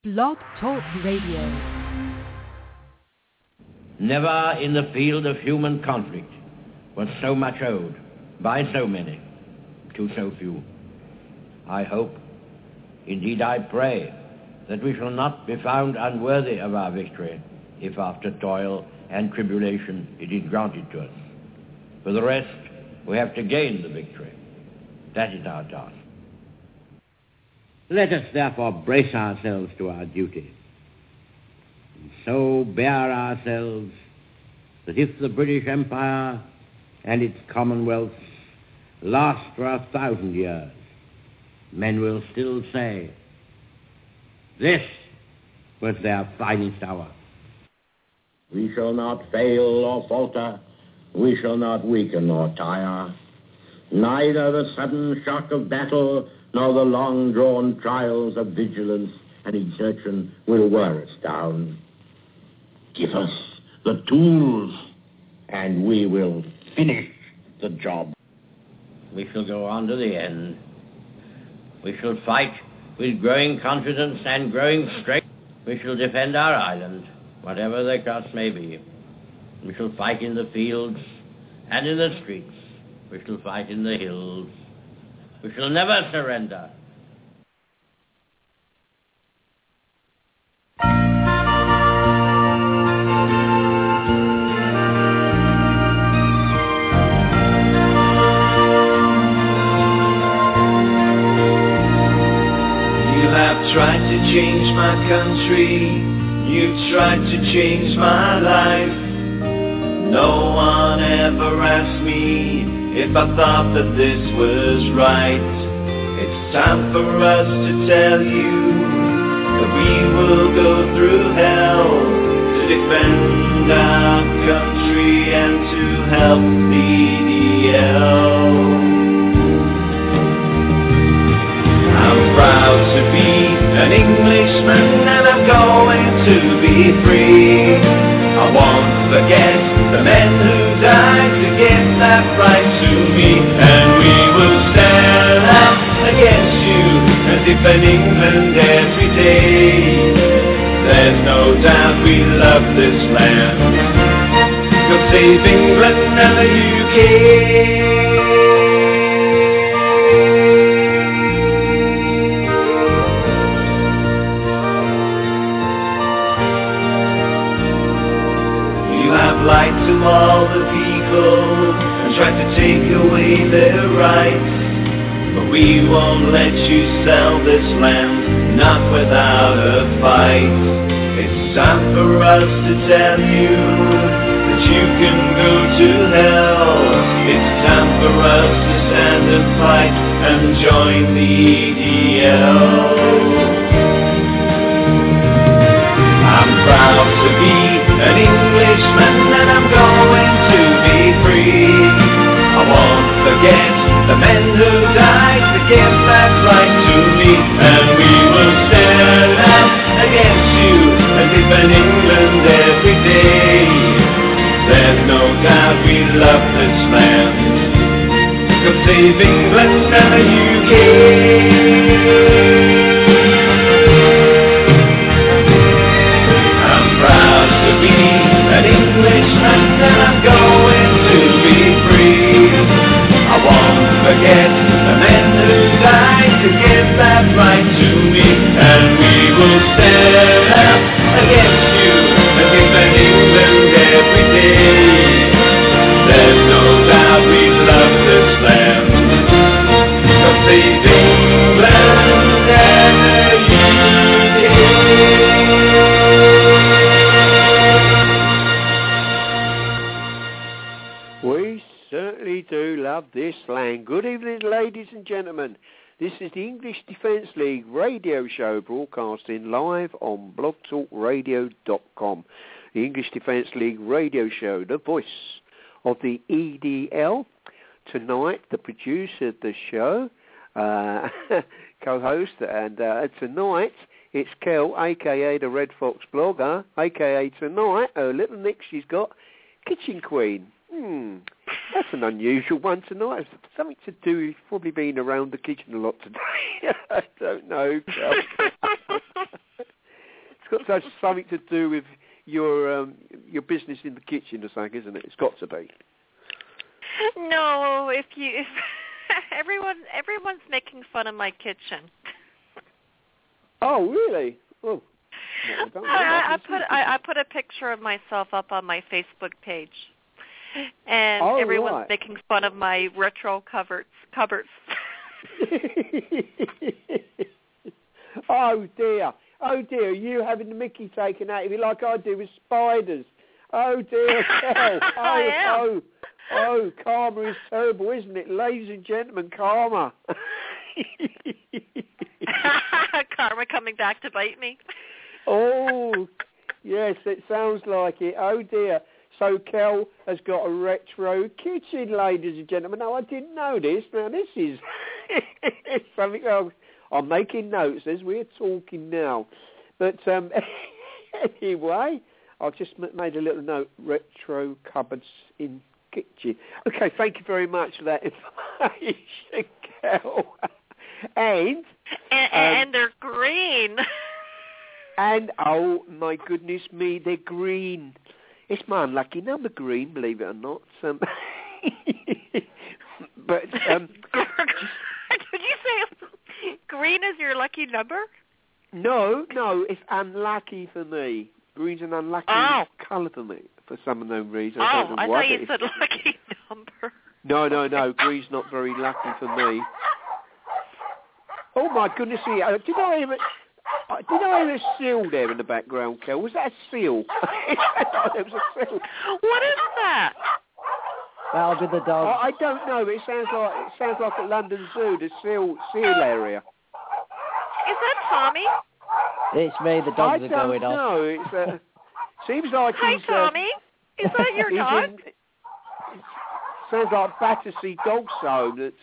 Blog Talk Radio. Never in the field of human conflict was so much owed by so many to so few. I hope, indeed I pray, that we shall not be found unworthy of our victory if after toil and tribulation it is granted to us. For the rest, we have to gain the victory. That is our task. Let us therefore brace ourselves to our duty, and so bear ourselves that if the British Empire and its commonwealths last for 1,000 years, men will still say, this was their finest hour. We shall not fail or falter, we shall not weaken or tire. Neither the sudden shock of battle nor the long-drawn trials of vigilance and exertion will wear us down. Give us the tools, and we will finish the job. We shall go on to the end. We shall fight with growing confidence and growing strength. We shall defend our island, whatever the cost may be. We shall fight in the fields and in the streets. We shall fight in the hills. We shall never surrender. Tried to change my country, you've tried to change my life. No one ever asked me if I thought that this was right. It's time for us to tell you that we will go through hell to defend our country and to help the EDL. I'm proud to be an Englishman and I'm going to be free. I won't forget the men who died to give that right to me. And we will stand up against you and defend England every day. There's no doubt we love this land. God save England and the UK. Lied to all the people and tried to take away their rights. But we won't let you sell this land, not without a fight. It's time for us to tell you that you can go to hell. It's time for us to stand and fight and join the EDL. I'm proud to be an Englishman and I'm going to be free. I won't forget the men who died to give that right to me. And we will stand up against you and defend England every day. There's no doubt we love this land. God save England and the UK. An Englishman and I'm going to be free. I won't forget the men who died to give that right to me. And we will stand up against you and defend England every day. There's no doubt we love this land. God save England and the UK. Do love this land. Good evening, ladies and gentlemen. This is the English Defence League radio show broadcasting live on blogtalkradio.com. The English Defence League radio show, the voice of the EDL. Tonight, the producer of the show, co-host, and tonight it's Kel, a.k.a. the Red Fox blogger, a.k.a. tonight, her little nick she's got, Kitchen Queen. That's an unusual one tonight. It's something to do with probably being around the kitchen a lot today. I don't know. that's something to do with your business in the kitchen or something, isn't it? It's got to be. No, if everyone's making fun of my kitchen. Oh, really? Oh. No, I put a picture of myself up on my Facebook page, and everyone's making fun of my retro cupboards. Oh dear, you having the mickey taken out of you like I do with spiders. Oh dear, Kel. Oh, karma is terrible, isn't it? Ladies and gentlemen, karma. Karma coming back to bite me. Oh, yes, it sounds like it. Oh dear. So Kel has got a retro kitchen, ladies and gentlemen. No, I didn't know this. Now this is something else. I'm making notes as we're talking now. But anyway, I've just made a little note. Retro cupboards in kitchen. Okay, thank you very much for that information, Kel. And they're green. And, oh, my goodness me, they're green. It's my unlucky number, green, believe it or not. But, did you say green is your lucky number? No, it's unlucky for me. Green's an unlucky colour for me, for some unknown reason. I don't know why. I thought you said lucky number. No, green's not very lucky for me. Oh, my goodness me, did I hear a seal there in the background, Kel? Was that a seal? There was a seal. What is that? That'll be the dog. I don't know. It sounds like at London Zoo, the seal area. Is that Tommy? It's me. The dogs are going off. I don't know. Seems like Hi, he's... Tommy. Is that your dog? Sounds like Battersea Dog Zone.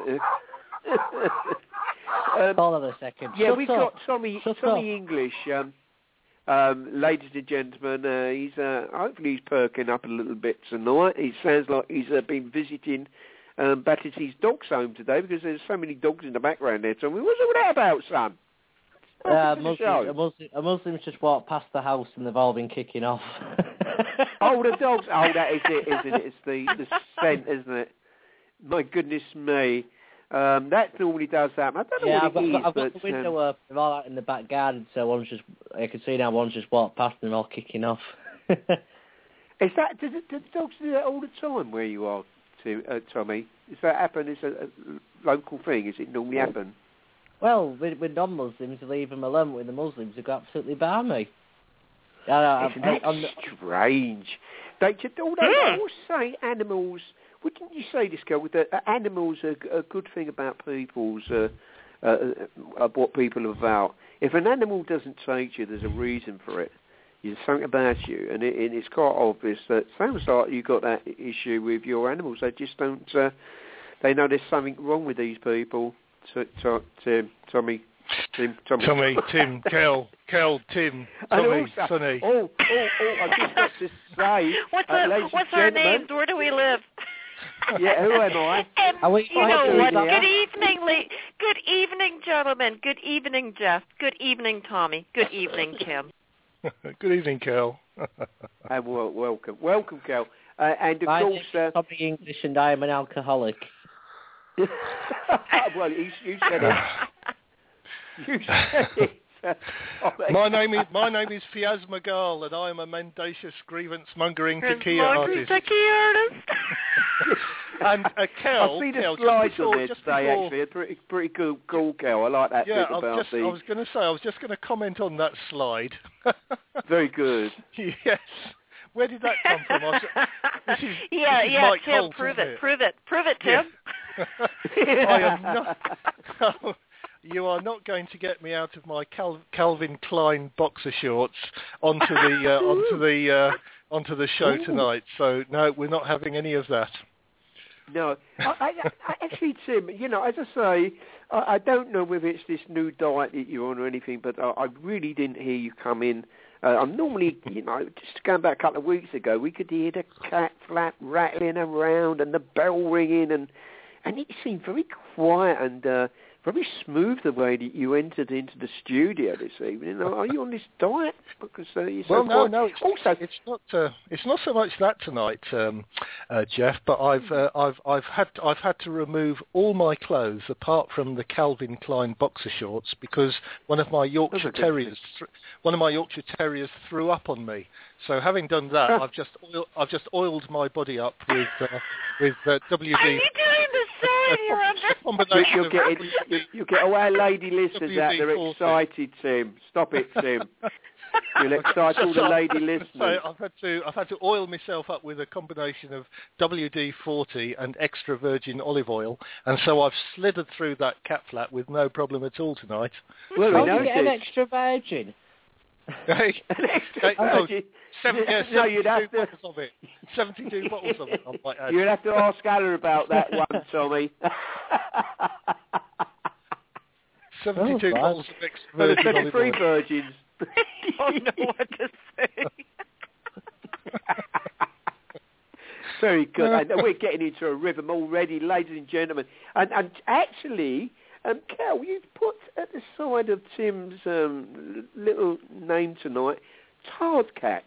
Hold on a second. Yeah, we've got Tommy English, ladies and gentlemen. He's hopefully he's perking up a little bit tonight. He sounds like he's been visiting Battersea's Dog Zone today because there's so many dogs in the background there. Tommy, what's all that about, son? A Muslim's just walked past the house and they've all been kicking off. Oh, the dogs! Oh, that is it, isn't it? It's the scent, isn't it? My goodness me. That normally does happen. I don't know what it is. I've got the window open. They're all out in the back garden, so I can see now one's just walked past and they're all kicking off. Is that? Does dogs do that all the time where you are, Tommy? Does that happen? Is a local thing? Does it normally happen? Well, with non-Muslims, they leave them alone. With the Muslims, they go absolutely barmy. Isn't that strange? They always say animals. Wouldn't you say this, girl? That animals are a good thing about people's what people are about. If an animal doesn't take you, there's a reason for it. There's something about you, and it's quite obvious that sounds like you've got that issue with your animals. They just don't. They know there's something wrong with these people. Tommy, Tim, Kel, Tim, Tommy, Sonny. Oh! I just got to say, what's our names? Where do we live? Yeah, who am I? You know what? Good evening, gentlemen. Good evening, Jeff. Good evening, Tommy. Good evening, Kim. Good evening, Kel. And welcome, Kel. And of course, Tommy English, and I am an alcoholic. Well, you said it. You said it. My name is Fiaz Magal, and I am a mendacious grievance-mongering tequila artist. And Kel, I've seen a slide on there today, actually. A pretty cool Kel. I like that bit about I was just going to comment on that slide. Very good. Yes. Where did that come from? This is Mike Tim, Holt, prove it. Prove it, Tim. Yes. I am not... You are not going to get me out of my Calvin Klein boxer shorts onto the show tonight. So no, we're not having any of that. No, I actually, Tim, as I say, I don't know whether it's this new diet that you're on or anything, but I really didn't hear you come in. I'm normally, just going back a couple of weeks ago, we could hear the cat flap rattling around and the bell ringing, and it seemed very quiet and very smooth the way that you entered into the studio this evening. Are you on this diet? Because no. It's not so much that tonight, Jeff. But I've had to remove all my clothes apart from the Calvin Klein boxer shorts because one of my Yorkshire Terriers threw up on me. So having done that, I've just oiled my body up with WD. Are you doing the same? You'll get all our lady listeners out there excited, Tim. Stop it, Tim. You'll excite all the lady listeners. So I've had to oil myself up with a combination of WD-40 and extra virgin olive oil, and so I've slithered through that cat flap with no problem at all tonight. Well, how do you get an extra virgin? An extra virgin? You'd have to. Bottles of it. 72 bottles of it. You'd have to ask Ella about that one, Tommy. 72 bottles of extra virgin olive oil. 3 virgins. I don't know what to say. Very good. And we're getting into a rhythm already, ladies and gentlemen. And actually, Cal, you've put at the side of Tim's little name tonight, Tardcat.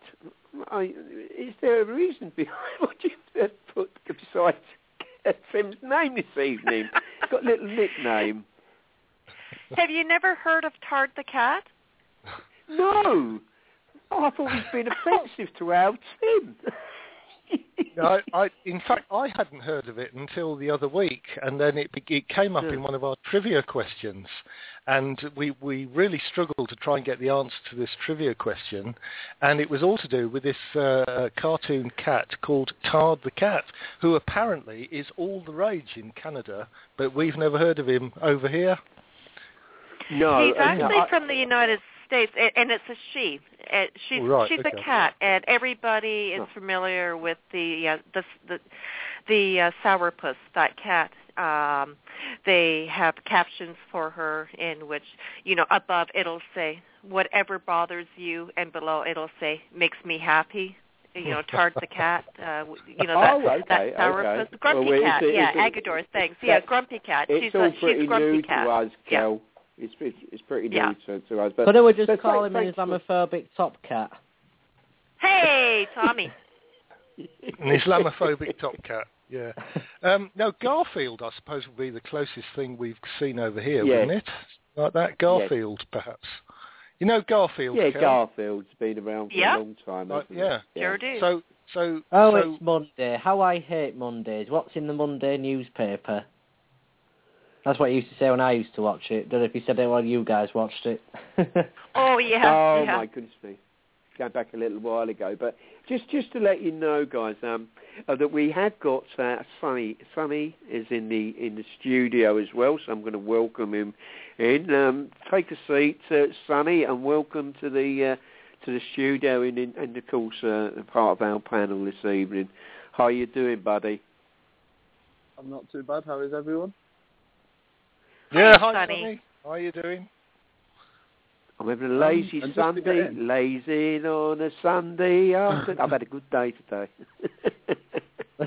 Is there a reason behind what you've put beside Tim's name this evening? It's got a little nickname. Have you never heard of Tard the cat? No. Oh, I thought he'd been offensive to our Tim. No, in fact, I hadn't heard of it until the other week, and then it came up in one of our trivia questions, and we really struggled to try and get the answer to this trivia question, and it was all to do with this cartoon cat called Tard the Cat, who apparently is all the rage in Canada, but we've never heard of him over here. No, he's actually from the United States, and it's a she. She's a cat, and everybody is familiar with the sourpuss, that cat. They have captions for her in which, above it'll say, whatever bothers you, and below it'll say, makes me happy. Tard the cat, that sourpuss. Grumpy cat, Agador, thanks. Yeah, Grumpy cat. She's grumpy new cat. To us, Kel. It's pretty new to us. But could we just call him an Islamophobic top cat? Hey, Tommy. An Islamophobic top cat, yeah. No, Garfield, I suppose, would be the closest thing we've seen over here, wouldn't it? Like that, Garfield, perhaps. You know Garfield, Yeah, Kel? Garfield's been around for a long time, hasn't it? Sure do. It's Monday. How I hate Mondays. What's in the Monday newspaper? That's what I used to say when I used to watch it. Don't know if you said it while you guys watched it. Oh, yeah. Oh, my goodness me. Going back a little while ago. But just to let you know, guys, that we have got Sonny. Sonny is in the studio as well, so I'm going to welcome him in. Take a seat, Sonny, and welcome to the studio and of course, part of our panel this evening. How are you doing, buddy? I'm not too bad. How is everyone? Yeah, hi, Sonny. How are you doing? I'm having a lazy Sunday, lazing on a Sunday afternoon. I've had a good day today. It's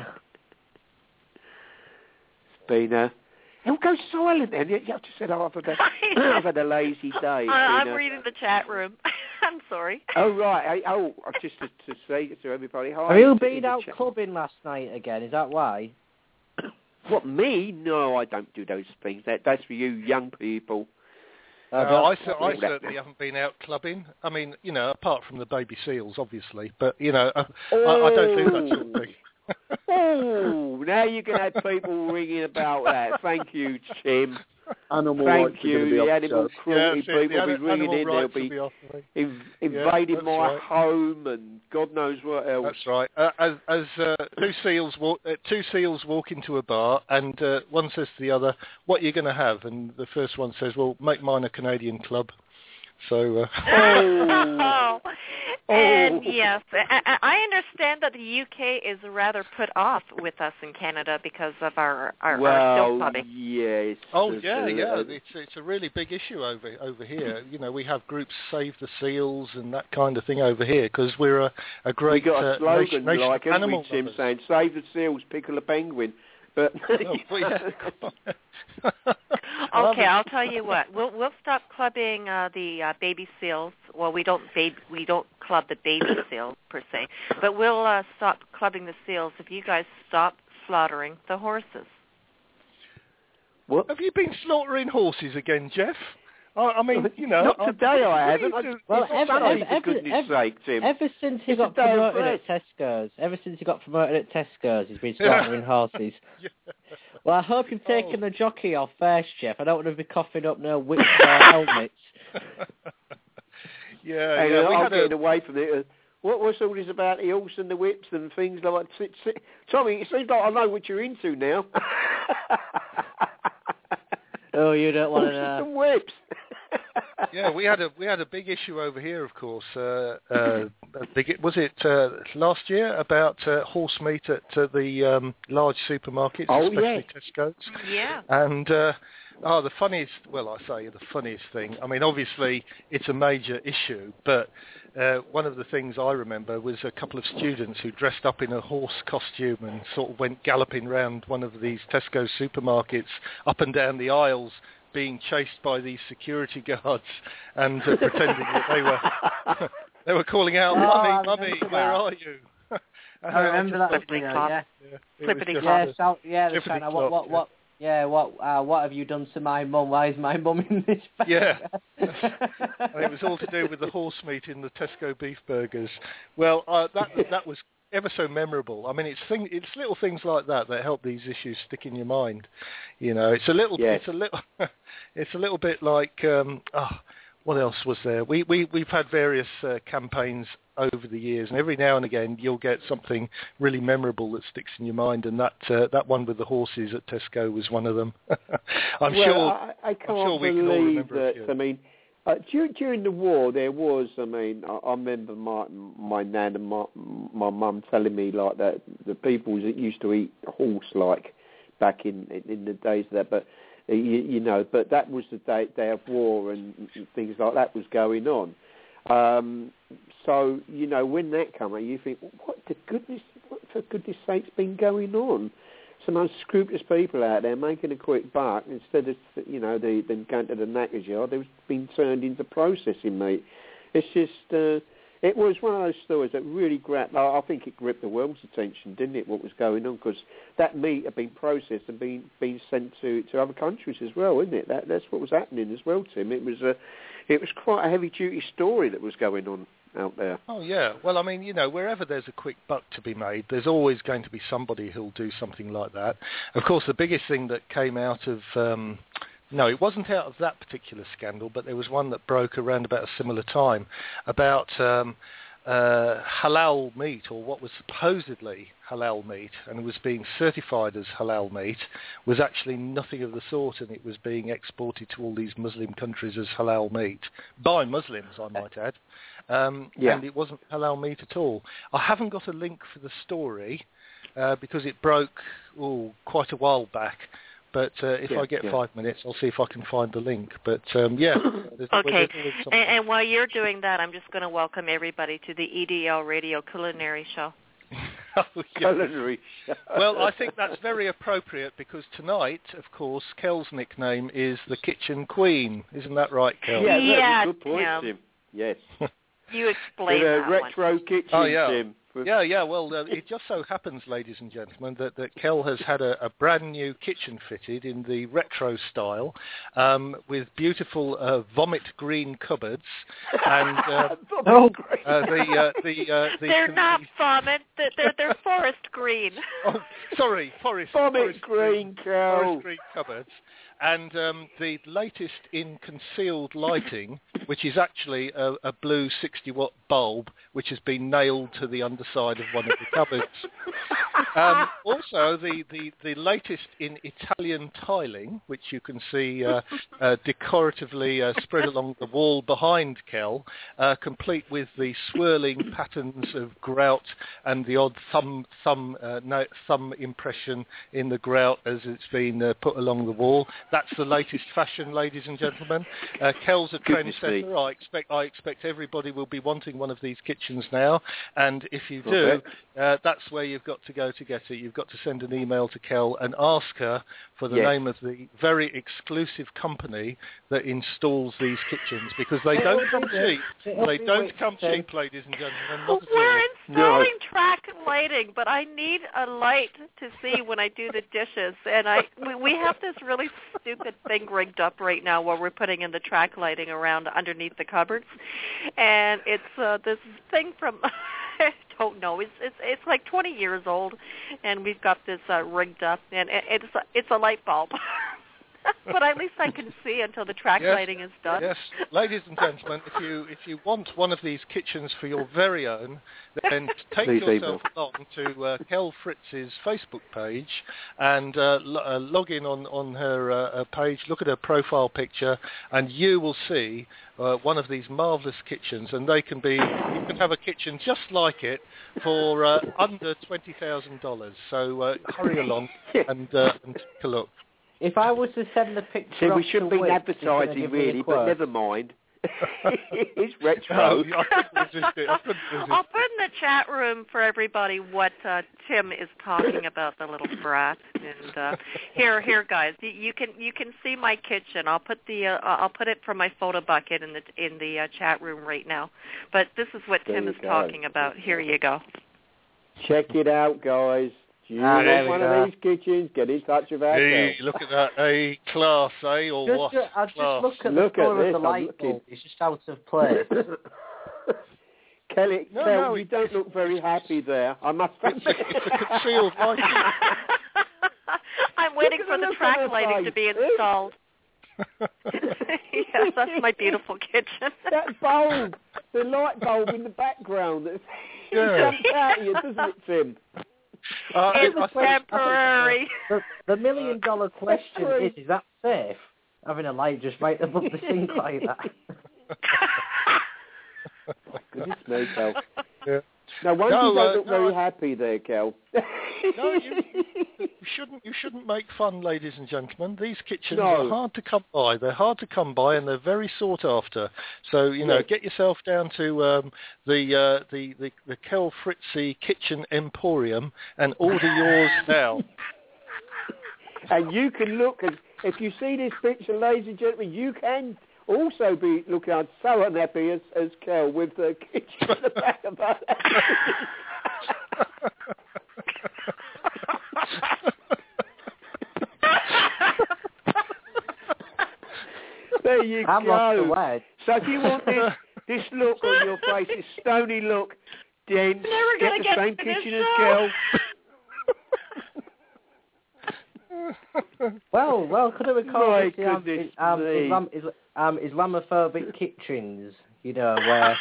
been it'll go silent then. You just said I've had a lazy day. I'm reading the chat room. I'm sorry. Oh, right. Just to say to everybody, hi. Have you been out clubbing last night again? Is that why? What, me? No, I don't do those things. That's for you young people. I certainly haven't been out clubbing. I mean, apart from the baby seals, obviously. But, I don't do that sort of thing. Oh, now you're going to have people ringing about that. Thank you, Tim. Thank you. The animal cruelty people will be ringing in. They'll be invading my home and God knows what else. That's right. As two seals walk into a bar, and one says to the other, "What are you going to have?" And the first one says, "Well, make mine a Canadian club." So. And yes, I understand that the UK is rather put off with us in Canada because of our seal clubbing. Yes. Oh yeah. It's a really big issue over here. We have groups Save the Seals and that kind of thing over here because we're a great we got a slogan nation like animal Tim saying, "Save the seals, pickle a penguin." But Okay, I'll tell you what. We'll stop clubbing the baby seals. Well, we don't club the baby seals per se, but we'll stop clubbing the seals if you guys stop slaughtering the horses. What? Have you been slaughtering horses again, Jeff? I mean, you know... Not today, I haven't. Well, ever since he got promoted at Tesco's, he's been slaughtering horses. Yeah. Well, I hope you've taken the jockey off first, Jeff. I don't want to be coughing up no whips or helmets. I'm getting away from it. What's all this about the horse and the whips and things like that? Tommy, it seems like I know what you're into now. Oh, you don't want to know. Some whips. Yeah, we had a big issue over here, of course. Was it last year about horse meat at the large supermarkets, especially Tesco's? Yeah. And the funniest thing. I mean, obviously it's a major issue, but one of the things I remember was a couple of students who dressed up in a horse costume and sort of went galloping round one of these Tesco supermarkets, up and down the aisles, being chased by these security guards and pretending that they were calling out, "Mummy, where are you?" I remember that. Flippity clop. What have you done to my mum? Why is my mum in this bag? Yeah. And it was all to do with the horse meat in the Tesco beef burgers. Well, that was ever so memorable. I mean, it's little things like that help these issues stick in your mind. You know, it's a little bit like what else was there? We've had various campaigns over the years, and every now and again you'll get something really memorable that sticks in your mind, and that one with the horses at Tesco was one of them. I'm sure we can all remember that. I mean, during the war, there was. I mean, I remember my nan and my mum telling me like that the people that used to eat horse like back in the days of that, but you know, but that was the day of war and things like that was going on. So you know, when that came out, you think, what for goodness sake's been going on? Some unscrupulous people out there making a quick buck instead of, you know, them going to the knacker's yard. They've been turned into processing meat. It's just, it was one of those stories that really grabbed. I think it gripped the world's attention, didn't it? What was going on, because that meat had been processed and been sent to other countries as well, isn't it? That's what was happening as well, Tim. It was quite a heavy duty story that was going on out there. Oh yeah, well I mean, you know, wherever there's a quick buck to be made, there's always going to be somebody who'll do something like that. Of course, the biggest thing that came out of no, it wasn't out of that particular scandal, but there was one that broke around about a similar time about halal meat, or what was supposedly halal meat, and it was being certified as halal meat, was actually nothing of the sort, and it was being exported to all these Muslim countries as halal meat, by Muslims, I might add. And it wasn't halal meat at all. I haven't got a link for the story, because it broke quite a while back. But if I get 5 minutes, I'll see if I can find the link. But, yeah. Okay. And while you're doing that, I'm just going to welcome everybody to the EDL Radio Culinary Show. Culinary Show. Well, I think that's very appropriate, because tonight, of course, Kel's nickname is the Kitchen Queen. Isn't that right, Kel? Yeah, that's a good point, Tim. Yes. You explain that retro one. kitchen, Tim. Yeah. Well, it just so happens, ladies and gentlemen, that Kel has had a brand new kitchen fitted in the retro style, with beautiful vomit green cupboards, and they're not vomit, they're forest green. Oh, sorry, forest green, Kel. Forest green cupboards. And the latest in concealed lighting, which is actually a blue 60-watt bulb, which has been nailed to the underside of one of the cupboards. Also, the latest in Italian tiling, which you can see decoratively spread along the wall behind Kel, complete with the swirling patterns of grout and the odd thumb impression in the grout as it's been put along the wall. That's the latest fashion, ladies and gentlemen. Kel's a trendsetter. Peter, I expect everybody will be wanting one of these kitchens now, and if you do, that's where you've got to go to get it. You've got to send an email to Kel and ask her for the name of the very exclusive company that installs these kitchens, because they don't come cheap. They don't come cheap, ladies and gentlemen. We're installing track lighting, but I need a light to see when I do the dishes, and we have this really stupid thing rigged up right now where we're putting in the track lighting around underneath the cupboards, and it's this thing from I don't know, it's like 20 years old, and we've got this rigged up, and it's a light bulb. But at least I can see until the track lighting is done. Yes, ladies and gentlemen, if you want one of these kitchens for your very own, then take yourself along to Kel Fritz's Facebook page and log in on her page, look at her profile picture, and you will see one of these marvellous kitchens, and you can have a kitchen just like it for under $20,000. So hurry along and take a look. If I was to send the picture, we shouldn't be advertising really, but never mind. It's retro. I'll put in the chat room for everybody what Tim is talking about, the little brat. And here, guys, you can see my kitchen. I'll put it from my photo bucket in the chat room right now. But this is what Tim is talking about. Here you go. Check it out, guys. You want one of these kitchens? Get in touch with us. Hey, look at that. A class, eh? Or just, what? I'll just look at the colour of the light bulb. It's just out of place. Kelly, you don't look very happy there. I must admit. It's a concealed lighting. I'm waiting for the track lighting to be installed. Yes, that's my beautiful kitchen. That bulb, the light bulb in the background, it jumps out at you, doesn't it, Tim? It's temporary. The $1 million question is that safe? Having a light just right above the sink like that? Goodness me, Kel. Yeah. No wonder you don't look very happy there, Kel. No, you shouldn't make fun, ladies and gentlemen. These kitchens are hard to come by. They're hard to come by, and they're very sought after. So get yourself down to the Kel Fritzy Kitchen Emporium and order yours now. And you can look, if you see this picture, ladies and gentlemen, you can also be looking so unhappy as Kel with the kitchen at the back of her. There you go. So if you want this look on your face, this stony look, then get the same kitchen as Kel. Well, could we call it Islamophobic kitchens? Where.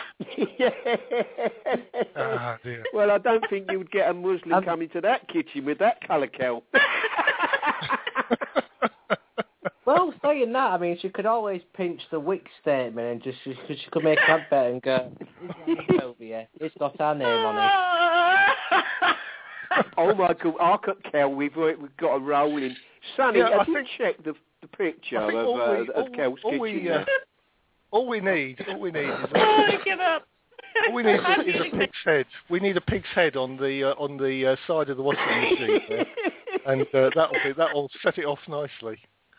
Oh, dear. Well, I don't think you would get a Muslim coming to that kitchen with that colour, Kel. Well, saying that, I mean, she could always pinch the Wick statement and she could make an advert and go, Islamophobia, it's got our name on it. Oh my God, Kel, we've got a rolling. Sonny, have you checked the picture of Kel's kitchen? All we need is give up. All we need is a pig's head. We need a pig's head on the side of the washing machine there, and that'll set it off nicely.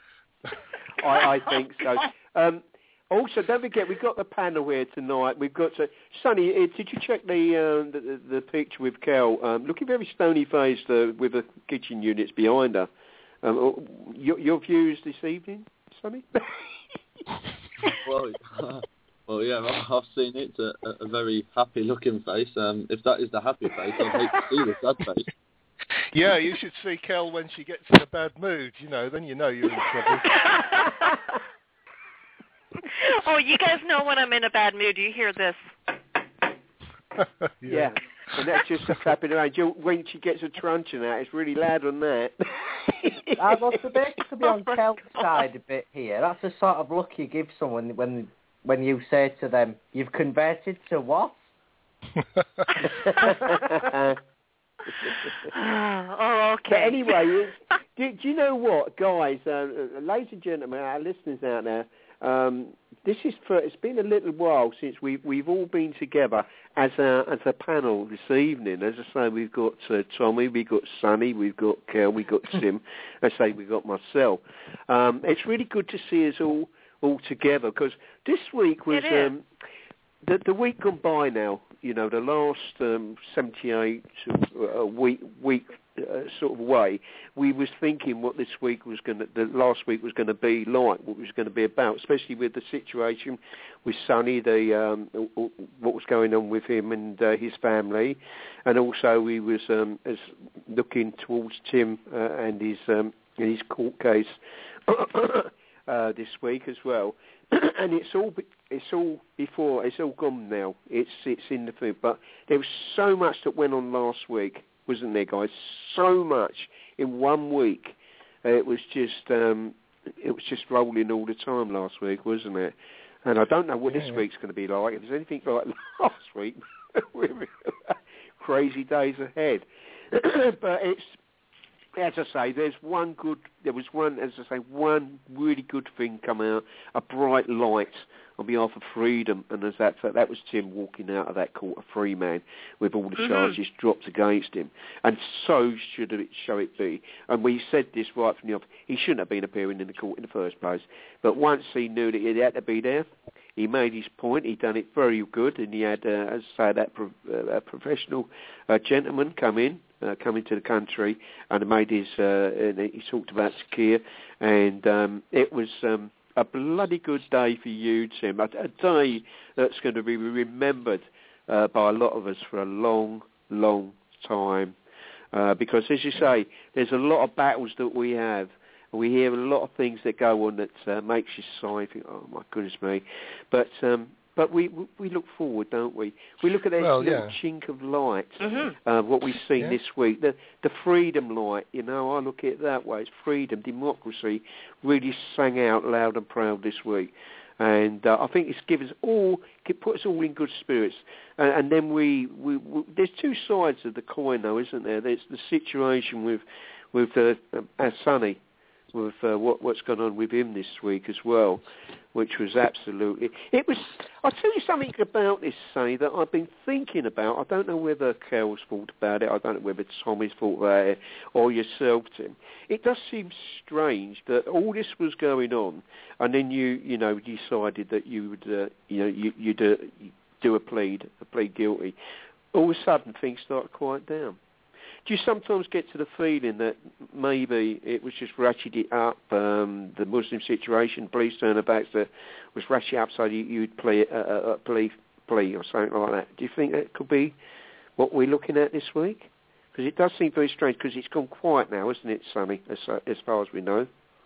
I think so. Also, don't forget, we've got the panel here tonight. We've got Sonny. Did you check the picture with Kel? Looking very stony-faced with the kitchen units behind her. Your views this evening, Sonny? Well, yeah, I've seen it. It's a very happy-looking face. If that is the happy face, I'd hate to see the sad face. Yeah, you should see Kel when she gets in a bad mood. Then you know you're in trouble. Oh, you guys know when I'm in a bad mood. You hear this? Yeah, and that's just a clapping around. When she gets a truncheon out, it's really loud on that. I was to be on Kel's side a bit here. That's the sort of look you give someone when you say to them, "You've converted to what?" Oh, okay. But anyway, do you know what, guys, ladies and gentlemen, our listeners out there, it's been a little while since we've all been together as a panel this evening. As I say, we've got Tommy, we've got Sonny, we've got Kel, we've got Tim. I say we've got myself. It's really good to see us all together, because this week was the week gone by now. You know, the last 78 week sort of way, we was thinking what the last week was going to be like, what it was going to be about, especially with the situation with Sonny, what was going on with him and his family, and also we was looking towards Tim and his court case this week as well. And it's all gone now. It's in the food. But there was so much that went on last week, wasn't there, guys? So much in 1 week. It was just rolling all the time last week, wasn't it? And I don't know what this week's going to be like. If there's anything like last week, crazy days ahead. But it's, as I say, there was one really good thing come out, a bright light on behalf of freedom, and as that was Tim walking out of that court a free man with all the charges dropped against him, and so should it be. And we said this right from the off. He shouldn't have been appearing in the court in the first place, but once he knew that he had to be there, he made his point. He done it very good, and he had, as I say, that professional gentleman come into the country and made his. He talked about Sakir, and it was a bloody good day for you, Tim. A day that's going to be remembered by a lot of us for a long, long time, because, as you say, there's a lot of battles that we have. We hear a lot of things that go on that makes you sigh. Think, oh my goodness me! But we look forward, don't we? We look at that little chink of light, what we've seen this week, the freedom light. You know, I look at it that way. It's freedom, democracy, really sang out loud and proud this week, and I think it's put us all in good spirits. And then we there's two sides of the coin, though, isn't there? There's the situation with our Sonny, with what's gone on with him this week as well, which was absolutely... I'll tell you something about this, Sonny, that I've been thinking about. I don't know whether Kel's thought about it, I don't know whether Tommy's thought about it, or yourself, Tim. It does seem strange that all this was going on, and then you decided that you would, you'd do a plead guilty. All of a sudden, things start to quiet down. Do you sometimes get to the feeling that maybe it was just ratcheted up, the Muslim situation, police turn-backs that was ratcheted up so you'd plea or something like that? Do you think that could be what we're looking at this week? Because it does seem very strange, because it's gone quiet now, isn't it, Sonny, as far as we know?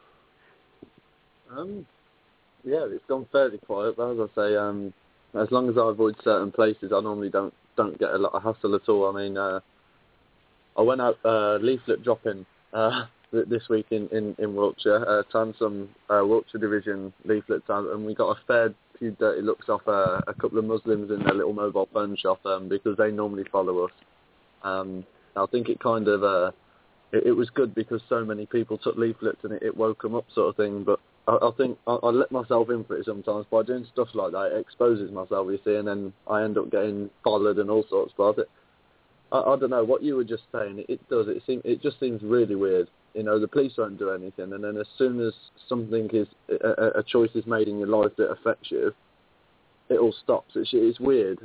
Yeah, it's gone fairly quiet, but as I say, as long as I avoid certain places, I normally don't get a lot of hassle at all. I mean, I went out leaflet dropping this week in Wiltshire, turned some Wiltshire Division leaflets out, and we got a fair few dirty looks off a couple of Muslims in their little mobile phone shop because they normally follow us. I think it kind of it was good because so many people took leaflets and it woke them up, sort of thing. But I think I let myself in for it sometimes by doing stuff like that. It exposes myself, you see, and then I end up getting followed and all sorts. But I don't know what you were just saying. It just seems really weird. You know, the police won't do anything, and then as soon as something is a choice is made in your life that affects you, it all stops. It's weird.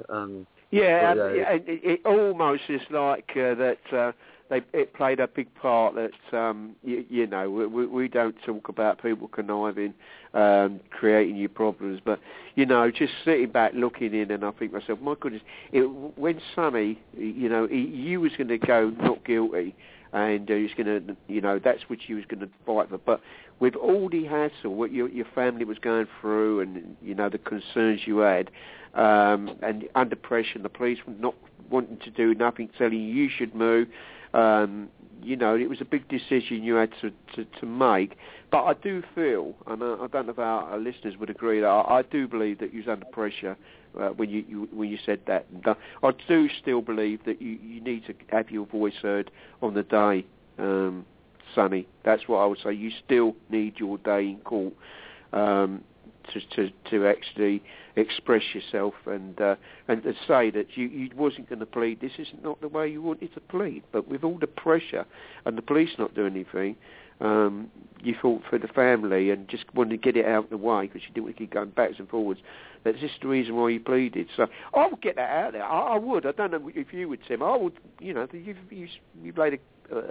It almost is like that. It played a big part that we don't talk about people conniving, creating you problems, but just sitting back looking in, and I think to myself, my goodness, when Sonny, he was going to go not guilty, and he was going to, that's what he was going to fight for, but with all the hassle, what your family was going through, and the concerns you had, and under pressure, the police were not wanting to do nothing, telling you should move. It was a big decision you had to make. But I do feel, and I don't know if our listeners would agree, that I do believe that you was under pressure when you said that. And I do still believe that you need to have your voice heard on the day, Sonny. That's what I would say. You still need your day in court to actually express yourself and to say that you wasn't going to plead. This is not the way you wanted to plead. But with all the pressure and the police not doing anything, you fought for the family and just wanted to get it out of the way because you didn't want to keep going backwards and forwards. That's just the reason why you pleaded. So I would get that out there. I would. I don't know if you would, Tim. I would. You know, you played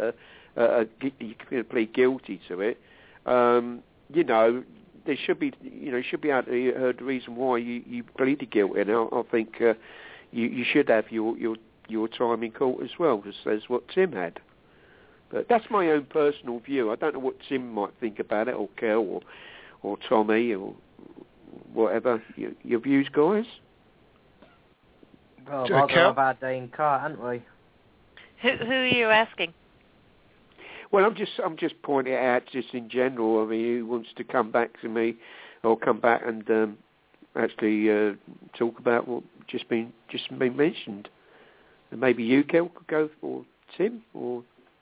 you could plead guilty to it. You know, there should be. You know, should be able to hear the reason why you pleaded guilty. And I think you should have your time in court as well, just as what Tim had. But that's my own personal view. I don't know what Tim might think about it, or Kel, or Tommy, or whatever. Your views, guys? Well, we'll have our day in court, haven't we? Who are you asking? Well, I'm just pointing it out, just in general. I mean, who wants to come back to me, or come back and actually talk about what just been mentioned? And maybe you, Kel, could go for Tim, or.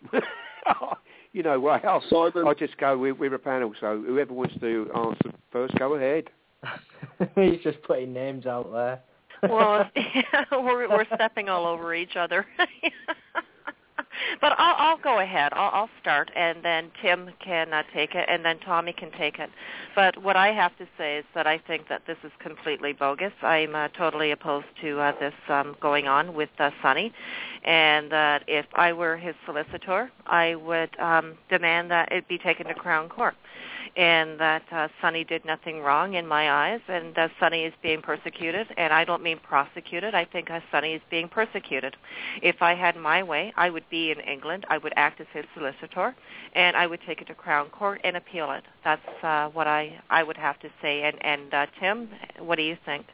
You know, well, I'll just go with a panel, so whoever wants to answer first, go ahead. He's just putting names out there. Well, we're stepping all over each other. But I'll go ahead. I'll start, and then Tim can take it, and then Tommy can take it. But what I have to say is that I think that this is completely bogus. I'm totally opposed to this going on with Sonny, and that if I were his solicitor, I would demand that it be taken to Crown Court, and that Sonny did nothing wrong in my eyes, and Sonny is being persecuted, and I don't mean prosecuted. I think Sonny is being persecuted. If I had my way, I would be in England. I would act as his solicitor, and I would take it to Crown Court and appeal it. That's what I would have to say. And Tim, what do you think?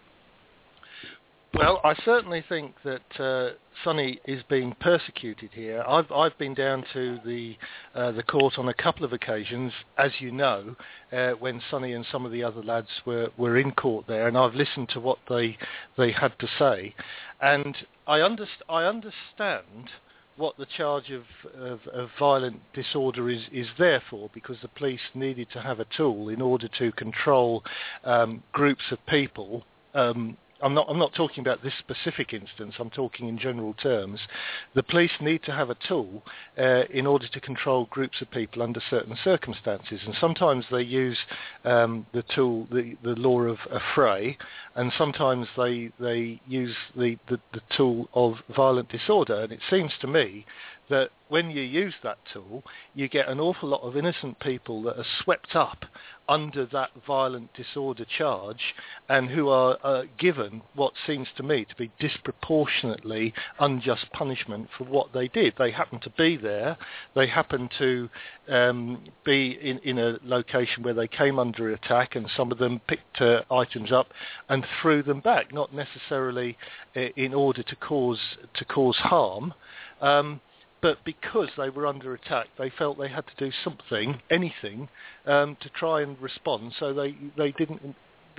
Well, I certainly think that Sonny is being persecuted here. I've been down to the court on a couple of occasions, as you know, when Sonny and some of the other lads were in court there, and I've listened to what they had to say, and I understand what the charge of violent disorder is there for, because the police needed to have a tool in order to control groups of people. I'm not talking about this specific instance. I'm talking in general terms. The police need to have a tool in order to control groups of people under certain circumstances, and sometimes they use the tool, the law of affray, and sometimes they use the tool of violent disorder. And it seems to me that when you use that tool, you get an awful lot of innocent people that are swept up under that violent disorder charge, and who are given what seems to me to be disproportionately unjust punishment for what they did. They happen to be there. They happen to be in a location where they came under attack, and some of them picked items up and threw them back, not necessarily in order to cause harm. But because they were under attack, they felt they had to do something, anything, to try and respond. So they didn't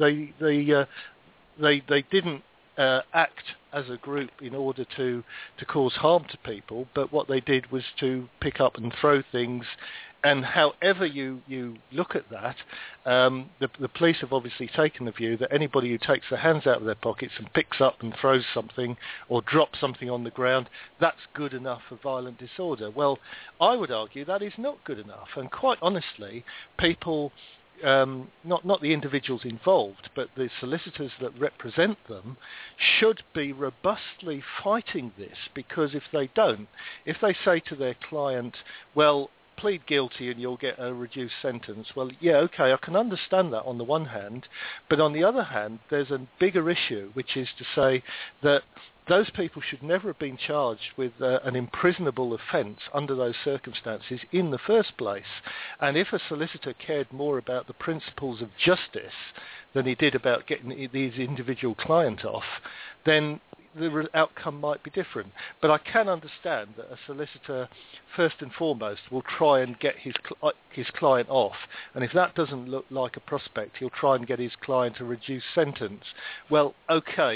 act as a group in order to cause harm to people. But what they did was to pick up and throw things. And however you look at that, the police have obviously taken the view that anybody who takes their hands out of their pockets and picks up and throws something or drops something on the ground, that's good enough for violent disorder. Well, I would argue that is not good enough. And quite honestly, people, not the individuals involved, but the solicitors that represent them, should be robustly fighting this, because if they don't, if they say to their client, well, plead guilty and you'll get a reduced sentence. Well, yeah, okay, I can understand that on the one hand, but on the other hand, there's a bigger issue, which is to say that those people should never have been charged with an imprisonable offence under those circumstances in the first place. And if a solicitor cared more about the principles of justice than he did about getting these individual client off, then the outcome might be different. But I can understand that a solicitor, first and foremost, will try and get his client off. And if that doesn't look like a prospect, he'll try and get his client a reduced sentence. Well, okay,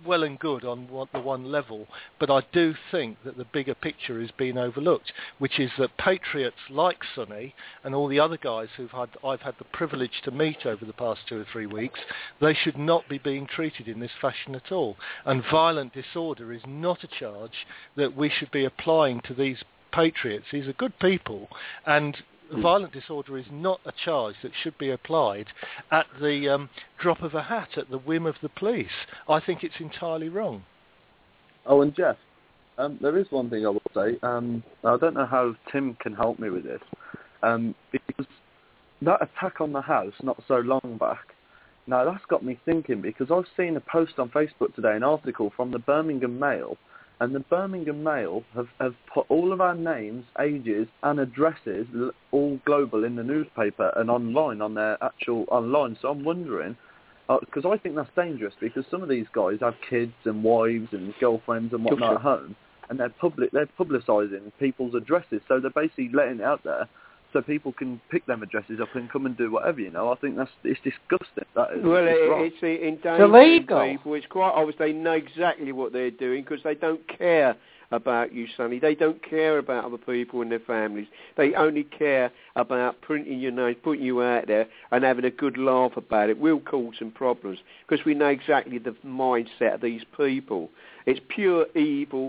well and good on the one level, but I do think that the bigger picture is being overlooked, which is that patriots like Sonny and all the other guys I've had the privilege to meet over the past 2 or 3 weeks, they should not be being treated in this fashion at all. And violent disorder is not a charge that we should be applying to these patriots. These are good people, and violent disorder is not a charge that should be applied at the drop of a hat, at the whim of the police. I think it's entirely wrong. Oh, and Jeff, there is one thing I will say. I don't know how Tim can help me with this, because that attack on the house not so long back, now that's got me thinking, because I've seen a post on Facebook today, an article from the Birmingham Mail, and the Birmingham Mail have put all of our names, ages and addresses, all global, in the newspaper and online, on their actual online. So I'm wondering, because I think that's dangerous, because some of these guys have kids and wives and girlfriends and whatnot at home, and they're publicising people's addresses. So they're basically letting it out there so people can pick them addresses up and come and do whatever, I think it's disgusting. That is. Well, it's endangering people. It's quite obvious they know exactly what they're doing, because they don't care about you, Sonny. They don't care about other people and their families. They only care about printing your name, putting you out there and having a good laugh about it. Will cause some problems, because we know exactly the mindset of these people. It's pure evil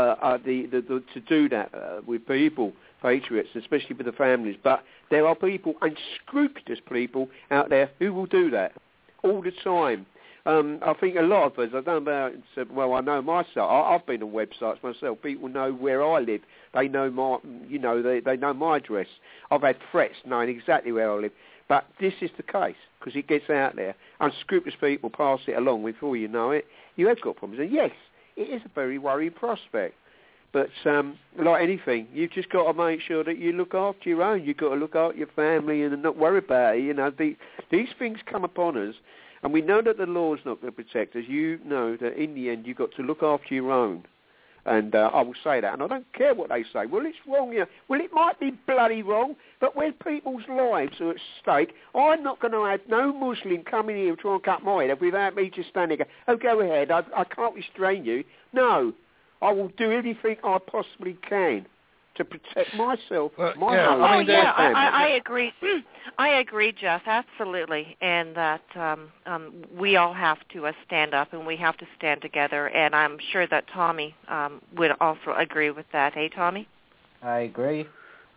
to do that with people, patriots, especially with the families. But there are people, unscrupulous people out there, who will do that all the time. I think a lot of us, I don't know about, well, I know myself. I've been on websites myself. People know where I live. They know my, they know my address. I've had threats knowing exactly where I live. But this is the case, because it gets out there. Unscrupulous people pass it along. Before you know it, you have got problems. And yes, it is a very worrying prospect. But like anything, you've just got to make sure that you look after your own. You've got to look after your family and not worry about it. These things come upon us, and we know that the law's not going to protect us. You know that in the end, you've got to look after your own. And I will say that, and I don't care what they say. Well, it's wrong, Well, it might be bloody wrong, but when people's lives are at stake, I'm not going to have no Muslim coming here and try and cut my head off without me just standing there. Oh, go ahead, I can't restrain you. No, I will do everything I possibly can to protect myself, my home, my family. I agree. I agree, Jeff, absolutely, and that we all have to stand up and we have to stand together, and I'm sure that Tommy would also agree with that. Hey, Tommy? I agree.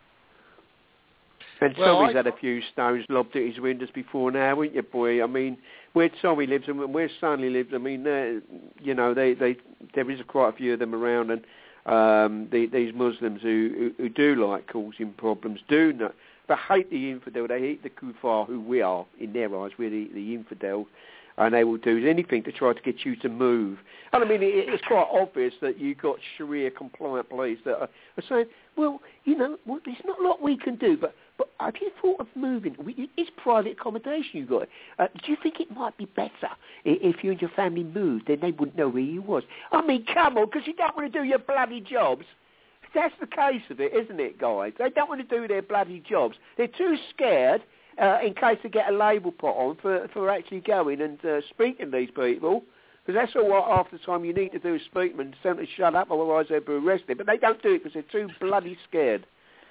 And Tommy's had a few stones lobbed at his windows before now, haven't you, boy? I mean, where Tommy lives and where Sonny lives, I mean, there is quite a few of them around, and these Muslims who do like causing problems, do not. They hate the infidel, they hate the kuffar, who we are, in their eyes, we're the infidel, and they will do anything to try to get you to move. And I mean, it's quite obvious that you've got Sharia-compliant police that are saying, well, there's not a lot we can do, but have you thought of moving? It's private accommodation you've got. Do you think it might be better if you and your family moved, then they wouldn't know where you was? I mean, come on, because you don't want to do your bloody jobs. That's the case of it, isn't it, guys? They don't want to do their bloody jobs. They're too scared, in case they get a label put on, for actually going and speaking to these people. Because that's all half the time you need to do is speak them and tell them to shut up, otherwise they'll be arrested. But they don't do it because they're too bloody scared.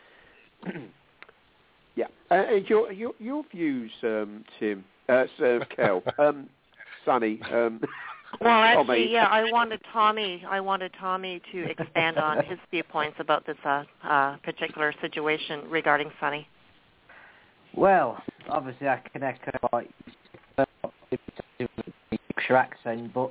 Yeah. Your views, Tim, Kel, Sonny. Well, actually, yeah, I wanted Tommy to expand on his viewpoints about this particular situation regarding Sonny. Well, obviously I can echo what you said with the Yorkshire accent, but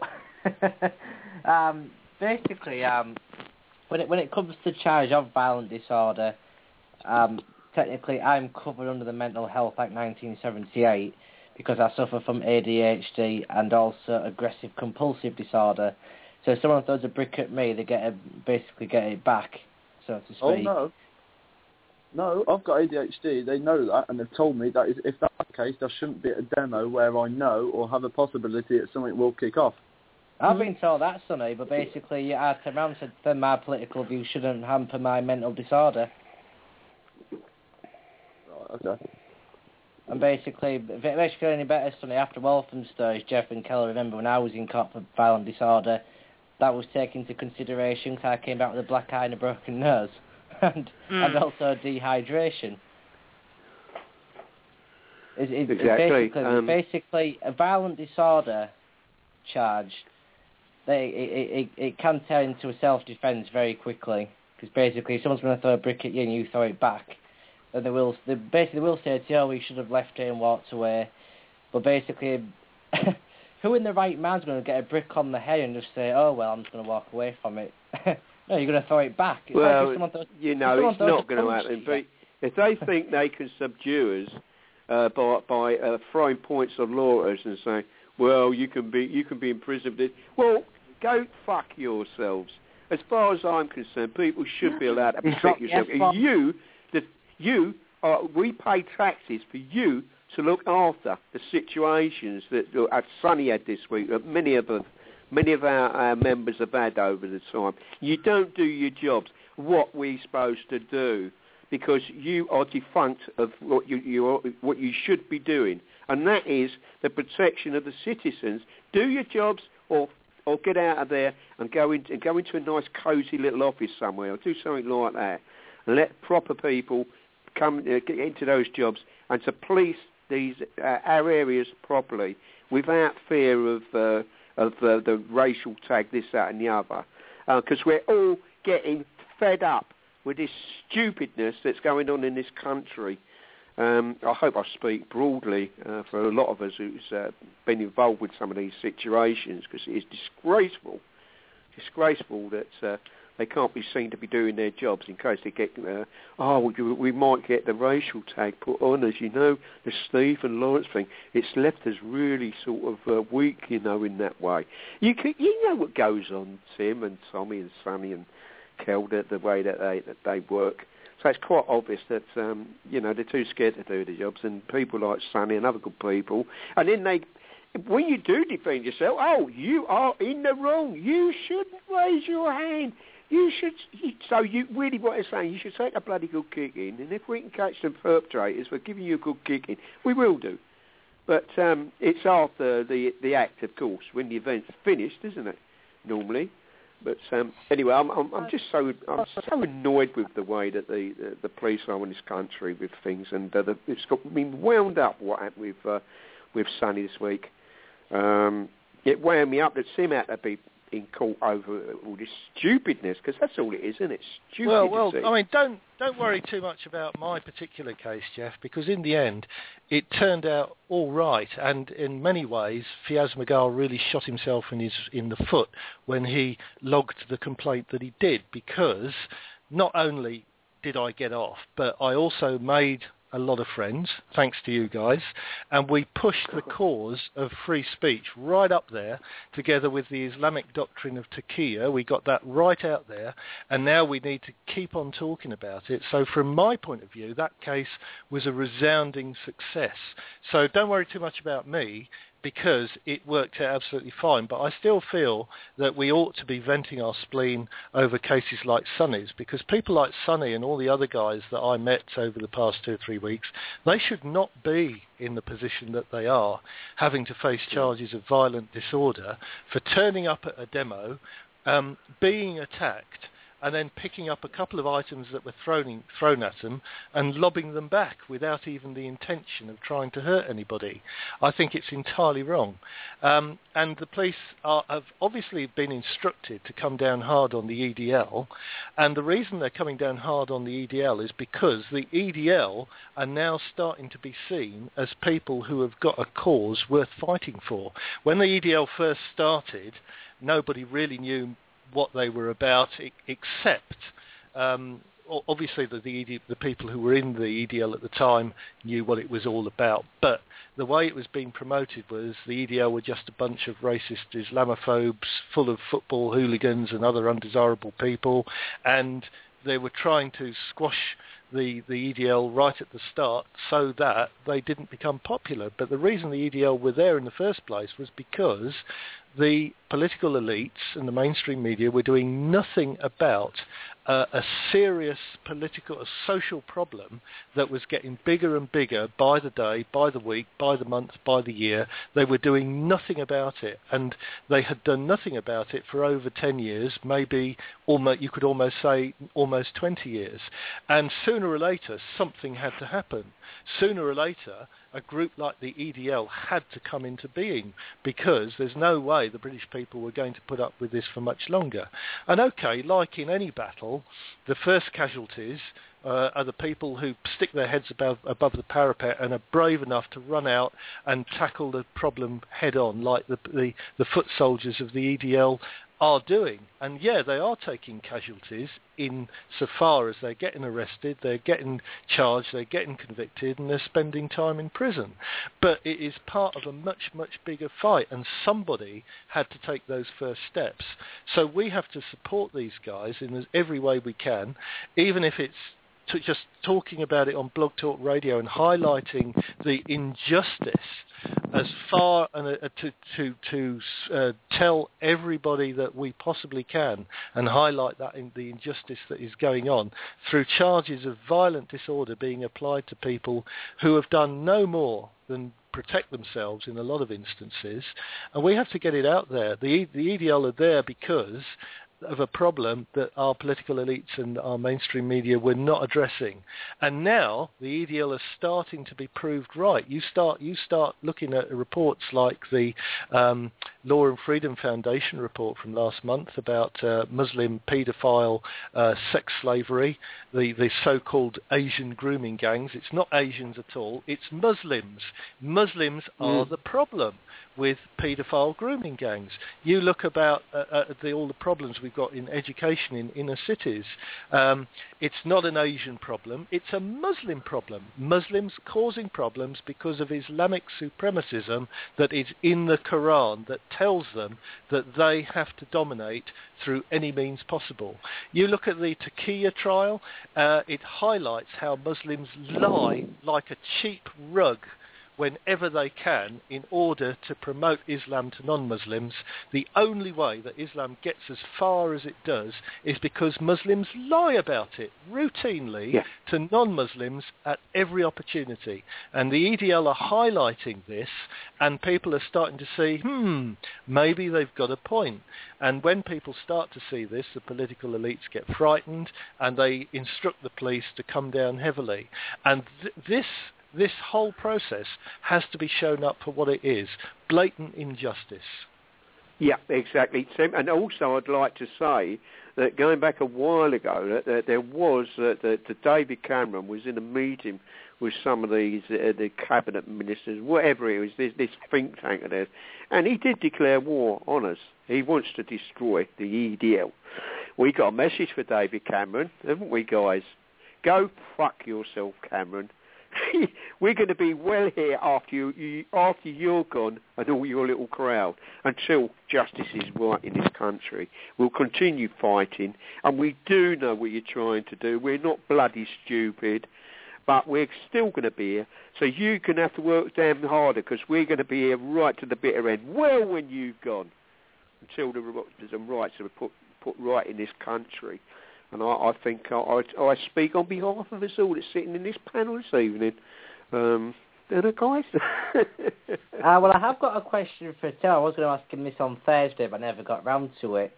basically, when it comes to charge of violent disorder, technically I'm covered under the Mental Health Act 1978 because I suffer from ADHD and also aggressive compulsive disorder. So if someone throws a brick at me, they basically get it back, so to speak. Oh, no, I've got ADHD. They know that, and they've told me that if that's the case, there shouldn't be a demo where I know or have a possibility that something will kick off. I've been told that, Sonny, but basically I turned around and said that my political views shouldn't hamper my mental disorder. Right, okay. And basically, if it makes you feel any better, Sonny, after Walthamstow, as Jeff and Keller remember, when I was in court for violent disorder, that was taken into consideration because I came back with a black eye and a broken nose, and also dehydration. Basically, a violent disorder charge, it can turn into a self-defence very quickly. Because basically, if someone's going to throw a brick at you and you throw it back, then they will say to you, oh, we should have left it and walked away. But basically, who in the right mind's going to get a brick on the head and just say, oh, well, I'm just going to walk away from it? No, you're going to throw it back. It's it's not going to happen. But if they think they can subdue us by throwing points of law at us and saying, well, you can be in prison for this, well, go fuck yourselves. As far as I'm concerned, people should be allowed to protect yourself. We pay taxes for you to look after the situations that Sonny had this week, that many of our members have had over the time. You don't do your jobs. What we're supposed to do, because you are defunct of what you should be doing, and that is the protection of the citizens. Do your jobs, or get out of there and go into a nice cosy little office somewhere, or do something like that, and let proper people come get into those jobs and to police our areas properly without fear of the racial tag, this, that, and the other, because we're all getting fed up with this stupidness that's going on in this country. I hope I speak broadly for a lot of us who's been involved with some of these situations, because it is disgraceful that they can't be seen to be doing their jobs in case they get, we might get the racial tag put on us, the Steve and Lawrence thing. It's left us really sort of weak, in that way. You know what goes on, Tim and Tommy and Sonny and Kel, the way that they work. So it's quite obvious that, they're too scared to do the jobs, and people like Sonny and other good people, and then when you do defend yourself, you are in the wrong. You shouldn't raise your hand. So really what it's saying, you should take a bloody good kicking, and if we can catch some perpetrators for giving you a good kicking, we will do. But it's after the act, of course, when the event's finished, isn't it, normally? But anyway, I'm just so annoyed with the way that the police are in this country with things, and it's got been wound up what happened with Sonny this week. It wound me up that Sim had to be in court over all this stupidness, because that's all it is, isn't it? Stupidity. Well, I mean, don't worry too much about my particular case, Jeff, because in the end, it turned out all right, and in many ways, Fiaz Magal really shot himself in the foot when he logged the complaint that he did, because not only did I get off, but I also made a lot of friends, thanks to you guys, and we pushed the cause of free speech right up there, together with the Islamic doctrine of taqiyya. We got that right out there, and now we need to keep on talking about it. So from my point of view, that case was a resounding success. So don't worry too much about me, because it worked out absolutely fine. But I still feel that we ought to be venting our spleen over cases like Sonny's, because people like Sonny and all the other guys that I met over the past 2 or 3 weeks, they should not be in the position that they are, having to face charges of violent disorder for turning up at a demo, being attacked, and then picking up a couple of items that were thrown at them and lobbing them back without even the intention of trying to hurt anybody. I think it's entirely wrong. And the police have obviously been instructed to come down hard on the EDL, and the reason they're coming down hard on the EDL is because the EDL are now starting to be seen as people who have got a cause worth fighting for. When the EDL first started, nobody really knew what they were about, except obviously the people who were in the EDL at the time knew what it was all about. But the way it was being promoted was the EDL were just a bunch of racist Islamophobes full of football hooligans and other undesirable people, and they were trying to squash the EDL right at the start so that they didn't become popular. But the reason the EDL were there in the first place was because the political elites and the mainstream media were doing nothing about a serious political, a social problem that was getting bigger and bigger by the day, by the week, by the month, by the year. They were doing nothing about it, and they had done nothing about it for over 10 years, maybe almost, you could almost say almost 20 years. And sooner or later, something had to happen. Sooner or later, a group like the EDL had to come into being, because there's no way the British people were going to put up with this for much longer. And okay, like in any battle, the first casualties are the people who stick their heads above the parapet and are brave enough to run out and tackle the problem head on, like the foot soldiers of the EDL are doing. And yeah, they are taking casualties in so far as they're getting arrested, they're getting charged, they're getting convicted, and they're spending time in prison. But it is part of a much, much bigger fight, and somebody had to take those first steps. So we have to support these guys in every way we can, even if it's just talking about it on Blog Talk Radio and highlighting the injustice as far and to tell everybody that we possibly can and highlight that in the injustice that is going on through charges of violent disorder being applied to people who have done no more than protect themselves in a lot of instances. And we have to get it out there. The EDL are there because of a problem that our political elites and our mainstream media were not addressing. And now the EDL are starting to be proved right. You start looking at reports like the Law and Freedom Foundation report from last month about Muslim paedophile sex slavery, the so-called Asian grooming gangs. It's not Asians at all, it's Muslims. Muslims are the problem with paedophile grooming gangs. You look about all the problems we've got in education in inner cities. It's not an Asian problem, it's a Muslim problem. Muslims causing problems because of Islamic supremacism that is in the Quran that tells them that they have to dominate through any means possible. You look at the Taqiyya trial, it highlights how Muslims lie like a cheap rug whenever they can in order to promote Islam to non-Muslims. The only way that Islam gets as far as it does is because Muslims lie about it routinely to non-Muslims at every opportunity. And the EDL are highlighting this, and people are starting to see, maybe they've got a point. And when people start to see this, the political elites get frightened and they instruct the police to come down heavily. And this whole process has to be shown up for what it is, blatant injustice. Yeah, exactly, Tim. And also I'd like to say that going back a while ago, that there was, that David Cameron was in a meeting with some of these, the cabinet ministers, whatever it was, this think tank of theirs, and he did declare war on us. He wants to destroy the EDL. We got a message for David Cameron, haven't we, guys? Go fuck yourself, Cameron. We're going to be well here after you're gone and all your little crowd until justice is right in this country. We'll continue fighting, and we do know what you're trying to do. We're not bloody stupid, but we're still going to be here. So you're going to have to work damn harder, because we're going to be here right to the bitter end, well when you've gone, until the rights are put right in this country. And I think I speak on behalf of us all that's sitting in this panel this evening. Guys? Well, I have got a question for Tim. I was going to ask him this on Thursday, but I never got round to it.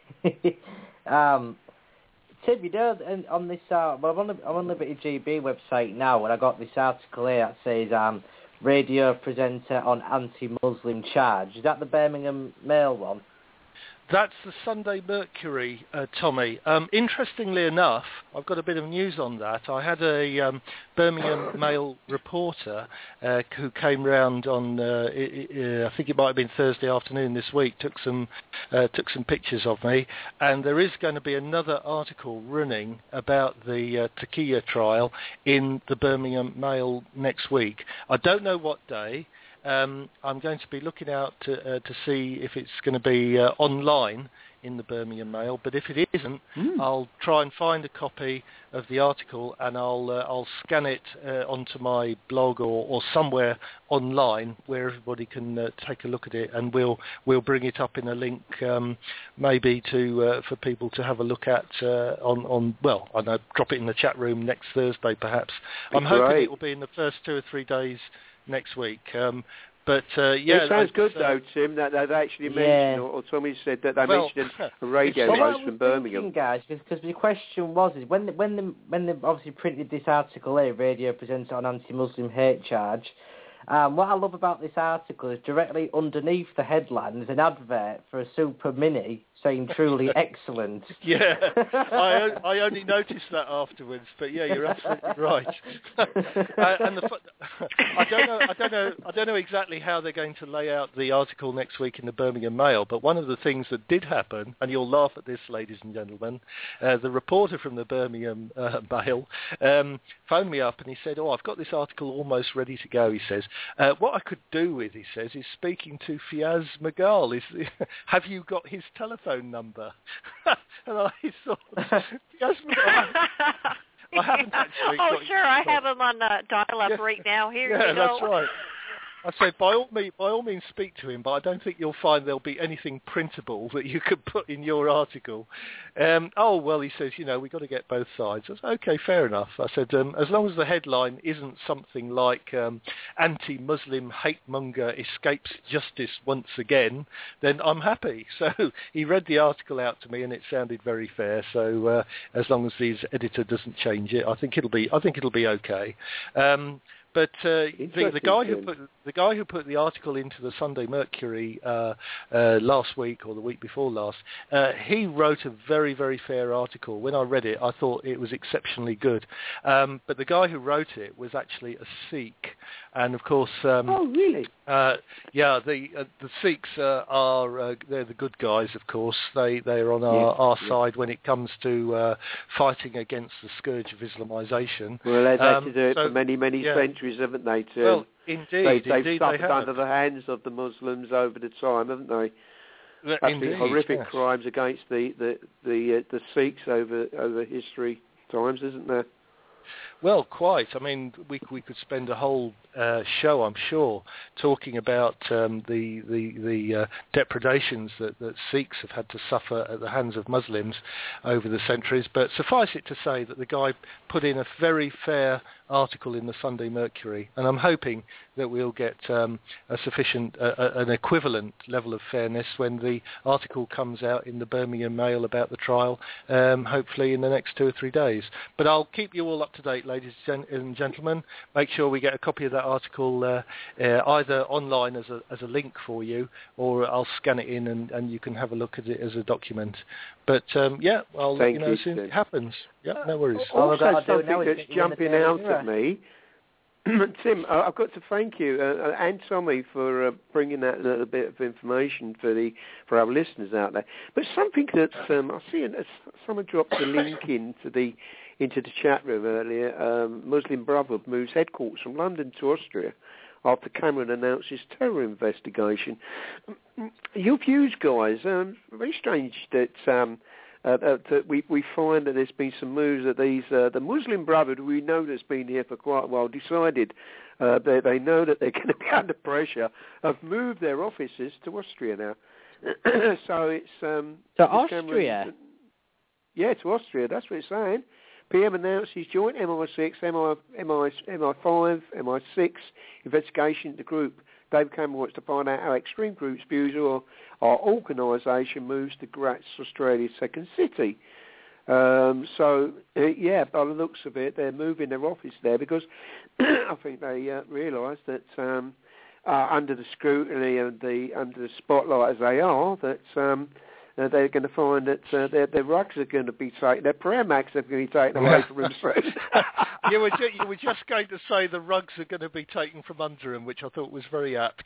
Tim, you know, on this, I'm on the Liberty GB website now, and I got this article here that says radio presenter on anti-Muslim charge. Is that the Birmingham Mail one? That's the Sunday Mercury, Tommy. Interestingly enough, I've got a bit of news on that. I had a Birmingham Mail reporter who came round on, I think it might have been Thursday afternoon this week, took some pictures of me, and there is going to be another article running about the Taqiyya trial in the Birmingham Mail next week. I don't know what day. I'm going to be looking out to see if it's going to be online in the Birmingham Mail, but if it isn't, I'll try and find a copy of the article and I'll scan it onto my blog or somewhere online where everybody can take a look at it, and we'll bring it up in a link maybe to for people to have a look at on well, I know, drop it in the chat room next Thursday perhaps. I'm hoping it will be in the first 2 or 3 days next week. But it sounds good though, Tim, that they've actually mentioned, or somebody said that they mentioned a radio host from Birmingham. Guys, because the question was when they obviously printed this article here, radio presenter on anti-Muslim hate charge. What I love about this article is directly underneath the headline is an advert for a Super Mini saying truly excellent. Yeah, I only noticed that afterwards, but yeah, you're absolutely right. And I don't know exactly how they're going to lay out the article next week in the Birmingham Mail, but one of the things that did happen, and you'll laugh at this, ladies and gentlemen, the reporter from the Birmingham Mail phoned me up and he said, "Oh, I've got this article almost ready to go." He says, "What I could do with," he says, "is speaking to Fiaz Magal. Have you got his telephone number?" And I thought, Fiaz Magal, I haven't actually. Oh, sure, I have him on dial-up right now. Here you go. That's right. I said, by all means speak to him, but I don't think you'll find there'll be anything printable that you could put in your article. Oh, well, he says, we've got to get both sides. I said, okay, fair enough. I said, as long as the headline isn't something like anti-Muslim hate monger escapes justice once again, then I'm happy. So he read the article out to me and it sounded very fair. So as long as his editor doesn't change it, I think it'll be okay. But the guy who put the article into the Sunday Mercury last week or the week before last, he wrote a very, very fair article. When I read it, I thought it was exceptionally good. But the guy who wrote it was actually a Sikh, and of course, oh really? Yeah, the Sikhs are they're the good guys. Of course, they're on our side when it comes to fighting against the scourge of Islamisation. Well, they've had to do it for many centuries, haven't they? Too. Well, indeed, they've suffered under the hands of the Muslims over the time, haven't they? Absolutely horrific crimes against the Sikhs over history times, isn't there? Well, quite. I mean, we could spend a whole show, I'm sure, talking about the depredations that Sikhs have had to suffer at the hands of Muslims over the centuries. But suffice it to say that the guy put in a very fair article in the Sunday Mercury, and I'm hoping that we'll get an equivalent level of fairness when the article comes out in the Birmingham Mail about the trial, hopefully in the next 2 or 3 days. But I'll keep you all up to date, ladies and gentlemen. Make sure we get a copy of that article either online as a link for you, or I'll scan it in and you can have a look at it as a document. But yeah, I'll let you know as soon as it happens. Yeah, no worries. Also, something that's jumping out at me, Tim, I've got to thank you and Tommy for bringing that little bit of information for our listeners out there. But something that I see, someone dropped a link into the chat room earlier. Muslim Brotherhood moves headquarters from London to Austria after Cameron announces terror investigation. Your views, guys, very strange that we find that there's been some moves that the Muslim Brotherhood, we know that's been here for quite a while, decided they know that they're going to be under pressure, have moved their offices to Austria now. So it's to Austria. Yeah, to Austria. That's what it's saying. PM announced his joint MI6, MI5, MI6 investigation into the group. David Cameron wants to find out how extreme groups' views our organisation moves to Graz, Australia's second city. So, yeah, by the looks of it, they're moving their office there because I think they realise that under the scrutiny and under the spotlight as they are, that they're going to find that their rugs are going to be taken, their prayer mats are going to be taken away from them soon. You were just going to say the rugs are going to be taken from under them, which I thought was very apt.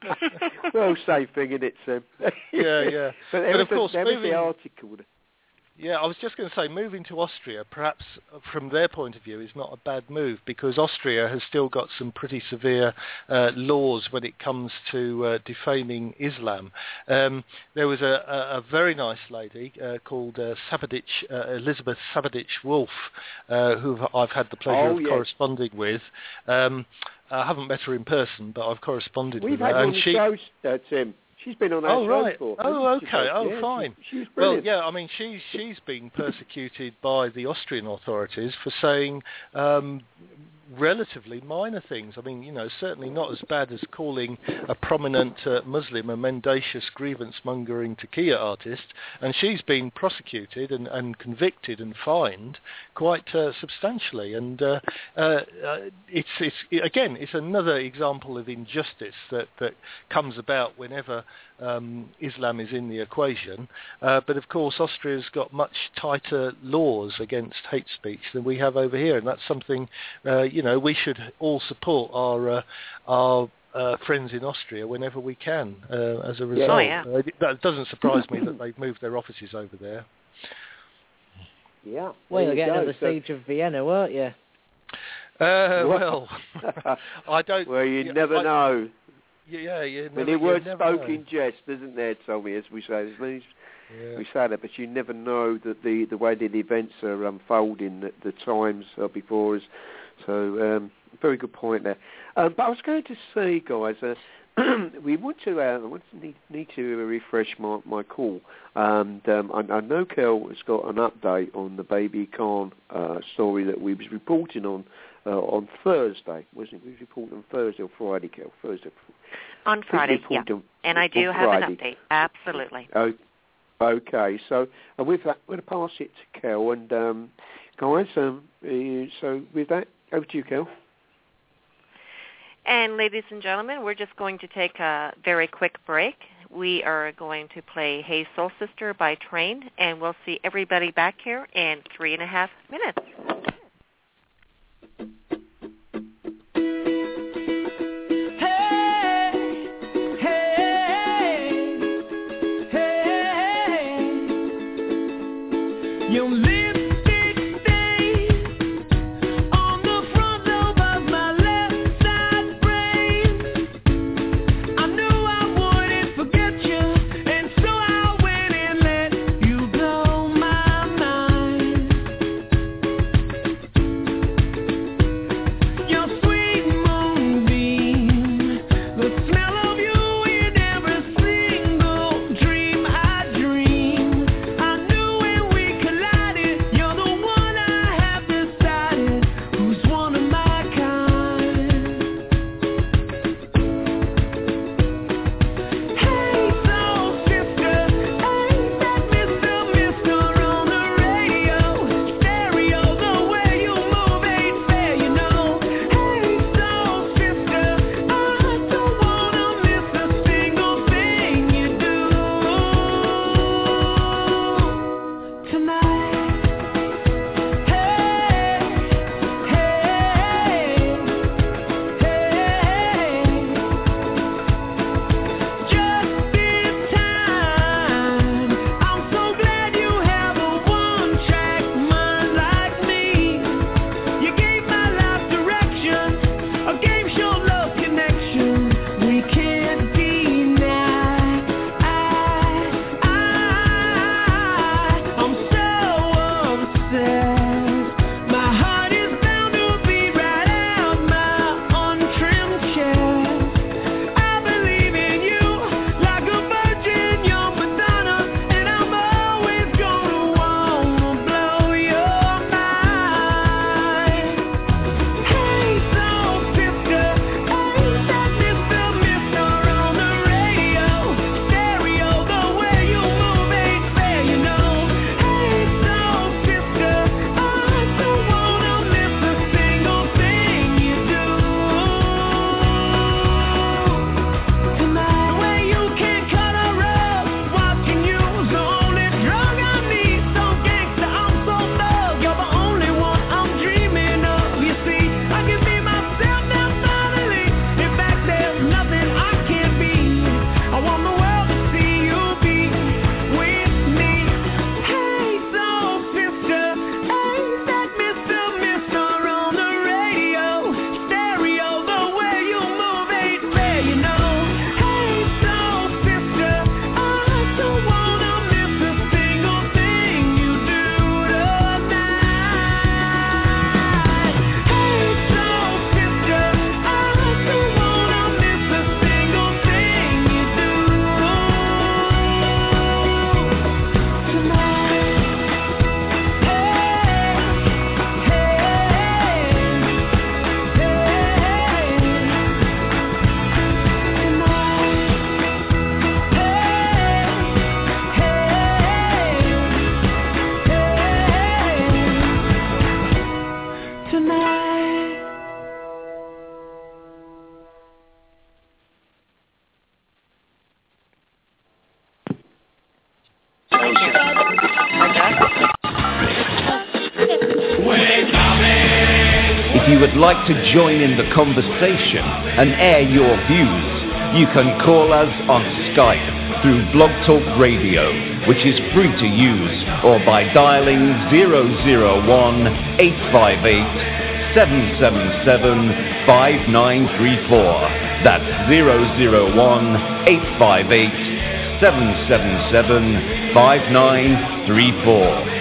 Well, safe thing, isn't it, Sam? Yeah. But of course, there was the article. Yeah, I was just going to say, moving to Austria, perhaps from their point of view, is not a bad move, because Austria has still got some pretty severe laws when it comes to defaming Islam. There was a very nice lady called Elizabeth Savadich-Wolf, who I've had the pleasure of corresponding with. I haven't met her in person, but I've corresponded with her. We've had her on the show, Tim. She's been on our show before. Oh, okay. Fine. She's well, yeah, I mean, she's been persecuted by the Austrian authorities for saying relatively minor things. I mean, certainly not as bad as calling a prominent Muslim a mendacious grievance-mongering tequila artist, and she's been prosecuted and convicted and fined quite substantially. And it's another example of injustice that comes about whenever Islam is in the equation. But of course, Austria's got much tighter laws against hate speech than we have over here, and that's something we should all support our friends in Austria whenever we can. As a result, that doesn't surprise me that they've moved their offices over there. Yeah. Well, you'll get another siege of Vienna, won't you? Well, I don't. Well, you never know. Yeah, But it was spoken jest, isn't there, Tommy, as we say. We say that, but you never know that the way that the events are unfolding, the times are before us. So, very good point there. But I was going to say, guys, we want to need to refresh my call. And I know Kel has got an update on the Baby Khan story that we was reporting on Thursday, wasn't it? We was reporting on Thursday or Friday, Kel? Thursday. On Friday, yeah. And I do have an update. Absolutely. Okay, so with that, I'm going to pass it to Kel. And guys, so with that, over to you, Kel. And ladies and gentlemen, we're just going to take a very quick break. We are going to play Hey Soul Sister by Train, and we'll see everybody back here in 3.5 minutes. If you would like to join in the conversation and air your views, you can call us on Skype through Blog Talk Radio, which is free to use, or by dialing 001-858-777-5934. That's 001-858-777-5934.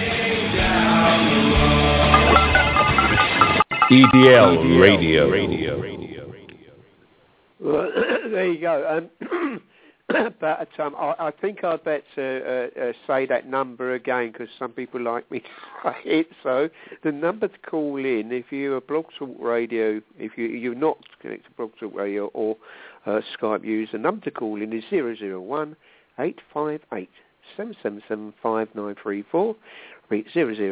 EBL Radio. Well, there you go. But I think I'd better say that number again, because some people like me to say it. So the number to call in, if you're a Blog Talk Radio, if you're not connected to Blog Talk Radio or Skype user, the number to call in is 001-858-777-5934. Repeat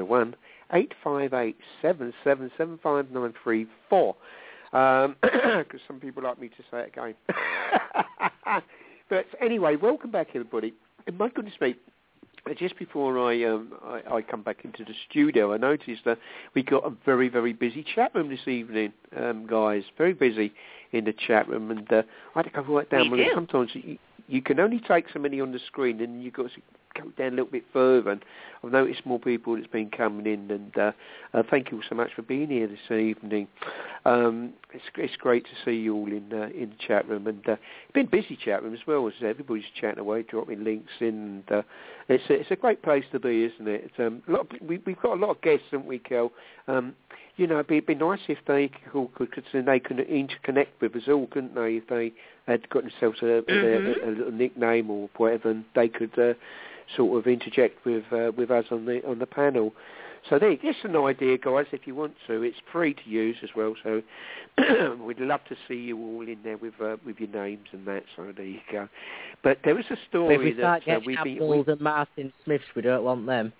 001-858-777-5934. Because some people like me to say it again. But anyway, welcome back, everybody. And my goodness me, just before I come back into the studio, I noticed that we got a very, very busy chat room this evening, guys. Very busy in the chat room, and I had to go right down. Well, sometimes you can only take so many on the screen, and you've got to go down a little bit further. And I've noticed more people that's been coming in, and thank you so much for being here this evening. It's great to see you all in the chat room, and it's been a busy chat room as well. As everybody's chatting away, dropping links in, and it's a great place to be, isn't it? We've got a lot of guests, haven't we, Kel? You know, it'd be nice if they could interconnect with us all, couldn't they? If they had got themselves a little nickname or whatever, and they could sort of interject with us on the panel. So just an idea, guys. If you want to, it's free to use as well. So we'd love to see you all in there with your names and that. So there you go. But there was a story if we start getting Abduls and Martin Smiths, we don't want them.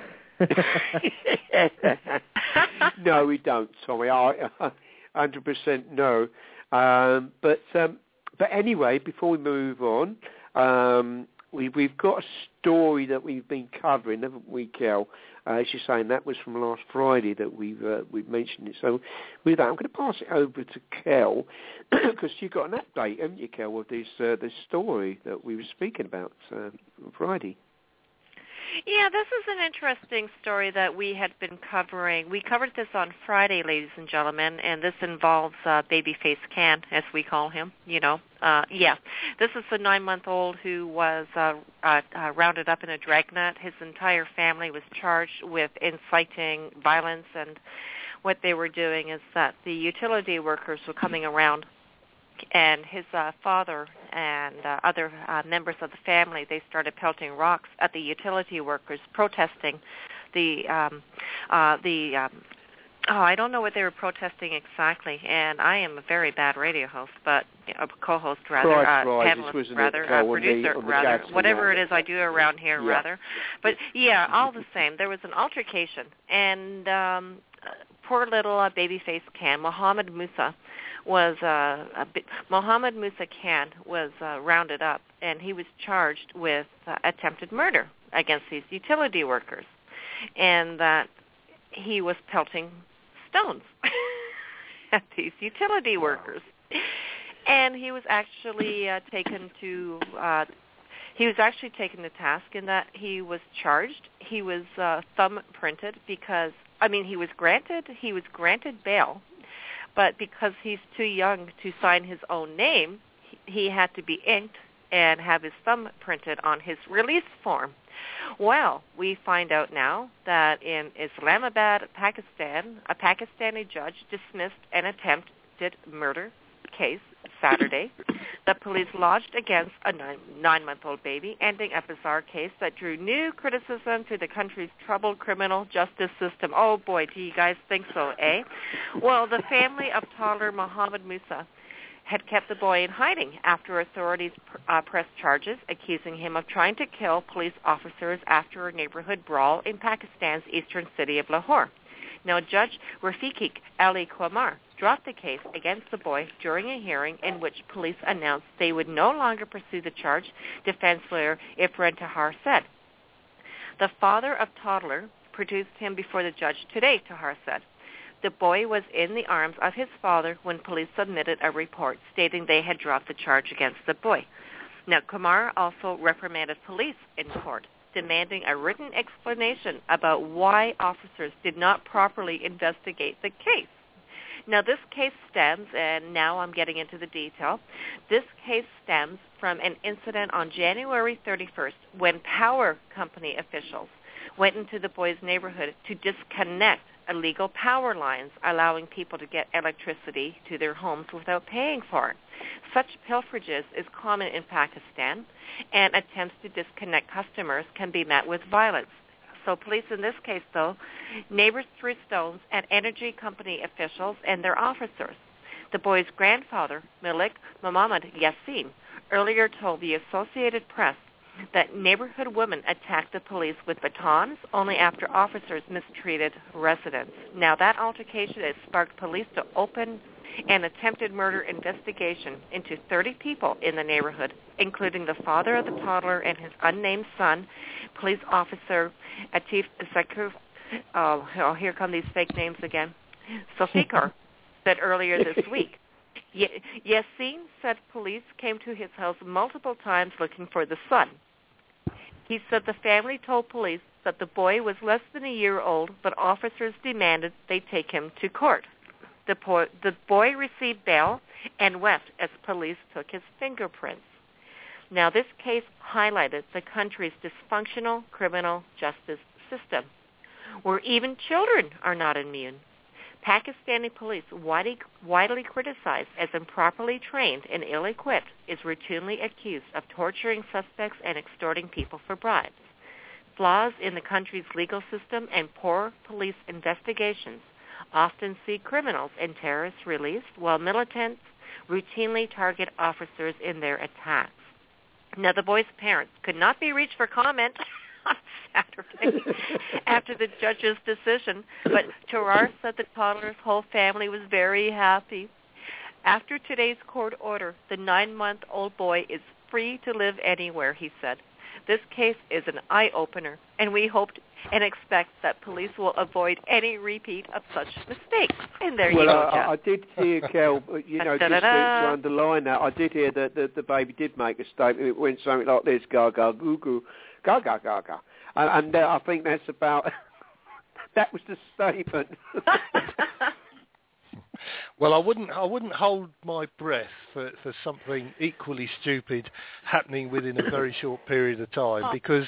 No, we don't, Tommy. 100% no. But anyway, before we move on, we've got a story that we've been covering, haven't we, Kel? As you're saying, that was from last Friday that we've mentioned it. So with that, I'm going to pass it over to Kel, because you got an update, haven't you, Kel, of this story that we were speaking about on Friday. Yeah, this is an interesting story that we had been covering. We covered this on Friday, ladies and gentlemen, and this involves Babyface Can, as we call him, you know. This is a 9-month-old who was rounded up in a dragnet. His entire family was charged with inciting violence, and what they were doing is that the utility workers were coming around, and his father and other members of the family, they started pelting rocks at the utility workers, protesting I don't know what they were protesting exactly, and I am a very bad radio host, but a co-host rather, panelist rather, producer rather, whatever it is I do around here rather. But yeah, all the same, there was an altercation, and poor little Babyface Can, Mohammed Musa Khan was rounded up, and he was charged with attempted murder against these utility workers, and that he was pelting stones at these utility workers. And he was actually taken to task in that he was charged. He was thumbprinted because he was granted bail, but because he's too young to sign his own name, he had to be inked and have his thumb printed on his release form. Well, we find out now that in Islamabad, Pakistan, a Pakistani judge dismissed an attempted murder case Saturday. The police lodged against a 9-month-old baby, ending a bizarre case that drew new criticism to the country's troubled criminal justice system. Oh boy, do you guys think so, eh? Well, the family of toddler Mohammed Musa had kept the boy in hiding after authorities pressed charges accusing him of trying to kill police officers after a neighborhood brawl in Pakistan's eastern city of Lahore. Now, Judge Rafiq Ali Qamar dropped the case against the boy during a hearing in which police announced they would no longer pursue the charge, defense lawyer Ifran Tahar said. The father of toddler produced him before the judge today, Tahar said. The boy was in the arms of his father when police submitted a report stating they had dropped the charge against the boy. Now, Kumar also reprimanded police in court, demanding a written explanation about why officers did not properly investigate the case. Now, this case stems, and now I'm getting into the detail, this case stems from an incident on January 31st when power company officials went into the boy's neighborhood to disconnect illegal power lines, allowing people to get electricity to their homes without paying for it. Such pilferages is common in Pakistan, and attempts to disconnect customers can be met with violence. So police in this case, though, neighbors threw stones at energy company officials and their officers. The boy's grandfather, Malik Muhammad Yassin, earlier told the Associated Press that neighborhood women attacked the police with batons only after officers mistreated residents. Now, that altercation has sparked police to open an attempted murder investigation into 30 people in the neighborhood, including the father of the toddler and his unnamed son. Police officer Atif Zakir, here come these fake names again, Sofikar, said earlier this week. Yassin said police came to his house multiple times looking for the son. He said the family told police that the boy was less than a year old, but officers demanded they take him to court. The boy received bail and left as police took his fingerprints. Now, this case highlighted the country's dysfunctional criminal justice system, where even children are not immune. Pakistani police, widely criticized as improperly trained and ill-equipped, is routinely accused of torturing suspects and extorting people for bribes. Flaws in the country's legal system and poor police investigations often see criminals and terrorists released, while militants routinely target officers in their attacks. Now, the boy's parents could not be reached for comment on Saturday after the judge's decision, but Tahar said the toddler's whole family was very happy. After today's court order, the 9-month-old boy is free to live anywhere, he said. This case is an eye-opener, and we hope and expect that police will avoid any repeat of such mistakes. And there you go, Jeff. I did hear, Kel, just to underline that, I did hear that the baby did make a statement. It went something like this, gaga, goo goo, gaga, gaga. And I think that's about, that was the statement. Well, I wouldn't hold my breath for something equally stupid happening within a very short period of time, because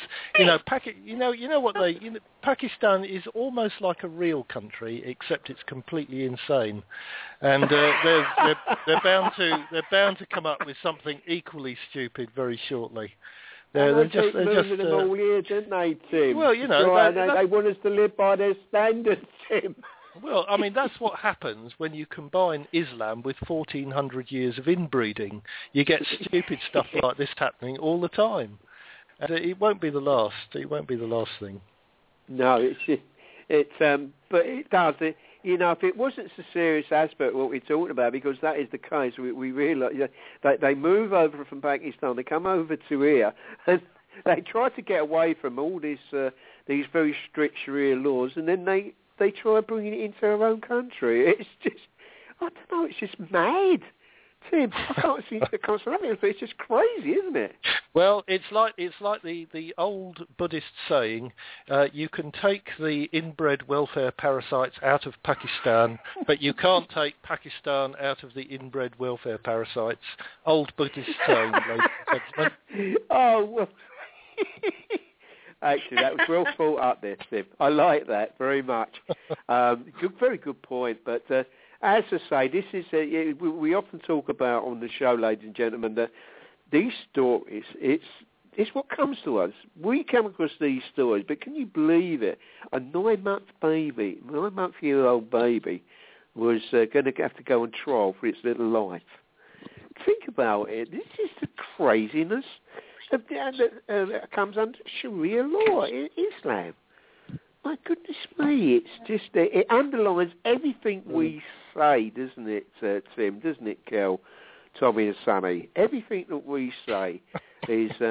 Pakistan is almost like a real country, except it's completely insane, and they're bound to come up with something equally stupid very shortly. They're just them all year, didn't they, Tim? Well, they want us to live by their standards, Tim. Well, I mean, that's what happens when you combine Islam with 1,400 years of inbreeding. You get stupid stuff like this happening all the time. And it won't be the last. It won't be the last thing. No, but it does. If it wasn't so serious aspect what we're talking about, because that is the case, we realise that they move over from Pakistan, they come over to here, and they try to get away from all these very strict Sharia laws, and then they try bringing it into our own country. It's just, I don't know, it's just mad. Tim, I can't see the concept, but it's just crazy, isn't it? Well, it's like the old Buddhist saying, you can take the inbred welfare parasites out of Pakistan, but you can't take Pakistan out of the inbred welfare parasites. Old Buddhist saying, ladies and gentlemen. Oh, well. Actually, that was well thought up there, Tim. I like that very much. Very good point. But as I say, this is we often talk about on the show, ladies and gentlemen, that these stories, it's what comes to us. We come across these stories, but can you believe it? A 9-month-year-old baby was going to have to go on trial for its little life. Think about it. This is the craziness that comes under Sharia law in Islam. My goodness me, it's just, it underlines everything we say, doesn't it, Tim? Doesn't it, Kel, Tommy and Sonny? Everything that we say is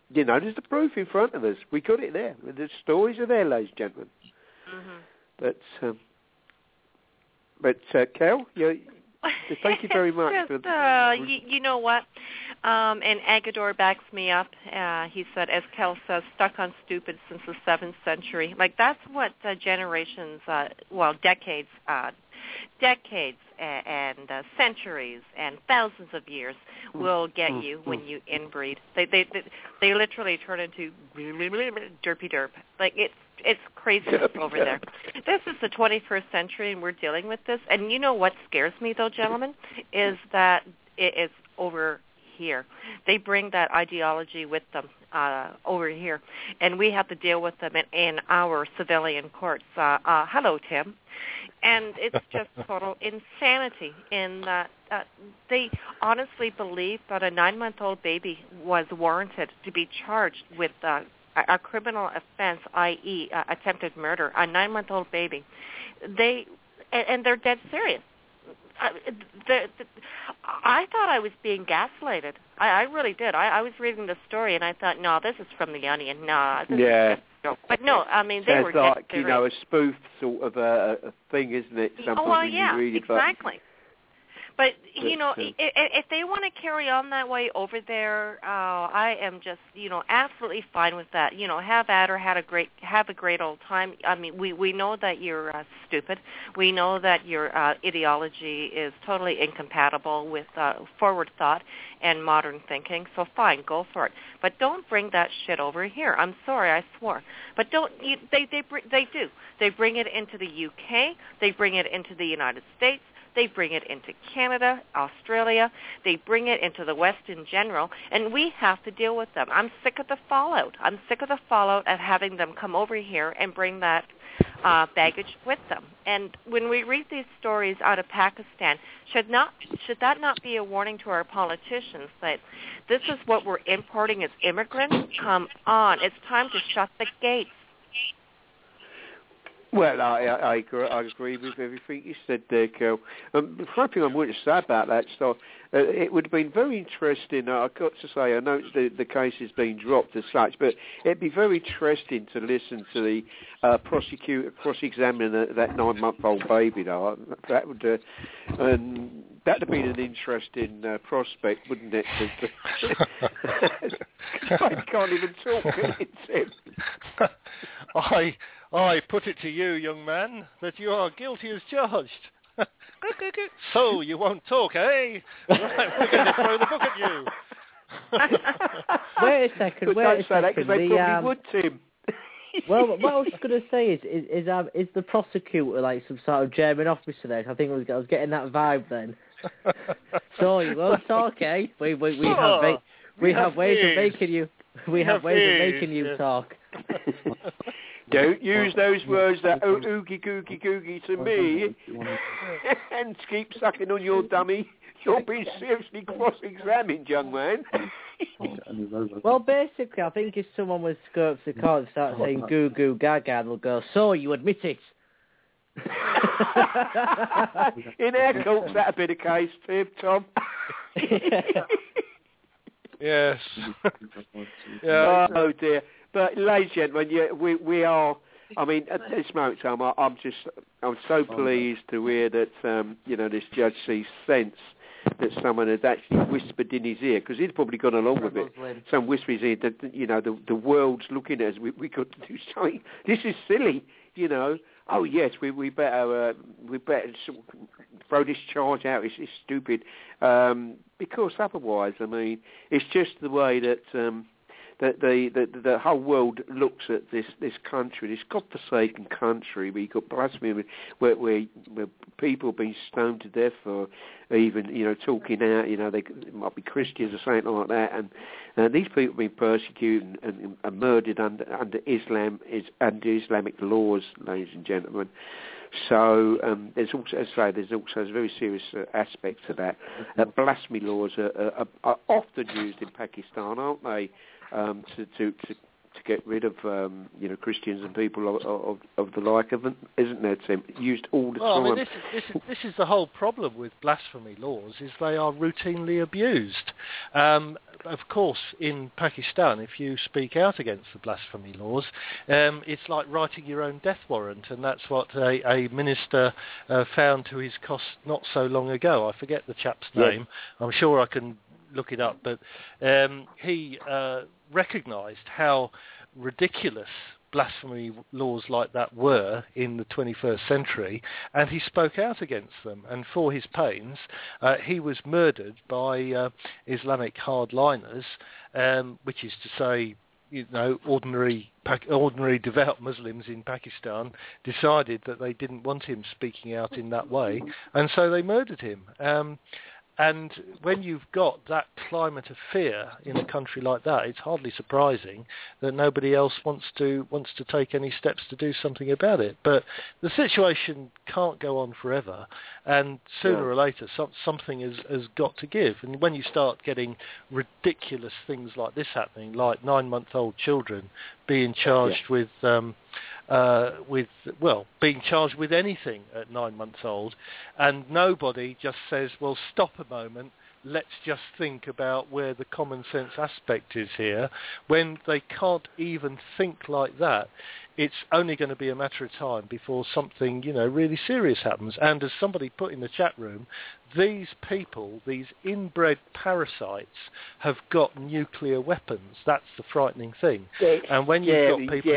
you know, there's the proof in front of us. We got it there. The stories are there, ladies and gentlemen. Mm-hmm. But Kel, thank you very much. You know what? And Agador backs me up. He said, as Kel says, stuck on stupid since the 7th century. Like, that's what decades and centuries and thousands of years will get you when you inbreed. They literally turn into derpy derp. Like, it's crazy over there. This is the 21st century, and we're dealing with this. And you know what scares me, though, gentlemen, is that it is over here. They bring that ideology with them over here, and we have to deal with them in our civilian courts. Hello, Tim. And it's just total insanity in that they honestly believe that a 9-month-old baby was warranted to be charged with a criminal offense, i.e. Attempted murder, a 9-month-old baby. And they're dead serious. I thought I was being gaslighted. I really did. I was reading the story, and I thought, no, this is from The Onion. No, this is just, but no, I mean, they were like, dead serious. you know, a spoof sort of a thing, isn't it? Sometimes when you read it, exactly. But, you know, if they want to carry on that way over there, I am just, you know, absolutely fine with that. You know, have at her, have a great old time. I mean, we know that you're stupid. We know that your ideology is totally incompatible with forward thought and modern thinking. So fine, go for it. But don't bring that shit over here. I'm sorry, I swore. But they do. They bring it into the UK. They bring it into the United States. They bring it into Canada, Australia. They bring it into the West in general, and we have to deal with them. I'm sick of the fallout. I'm sick of the fallout of having them come over here and bring that baggage with them. And when we read these stories out of Pakistan, should that not be a warning to our politicians that this is what we're importing as immigrants? Come on. It's time to shut the gates. Well, I agree with everything you said there, Kel. The one thing I wanted to say about that stuff, it would have been very interesting. I've got to say, I know the case has been dropped as such, but it'd be very interesting to listen to the prosecutor cross-examine that 9-month-old baby. Though that would that'd have been an interesting prospect, wouldn't it? I can't even talk. I put it to you, young man, that you are guilty as charged. So you won't talk, eh? Right, we're going to throw the book at you. Wait a second. Don't say that because they probably would, Tim. Well, what I was going to say is the prosecutor like some sort of German officer there? I think I was getting that vibe then. So you won't talk, eh? We have ways of making you talk. Don't use those words that oogie googie googie to me and keep sucking on your dummy. You're being seriously cross-examined, young man. Well, basically, I think if someone was to go up to the court and start saying goo goo gaga, they'll go, so you admit it. In our cults, that'd be the case, Tom. Yes. Yeah. Oh dear. But ladies and gentlemen, we are. I mean, at this moment in time, I'm so pleased to hear that this judge sees sense that someone had actually whispered in his ear, because he'd probably gone along with it. Some whisper in his ear that the world's looking at us. We got to do something. This is silly, Oh yes, we better throw this charge out. It's stupid, because otherwise, I mean, it's just the way that the whole world looks at this country, this godforsaken country where you've got blasphemy, where people have been stoned to death for even talking out. They might be Christians or something like that, and these people have been persecuted and murdered under Islamic laws, ladies and gentlemen. So there's also a very serious aspect to that. Blasphemy laws are often used in Pakistan, aren't they? To get rid of Christians and people of the like of them, isn't there, Tim? Used all the time. I mean, this is the whole problem with blasphemy laws, is they are routinely abused. of course, in Pakistan, if you speak out against the blasphemy laws, it's like writing your own death warrant, and that's what a minister found to his cost not so long ago. I forget the chap's name. I'm sure I can look it up, but he recognised how ridiculous blasphemy laws like that were in the 21st century, and he spoke out against them. And for his pains, he was murdered by Islamic hardliners, which is to say, ordinary devout Muslims in Pakistan decided that they didn't want him speaking out in that way, and so they murdered him. And when you've got that climate of fear in a country like that, it's hardly surprising that nobody else wants to take any steps to do something about it. But the situation can't go on forever, and sooner or later something has got to give. And when you start getting ridiculous things like this happening, like 9-month-old children being charged with being charged with anything at 9 months old, and nobody just says, well, stop a moment, let's just think about where the common sense aspect is here. When they can't even think like that, it's only going to be a matter of time before something, really serious happens. And as somebody put in the chat room, these people, these inbred parasites, have got nuclear weapons. That's the frightening thing. And when you've got people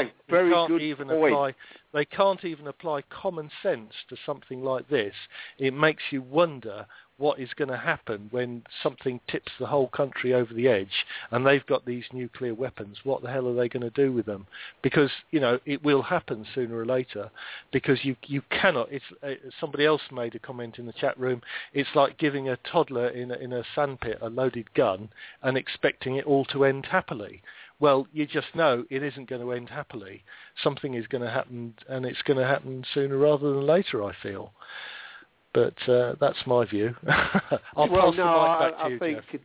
they can't even apply common sense to something like this, it makes you wonder what is going to happen when something tips the whole country over the edge and they've got these nuclear weapons. What the hell are they going to do with them? Because, it will happen sooner or later, because you cannot. Somebody else made a comment in the chat room, it's like giving a toddler in a sandpit a loaded gun and expecting it all to end happily. Well, you just know it isn't going to end happily. Something is going to happen, and it's going to happen sooner rather than later, I feel. But that's my view. I'll pass the mic back to you, Jeff.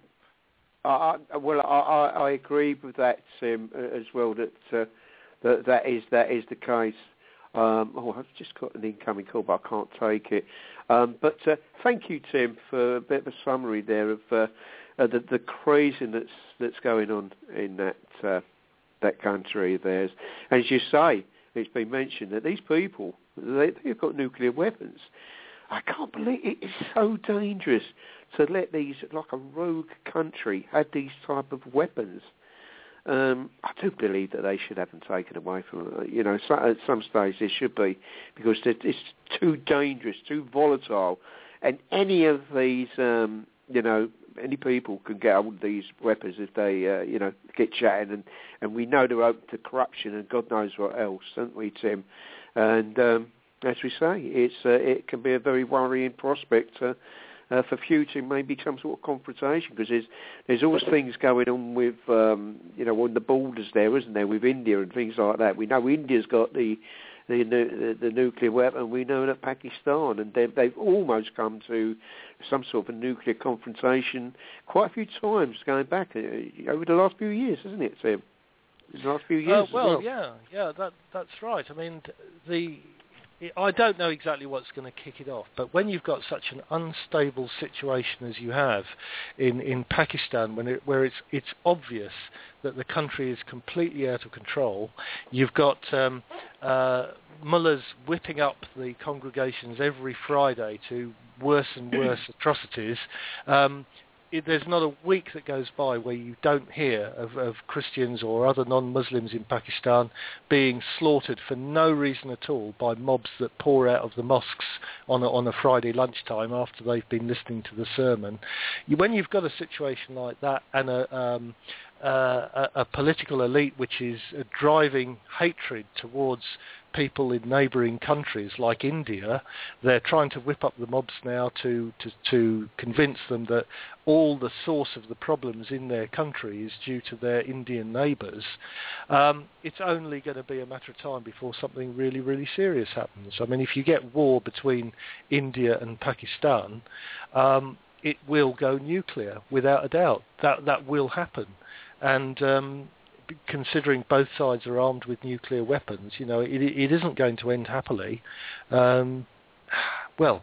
I agree with that, Tim, as well. That is the case. I've just got an incoming call, but I can't take it. But thank you, Tim, for a bit of a summary there of the craziness that's going on in that country of theirs. And as you say, it's been mentioned that these people, they've got nuclear weapons. I can't believe it. It's so dangerous to let these, like a rogue country, have these type of weapons. I do believe that they should have them taken away from them. At some stage there should be, because it's too dangerous, too volatile, and any of these, any people can get hold of these weapons if they, get chatting, and we know they're open to corruption and God knows what else, don't we, Tim? And as we say, it can be a very worrying prospect for future, maybe some sort of confrontation, because there's always things going on with, on the borders there, isn't there, with India and things like that. We know India's got the nuclear weapon. We know that Pakistan, and they've almost come to some sort of a nuclear confrontation quite a few times going back over the last few years, isn't it, Tim? The last few years. That's right. I mean, I don't know exactly what's going to kick it off, but when you've got such an unstable situation as you have in Pakistan, where it's obvious that the country is completely out of control, you've got mullahs whipping up the congregations every Friday to worse and worse atrocities. There's not a week that goes by where you don't hear of Christians or other non-Muslims in Pakistan being slaughtered for no reason at all by mobs that pour out of the mosques on a Friday lunchtime after they've been listening to the sermon. When you've got a situation like that and a political elite which is driving hatred towards people in neighbouring countries like India, they're trying to whip up the mobs now to convince them that all the source of the problems in their country is due to their Indian neighbours. It's only going to be a matter of time before something really, really serious happens. I mean, if you get war between India and Pakistan, it will go nuclear without a doubt. That will happen. And considering both sides are armed with nuclear weapons, it isn't going to end happily.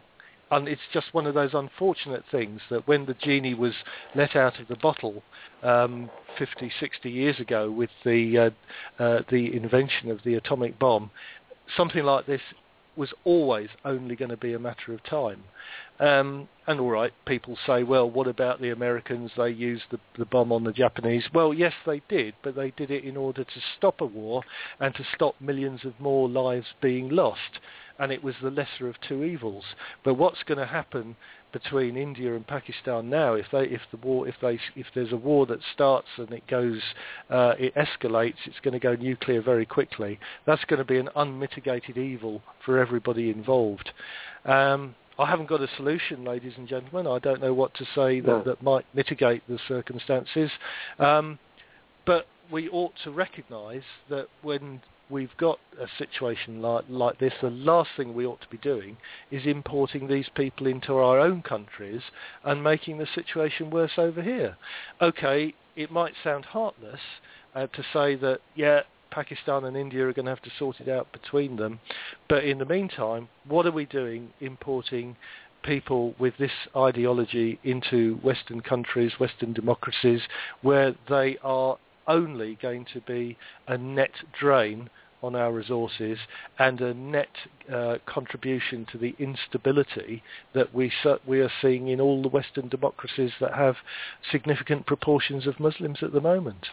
it's just one of those unfortunate things that when the genie was let out of the bottle 50, 60 years ago with the invention of the atomic bomb, something like this was always only going to be a matter of time. And all right, people say, well, what about the Americans? They used the bomb on the Japanese. Well, yes, they did, but they did it in order to stop a war and to stop millions of more lives being lost. And it was the lesser of two evils. But what's going to happen between India and Pakistan now, if there's a war that starts and it escalates, it's going to go nuclear very quickly. That's going to be an unmitigated evil for everybody involved. I haven't got a solution, ladies and gentlemen. I don't know what to say that might mitigate the circumstances. But we ought to recognise that when we've got a situation like this, the last thing we ought to be doing is importing these people into our own countries and making the situation worse over here. Okay, it might sound heartless to say that, Pakistan and India are going to have to sort it out between them, but in the meantime, what are we doing importing people with this ideology into Western countries, Western democracies, where they are only going to be a net drain on our resources and a net contribution to the instability that we are seeing in all the Western democracies that have significant proportions of Muslims at the moment?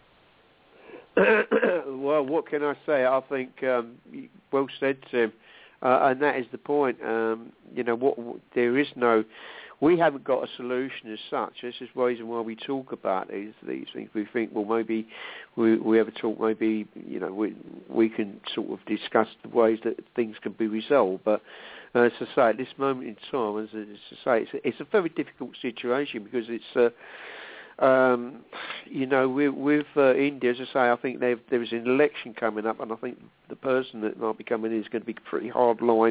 Well, what can I say? I think well said, Tim, and that is the point. We haven't got a solution as such. This is the reason why we talk about these things. We think, well, maybe we ever talk. Maybe we can sort of discuss the ways that things can be resolved. But as I say, at this moment in time, as I say, it's a very difficult situation because it's. With India, as I say, I think there is an election coming up, and I think the person that might be coming in is going to be a pretty hard line,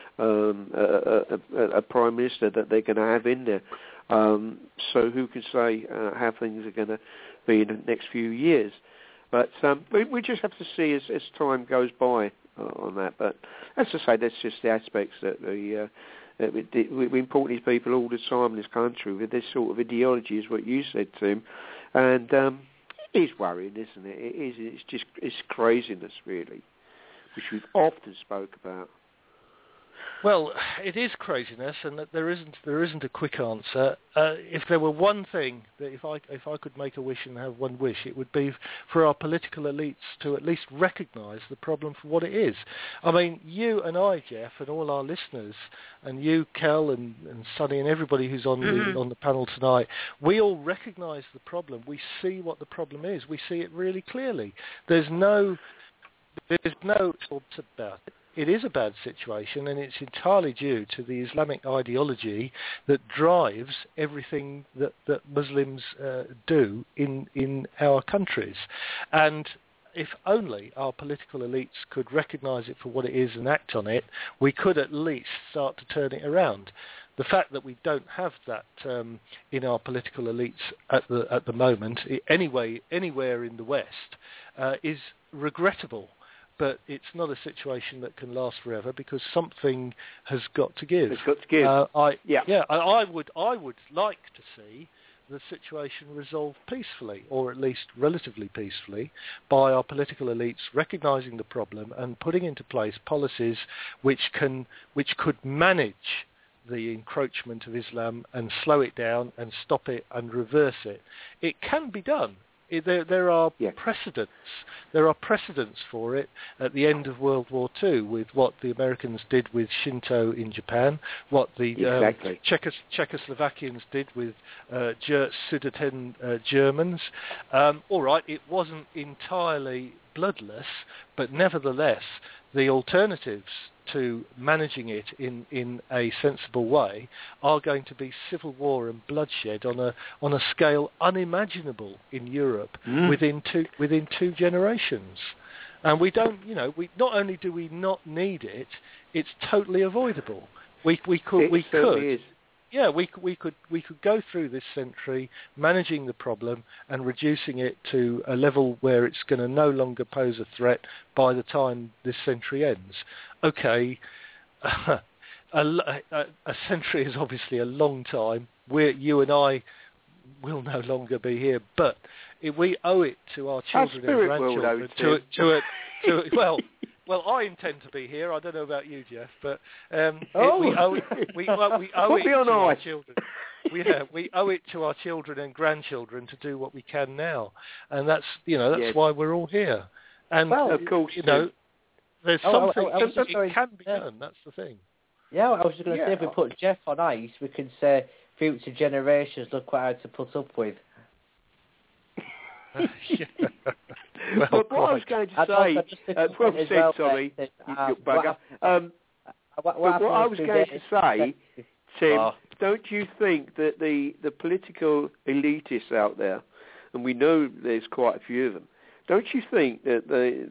a prime minister that they're going to have in there. So who can say how things are going to be in the next few years? But we just have to see as time goes by on that. But as I say, that's just the aspects that we import these people all the time in this country with this sort of ideology, is what you said, Tim, and it is worrying, isn't it? It's craziness, really, which we've often spoke about. Well, it is craziness, and that there isn't a quick answer. If there were one thing that if I could make a wish and have one wish, it would be for our political elites to at least recognise the problem for what it is. I mean, you and I, Jeff, and all our listeners, and you, Kel, and Sonny, and everybody who's on the panel tonight, we all recognise the problem. We see what the problem is. We see it really clearly. There's no thoughts about it. It is a bad situation, and it's entirely due to the Islamic ideology that drives everything that Muslims do in our countries. And if only our political elites could recognise it for what it is and act on it, we could at least start to turn it around. The fact that we don't have that in our political elites at the moment, anywhere in the West, is regrettable. But it's not a situation that can last forever because something has got to give. It's got to give. I would like to see the situation resolved peacefully, or at least relatively peacefully, by our political elites recognising the problem and putting into place policies which could manage the encroachment of Islam and slow it down and stop it and reverse it. It can be done. There are precedents. There are precedents for it at the end of World War II with what the Americans did with Shinto in Japan, what the Czechoslovakians did with Sudeten Germans. All right, it wasn't entirely bloodless, but nevertheless, the alternatives to managing it in a sensible way are going to be civil war and bloodshed on a scale unimaginable in Europe within two generations. And we don't, we not only do we not need it, it's totally avoidable. We could go through this century managing the problem and reducing it to a level where it's going to no longer pose a threat by the time this century ends. Okay, a century is obviously a long time. You and I will no longer be here, but we owe it to our children and grandchildren well, I intend to be here. I don't know about you, Jeff, but we owe it to our children. We owe it to our children and grandchildren to do what we can now, and that's why we're all here. And of course, there's something it can be done. That's the thing. Yeah, I was just going to say, if we put Jeff on ice, we could say future generations look what I had to put up with. Well, what I was going to say, Prof said, sorry, you bugger. But what I was going to say, Tim, don't you think that the political elitists out there, and we know there's quite a few of them, don't you think that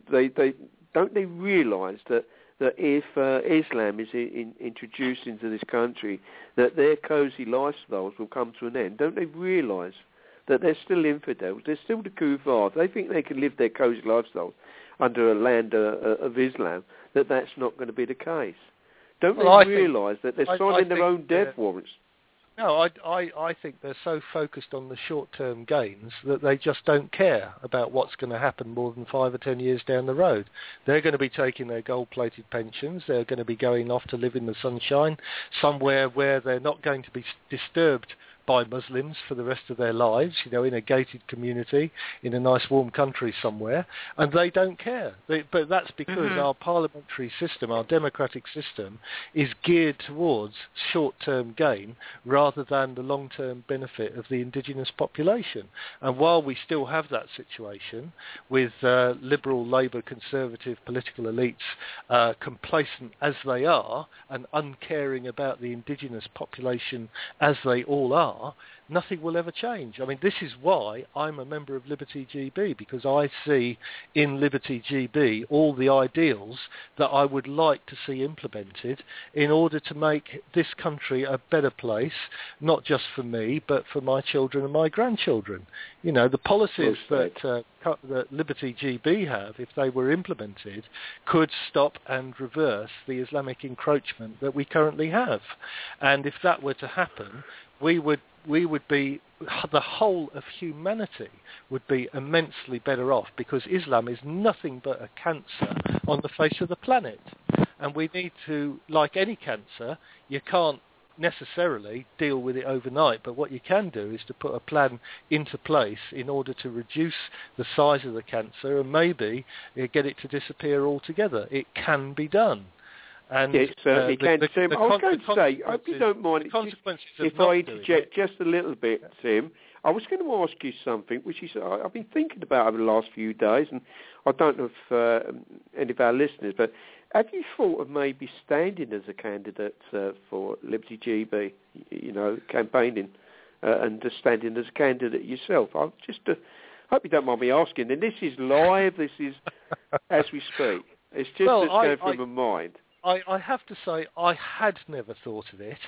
they realise that if Islam is introduced into this country, that their cosy lifestyles will come to an end? Don't they realise that they're still infidels, they're still the kuffar? They think they can live their cosy lifestyles under a land of Islam, that's not going to be the case. Don't they realise that they're signing their own death warrants? No, I think they're so focused on the short-term gains that they just don't care about what's going to happen more than 5 or 10 years down the road. They're going to be taking their gold-plated pensions. They're going to be going off to live in the sunshine somewhere where they're not going to be disturbed by Muslims for the rest of their lives, in a gated community, in a nice warm country somewhere, and they don't care. But that's because our parliamentary system, our democratic system, is geared towards short-term gain rather than the long-term benefit of the indigenous population. And while we still have that situation with liberal, Labour, Conservative political elites complacent as they are and uncaring about the indigenous population as they all are, nothing will ever change. I mean, this is why I'm a member of Liberty GB, because I see in Liberty GB all the ideals that I would like to see implemented in order to make this country a better place, not just for me, but for my children and my grandchildren. The policies that Liberty GB have, if they were implemented, could stop and reverse the Islamic encroachment that we currently have. And if that were to happen, we would be, the whole of humanity would be immensely better off, because Islam is nothing but a cancer on the face of the planet. And we need to, like any cancer, you can't necessarily deal with it overnight, but what you can do is to put a plan into place in order to reduce the size of the cancer and maybe get it to disappear altogether. It can be done. And yes, certainly can. Tim, I was going to say, I hope you don't mind if I interject just a little bit, Tim. I was going to ask you something, which is I've been thinking about over the last few days, and I don't know if any of our listeners, but have you thought of maybe standing as a candidate for Liberty GB, campaigning and just standing as a candidate yourself? I just hope you don't mind me asking. And this is live. This is as we speak. It's just going through my mind. I have to say I had never thought of it.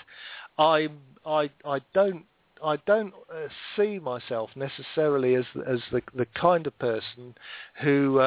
I don't see myself necessarily as the kind of person who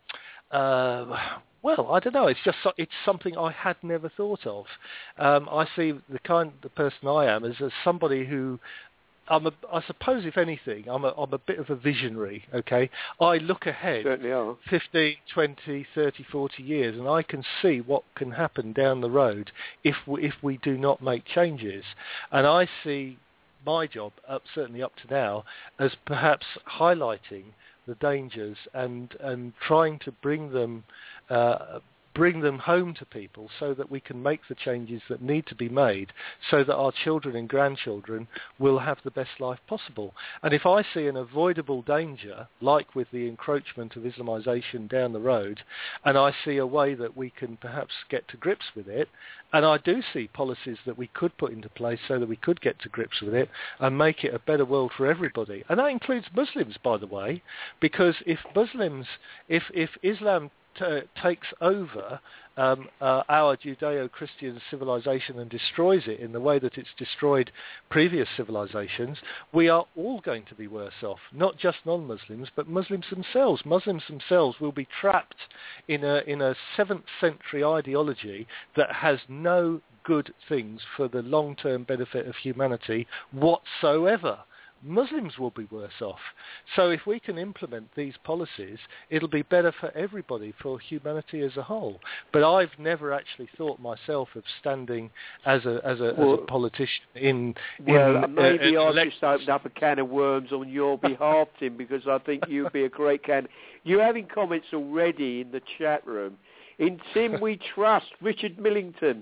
well, I don't know. It's something I had never thought of. I see the person I am as somebody who I suppose, if anything, I'm a bit of a visionary, okay? I look ahead 15, 20, 30, 40 years, and I can see what can happen down the road if we do not make changes. And I see my job, certainly up to now, as perhaps highlighting the dangers and trying to bring them home to people so that we can make the changes that need to be made so that our children and grandchildren will have the best life possible. And if I see an avoidable danger, like with the encroachment of Islamization down the road, and I see a way that we can perhaps get to grips with it, and I do see policies that we could put into place so that we could get to grips with it and make it a better world for everybody. And that includes Muslims, by the way, because if Islam takes over our Judeo-Christian civilization and destroys it in the way that it's destroyed previous civilizations, we are all going to be worse off, not just non-Muslims, but Muslims themselves. Muslims themselves will be trapped in a 7th century ideology that has no good things for the long-term benefit of humanity whatsoever. Muslims will be worse off. So if we can implement these policies, it'll be better for everybody, for humanity as a whole. But I've never actually thought myself of standing as a politician in maybe I've just opened up a can of worms on your behalf, Tim, because I think you'd be a great candidate. You're having comments already in the chat room. In Tim we trust, Richard Millington.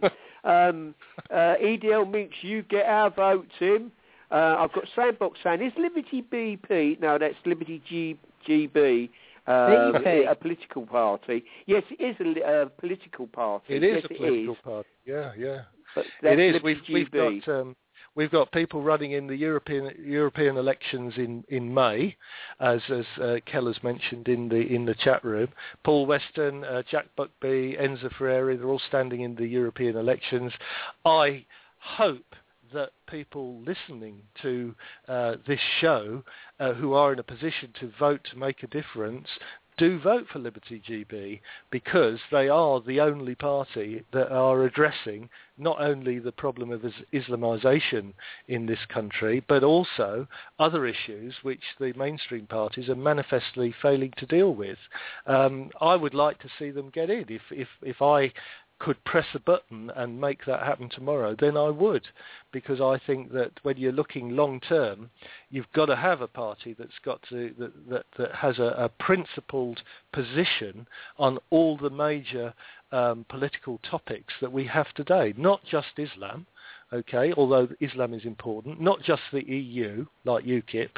EDL Minx, you get our vote, Tim. I've got Sandbox saying, is Liberty BP? No, that's Liberty GB, a political party. Yes, it is a political party. It is yes, a political party. Yeah. It is. We've got people running in the European elections in May, as Keller's mentioned in the chat room. Paul Weston, Jack Buckby, Enzo Ferreri, they're all standing in the European elections. I hope that people listening to this show who are in a position to vote to make a difference do vote for Liberty GB, because they are the only party that are addressing not only the problem of Islamisation in this country, but also other issues which the mainstream parties are manifestly failing to deal with. I would like to see them get in. If I could press a button and make that happen tomorrow, then I would, because I think that when you're looking long term, you've got to have a party that's got to that has a principled position on all the major political topics that we have today, not just Islam. Okay, although Islam is important, not just the EU, like UKIP.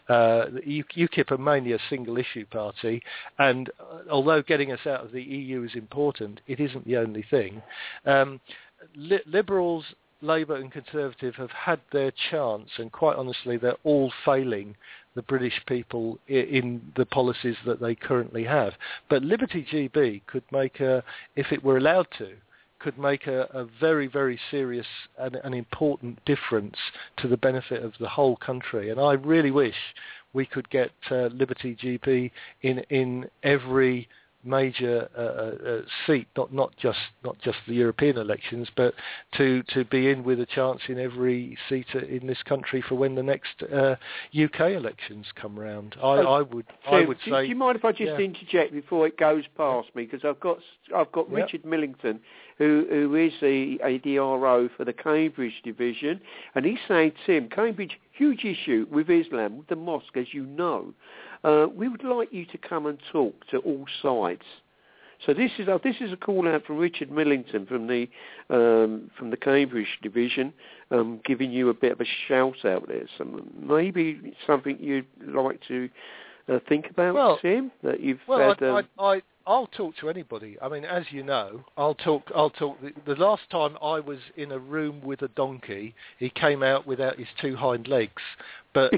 UKIP are mainly a single-issue party, and although getting us out of the EU is important, it isn't the only thing. Liberals, Labour and Conservative have had their chance, and quite honestly, they're all failing the British people in the policies that they currently have. But Liberty GB could make if it were allowed to, could make a very, very serious and an important difference to the benefit of the whole country. And I really wish we could get Liberty GB in every major seat, not just the European elections, but to be in with a chance in every seat in this country for when the next UK elections come round. I would say. Do you mind if I just interject before it goes past me? Because I've got Richard Millington, who is the ADRO for the Cambridge division, and he's saying, Tim, Cambridge, huge issue with Islam, with the mosque, as you know. We would like you to come and talk to all sides. So this is a call out from Richard Millington from the Cambridge division, giving you a bit of a shout out there. So maybe something you'd like to think about, Tim. That you've had. I'll talk to anybody. I mean, as you know, I'll talk. The last time I was in a room with a donkey, he came out without his two hind legs. But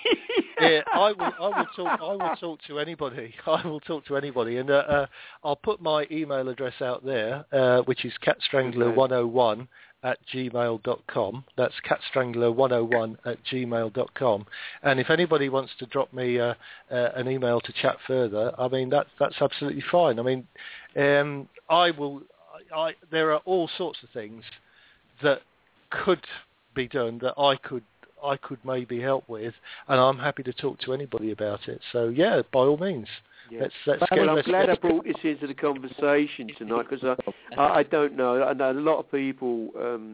I will talk to anybody. I will talk to anybody, and I'll put my email address out there, which is catstrangler101 @gmail.com. That's catstrangler101 @gmail.com. And if anybody wants to drop me an email to chat further, I mean that's absolutely fine. I mean, there are all sorts of things that could be done that I could maybe help with, and I'm happy to talk to anybody about it. So yeah, by all means. Yeah. I'm glad I brought this into the conversation tonight, because I don't know. I know a lot of people,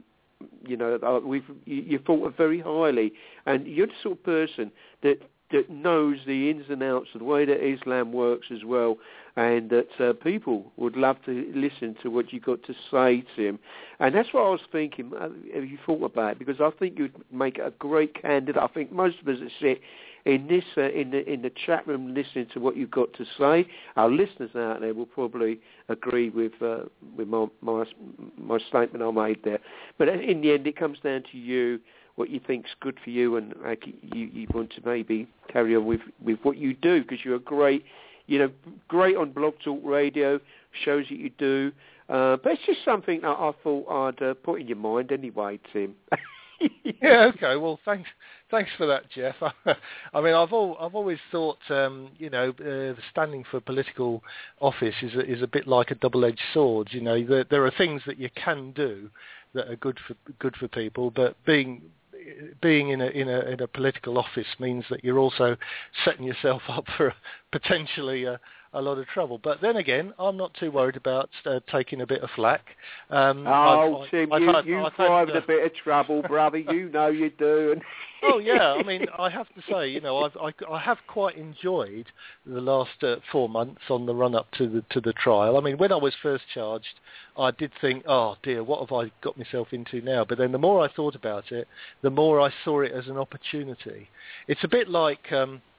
you thought very highly, and you're the sort of person that knows the ins and outs of the way that Islam works as well, and that people would love to listen to what you got to say, Tim. And that's what I was thinking. Have you thought about it? Because I think you'd make a great candidate. I think most of us that sit in this in the chat room listening to what you've got to say, our listeners out there will probably agree with my statement I made there. But in the end, it comes down to you, what you think's good for you, and you want to maybe carry on with what you do, because you're great on Blog Talk Radio, shows that you do. But it's just something that I thought I'd put in your mind anyway, Tim. Yeah, okay. Well, thanks for that, Jeff. I mean, I've always thought, standing for political office is a bit like a double-edged sword. You know, there are things that you can do that are good for people, but being in a political office means that you're also setting yourself up for potentially a lot of trouble. But then again, I'm not too worried about taking a bit of flack. Tim, you thrive in a bit of trouble, brother. You know you do. Oh yeah, I mean, I have to say, you know, I have quite enjoyed the last 4 months on the run up to the trial. I mean, when I was first charged, I did think, oh dear, what have I got myself into now? But then the more I thought about it, the more I saw it as an opportunity. It's a bit like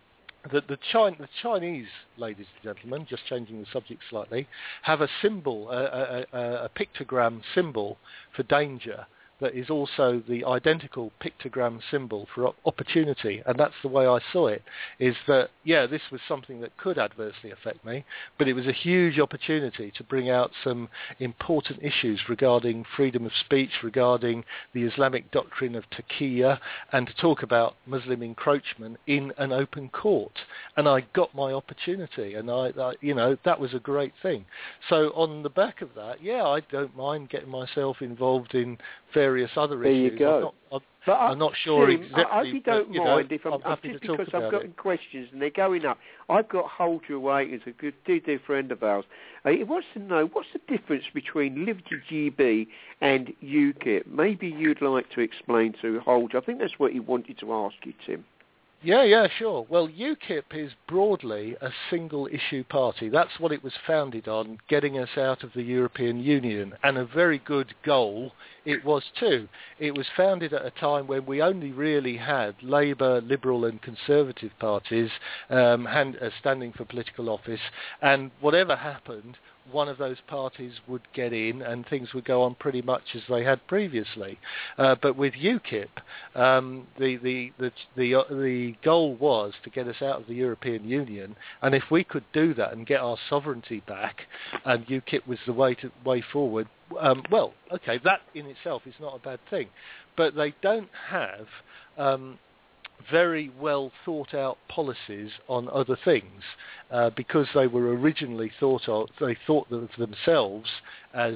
the Chinese, ladies and gentlemen, just changing the subject slightly, have a symbol, a pictogram symbol for danger that is also the identical pictogram symbol for opportunity. And that's the way I saw it, is that, yeah, this was something that could adversely affect me, but it was a huge opportunity to bring out some important issues regarding freedom of speech, regarding the Islamic doctrine of taqiyya, and to talk about Muslim encroachment in an open court. And I got my opportunity, and I that was a great thing. So on the back of that, yeah, I don't mind getting myself involved in various other issues. There you go. I'm not sure Tim, exactly. I hope you don't mind if I'm happy just to talk because about I've got it. questions and they're going up. I've got Hold Your Waiting, a good dear friend of ours. He wants to know what's the difference between Liberty GB and UKIP. Maybe you'd like to explain to Hold. I think that's what he wanted to ask you, Tim. Yeah, sure. Well, UKIP is broadly a single-issue party. That's what it was founded on, getting us out of the European Union, and a very good goal it was too. It was founded at a time when we only really had Labour, Liberal and Conservative parties standing for political office, and whatever happened, one of those parties would get in and things would go on pretty much as they had previously. But with UKIP, the goal was to get us out of the European Union, and if we could do that and get our sovereignty back, and UKIP was the way forward, well, okay, that in itself is not a bad thing. But they don't have very well thought out policies on other things because they were originally thought of themselves as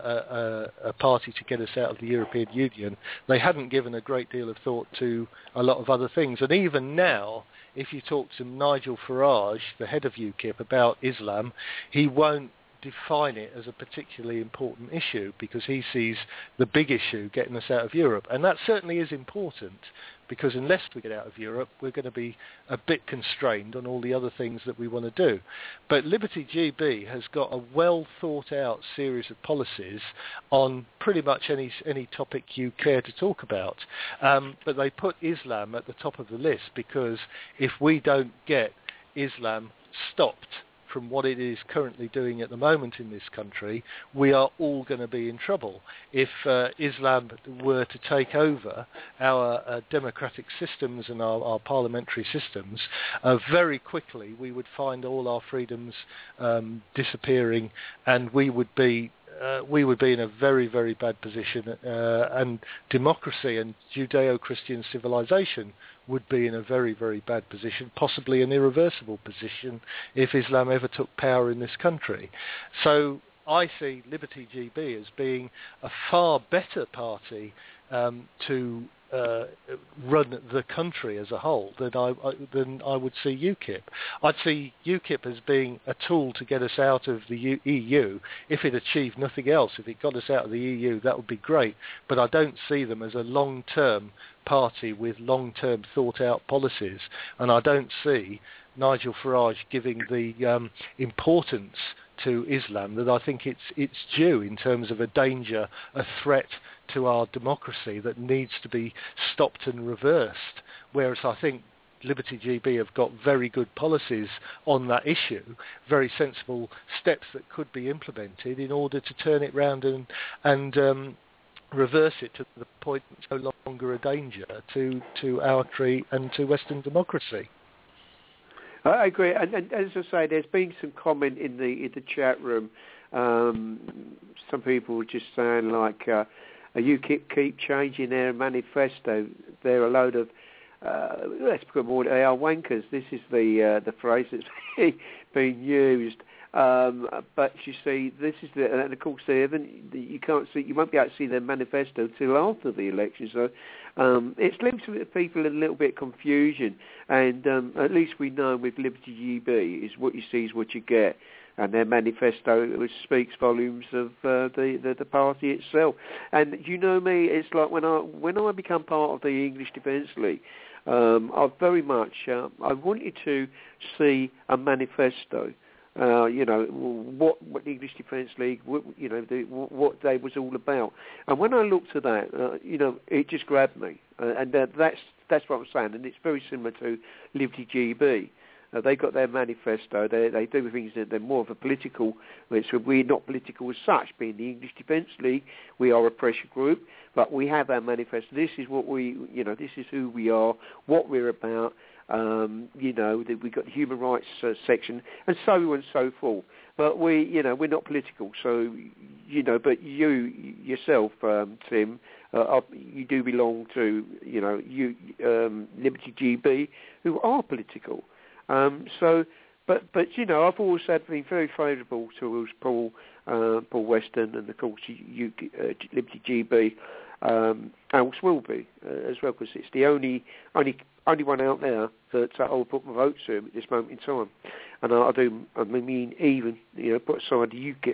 a party to get us out of the European Union. They hadn't given a great deal of thought to a lot of other things, and even now if you talk to Nigel Farage, the head of UKIP, about Islam, he won't define it as a particularly important issue because he sees the big issue getting us out of Europe. And that certainly is important because unless we get out of Europe, we're going to be a bit constrained on all the other things that we want to do. But Liberty GB has got a well thought out series of policies on pretty much any topic you care to talk about. But they put Islam at the top of the list because if we don't get Islam stopped from what it is currently doing at the moment in this country, we are all going to be in trouble. If Islam were to take over our democratic systems and our parliamentary systems, very quickly we would find all our freedoms disappearing, and we would be in a very, very bad position, and democracy and Judeo-Christian civilization would be in a very, very bad position, possibly an irreversible position if Islam ever took power in this country. So I see Liberty GB as being a far better party to run the country as a whole than I would see UKIP. I'd see UKIP as being a tool to get us out of the EU. If it achieved nothing else, if it got us out of the EU, that would be great. But I don't see them as a long-term party with long-term thought-out policies, and I don't see Nigel Farage giving the importance to Islam that I think it's due in terms of a danger, a threat to our democracy that needs to be stopped and reversed. Whereas I think Liberty GB have got very good policies on that issue, very sensible steps that could be implemented in order to turn it round and reverse it to the point it's no longer a danger to our country and to Western democracy. I agree, and as I say, there's been some comment in the chat room. Some people were just saying like, UKIP keep changing their manifesto. They're a load of, let's put more, they are wankers. This is the phrase that's being used. But you see, this is and of course you can't see, you won't be able to see their manifesto till after the election. So it's left people in a little bit of confusion. And at least we know with Liberty GB is what you see is what you get. And their manifesto, which speaks volumes of the party itself. And you know me, it's like when I become part of the English Defence League, I very much I wanted to see a manifesto. What the English Defence League, what they was all about. And when I looked at that, it just grabbed me. And that's what I'm saying. And it's very similar to Liberty GB. They got their manifesto. They do things that they're more of a political. So we're not political as such. Being the English Defence League, we are a pressure group, but we have our manifesto. This is what this is who we are, what we're about. We've got the human rights section, and so on and so forth. But we're not political. So but you yourself, Tim, you do belong to Liberty GB, who are political. But I've always been very favourable to Paul Weston, and of course Liberty GB, Alice will be as well, because it's the only one out there that I will put my vote to at this moment in time. And I mean even put aside the UKIP.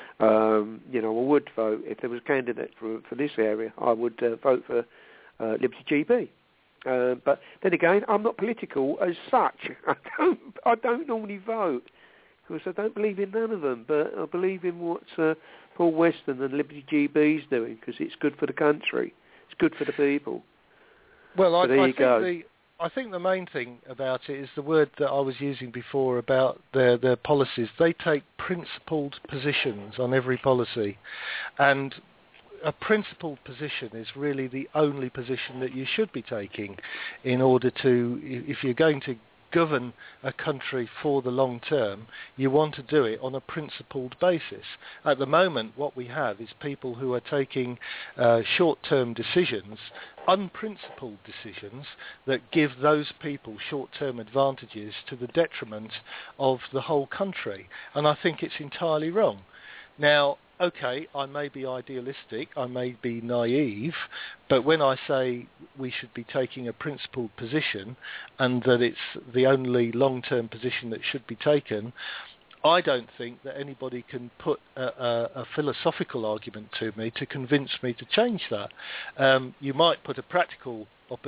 I would vote if there was a candidate for this area. I would vote for Liberty GB. But then again, I'm not political as such. I don't normally vote because I don't believe in none of them. But I believe in what Paul Weston and Liberty GB is doing, because it's good for the country. It's good for the people. Well, so I think the main thing about it is the word that I was using before about their policies. They take principled positions on every policy, and a principled position is really the only position that you should be taking in order to, if you're going to govern a country for the long term, you want to do it on a principled basis. At the moment, what we have is people who are taking short-term decisions, unprincipled decisions, that give those people short-term advantages to the detriment of the whole country. And I think it's entirely wrong. Now, okay, I may be idealistic, I may be naive, but when I say we should be taking a principled position and that it's the only long-term position that should be taken, I don't think that anybody can put a philosophical argument to me to convince me to change that. You might put a practical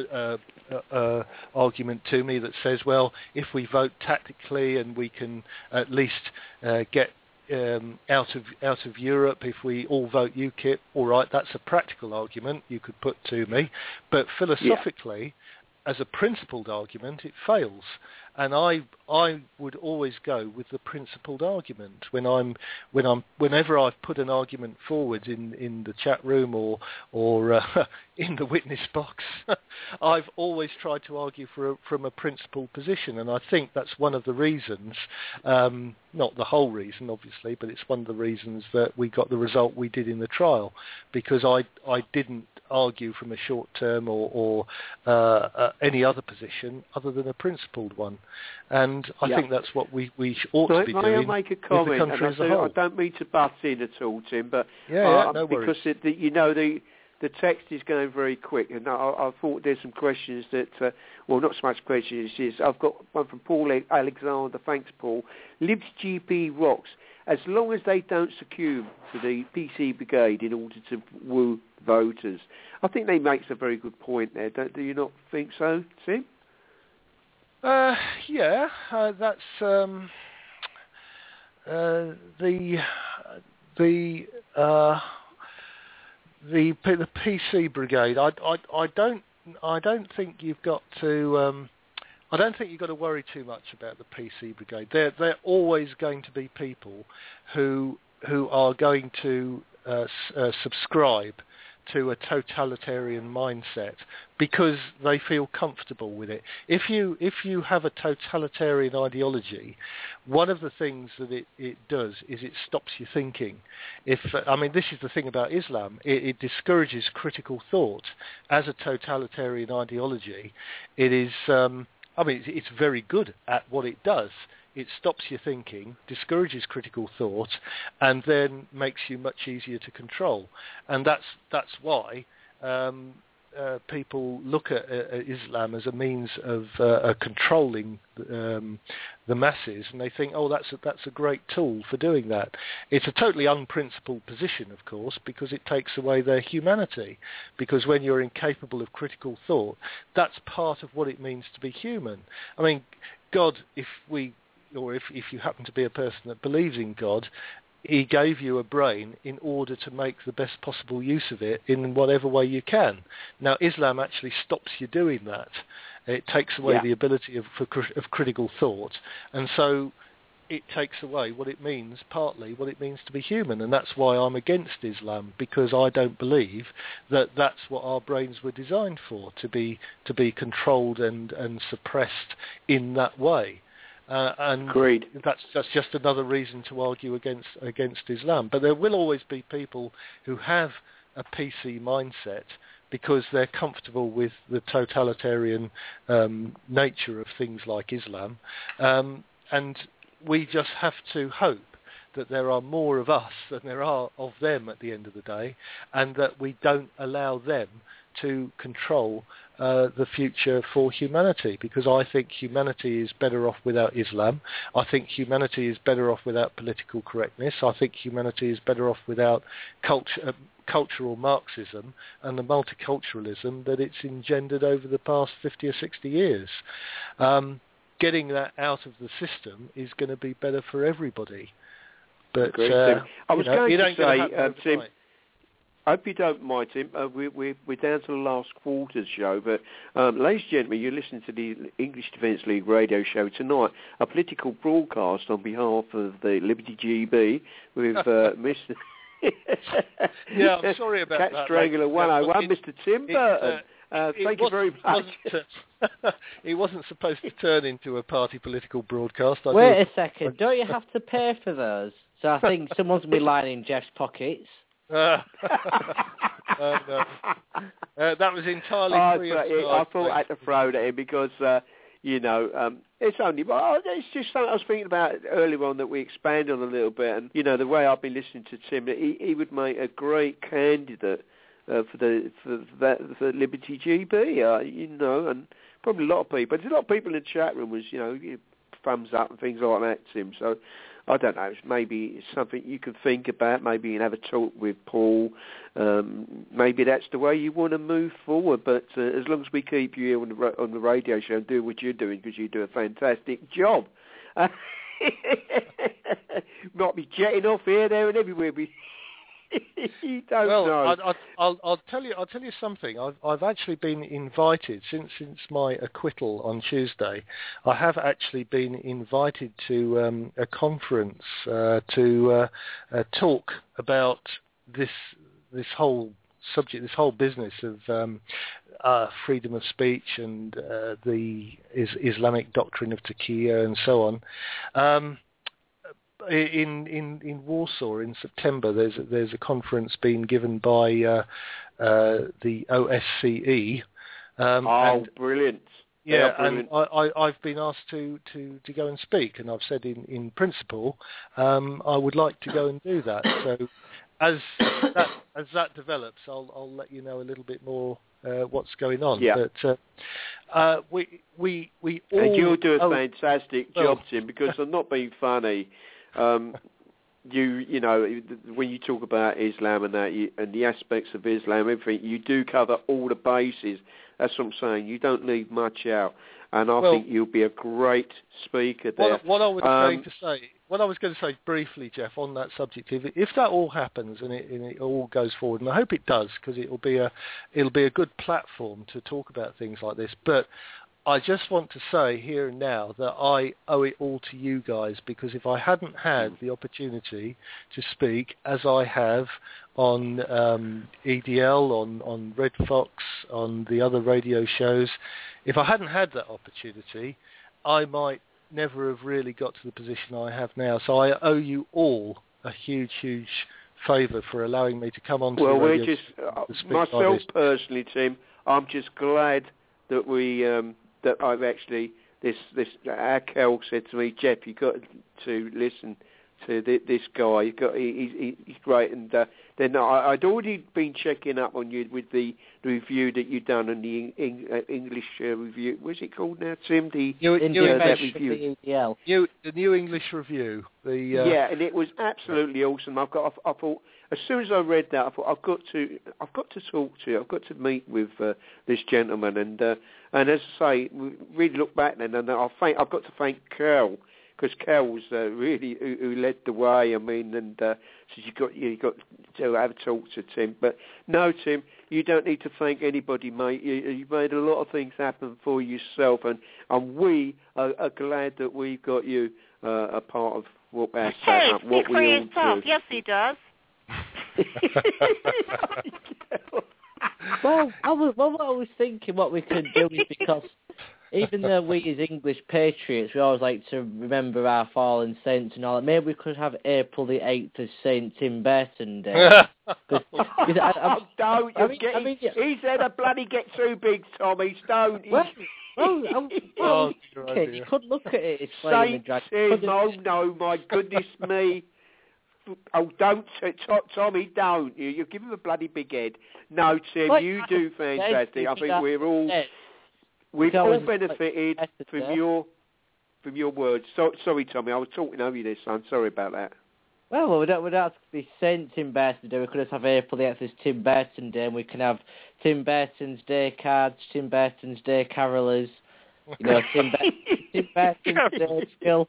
argument to me that says, well, if we vote tactically and we can at least get out of Europe, if we all vote UKIP, all right, that's a practical argument you could put to me, but philosophically, as a principled argument, it fails. And I would always go with the principled argument whenever I've put an argument forward in the chat room or in the witness box. I've always tried to argue from a principled position, and I think that's one of the reasons, not the whole reason obviously, but it's one of the reasons that we got the result we did in the trial, because I didn't argue from a short term or any other position other than a principled one. And I think that's what we ought to be doing. May I make a comment? With the country as a whole. I don't mean to butt in at all, Tim, but no worries. Because the text is going very quick, and I thought there's some questions that, well, not so much questions. I've got one from Paul Alexander. Thanks, Paul. Liberty GB rocks. As long as they don't succumb to the PC Brigade in order to woo voters. I think they makes a very good point there. Do you not think so, Tim? That's the PC Brigade. I don't think you've got to. I don't think you've got to worry too much about the PC Brigade. They're always going to be people who are going to subscribe to a totalitarian mindset because they feel comfortable with it. If you have a totalitarian ideology, one of the things that it does is it stops you thinking. This is the thing about Islam. It discourages critical thought. As a totalitarian ideology, it is. It's very good at what it does. It stops you thinking, discourages critical thought, and then makes you much easier to control. And that's why people look at Islam as a means of controlling the masses, and they think, oh, that's a great tool for doing that. It's a totally unprincipled position, of course, because it takes away their humanity. Because when you're incapable of critical thought, that's part of what it means to be human. I mean, God, if you happen to be a person that believes in God, he gave you a brain in order to make the best possible use of it in whatever way you can. Now, Islam actually stops you doing that. It takes away the ability of critical thought, and so it takes away partly what it means to be human, and that's why I'm against Islam, because I don't believe that that's what our brains were designed for, to be controlled and suppressed in that way. And Agreed. That's just another reason to argue against Islam. But there will always be people who have a PC mindset because they're comfortable with the totalitarian nature of things like Islam. And we just have to hope that there are more of us than there are of them at the end of the day, and that we don't allow them to control the future for humanity, because I think humanity is better off without Islam. I think humanity is better off without political correctness. I think humanity is better off without cultural Marxism and the multiculturalism that it's engendered over the past 50 or 60 years. Getting that out of the system is going to be better for everybody. But I was going to say, Tim, I hope you don't mind, Tim. We're down to the last quarter's show, but ladies and gentlemen, you're listening to the English Defence League radio show tonight, a political broadcast on behalf of the Liberty GB with Mr. Yeah, I'm sorry about Cat that. Strangler 101, Mr. Tim Burton. Thank you very much. It wasn't supposed to turn into a party political broadcast. Wait a second. Don't you have to pay for those? So I think someone's going to be lining Jeff's pockets. No. That was entirely free of charge. I thought I had to throw that in because, it's only... it's just something I was thinking about earlier on that we expanded on a little bit. And, the way I've been listening to Tim, he would make a great candidate for Liberty GB, and probably a lot of people. There's a lot of people in the chat room was, thumbs up and things like that, Tim. So I don't know. Maybe it's something you can think about. Maybe you can have a talk with Paul. Maybe that's the way you want to move forward. But as long as we keep you here on the radio show and do what you're doing, because you do a fantastic job. Might be jetting off here, there, and everywhere. You don't know. I'll tell you something. I've actually been invited since my acquittal on Tuesday. I have actually been invited to a conference to talk about this whole subject, this whole business of freedom of speech and the Islamic doctrine of taqiyya and so on. In Warsaw in September, there's a conference being given by the OSCE. Brilliant! Yeah, brilliant. And I've been asked to go and speak, and I've said in principle I would like to go and do that. So as that develops, I'll let you know a little bit more what's going on. Yeah. But we all... And you'll do a fantastic job, Tim, because I'm not being funny. When you talk about Islam and that, and the aspects of Islam, everything, you do cover all the bases. That's what I'm saying. You don't leave much out, and I think you'll be a great speaker there. What I was going to say briefly, Jeff, on that subject, if that all happens and it all goes forward, and I hope it does, because it'll be a good platform to talk about things like this. But I just want to say here and now that I owe it all to you guys, because if I hadn't had the opportunity to speak as I have on EDL, on Red Fox, on the other radio shows, if I hadn't had that opportunity, I might never have really got to the position I have now. So I owe you all a huge, huge favour for allowing me to come on to the radio. Well, we're just, myself personally, Tim, I'm just glad that we... that I've actually, our Kel said to me, Jeff, you've got to listen to this guy. He's great. And then I'd already been checking up on you with the review that you'd done on the English review. What's it called now, Tim? The New review. The New English Review. Yeah, and it was absolutely awesome. I thought, as soon as I read that, I thought I've got to talk to you. I've got to meet with this gentleman, and as I say, we really look back then, and I've got to thank Kel, because Kel was really who led the way. I mean, and so you got to have a talk to Tim. But no, Tim, you don't need to thank anybody, mate. You've made a lot of things happen for yourself, and we are glad that we've got you a part of what we all do. Yes, he does. Well, I was thinking what we could do is, because even though we as English patriots, we always like to remember our fallen saints and all that, maybe we could have April the 8th as St. Tim Burton Day. He said a bloody get too big, Tommy. Don't. You could look at it as playing the dragon. Oh no, my goodness me. Oh, don't, Tommy, don't. You give him a bloody big head. No, Tim, you do fantastic. I think we've all benefited from your words. Sorry, Tommy, I was talking over you there, son. Sorry about that. Well, we don't have to be St. Tim Burton Day. We could just have April the 8th as Tim Burton Day, and we can have Tim Burton's Day cards, Tim Burton's Day carolers, Tim Burton's Day still.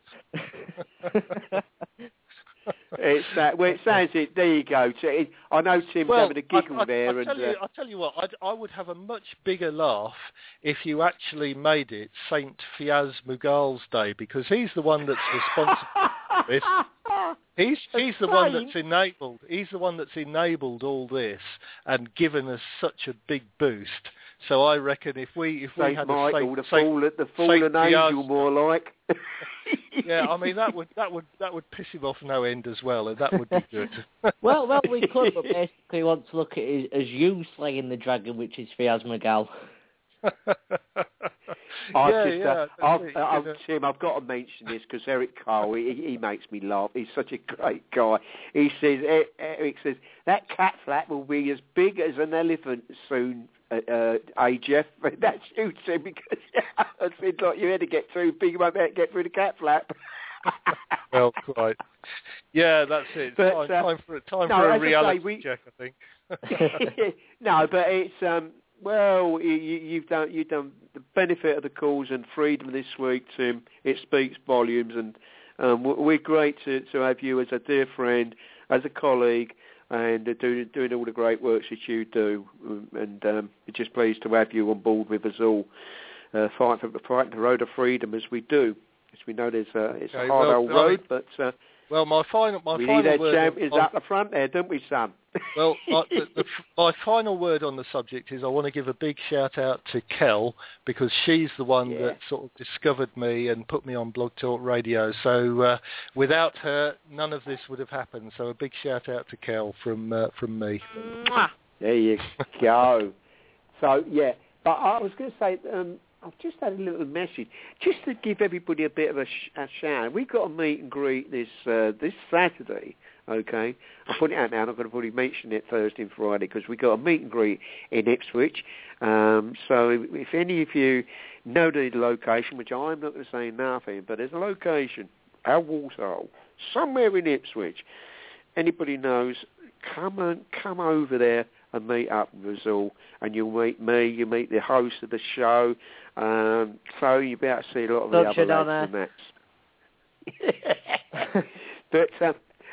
It sounds it. There you go. I know Tim's having a giggle there. I'll tell you what. I would have a much bigger laugh if you actually made it Saint Fiaz Mughals Day, because he's the one that's responsible for this. He's the one that's enabled. He's the one that's enabled all this and given us such a big boost. So I reckon if we had Michael, the fallen angel, more like. Yeah, I mean that would piss him off no end as well, and that would be good. well, we could, but basically want to look at it as you slaying the dragon, which is Fiaz Mughal. Tim, I've got to mention this because Eric Cole, he makes me laugh. He's such a great guy. He says, Eric says, that cat flap will be as big as an elephant soon. Jeff, that shoots him because I said, like, you had to get too big, you won't be able to get through the cat flap. Well, quite. Yeah, that's it. But, time for a reality check, I think. No, but it's well, you've done the benefit of the cause and freedom this week, Tim. It speaks volumes, and we're great to have you as a dear friend, as a colleague, and doing all the great works that you do, and we're just pleased to have you on board with us all, fighting the road of freedom as we do. As we know, it's a hard old road, but my final word champions up the front there, don't we, son? Well, my final word on the subject is I want to give a big shout out to Kel, because she's the one that sort of discovered me and put me on Blog Talk Radio. So without her, none of this would have happened. So a big shout out to Kel from me. There you go. So but I was going to say, I've just had a little message just to give everybody a bit of a shout. We've got a meet and greet this Saturday. Okay, I'll put it out now. I'm not going to probably mention it Thursday and Friday because we got a meet and greet in Ipswich. So if any of you know the location, which I'm not going to say nothing, but there's a location, our Walsall, somewhere in Ipswich. Anybody knows? Come over there and meet up with us all, and you'll meet me. You meet the host of the show. So you'll be able to see a lot of the other lads and that. But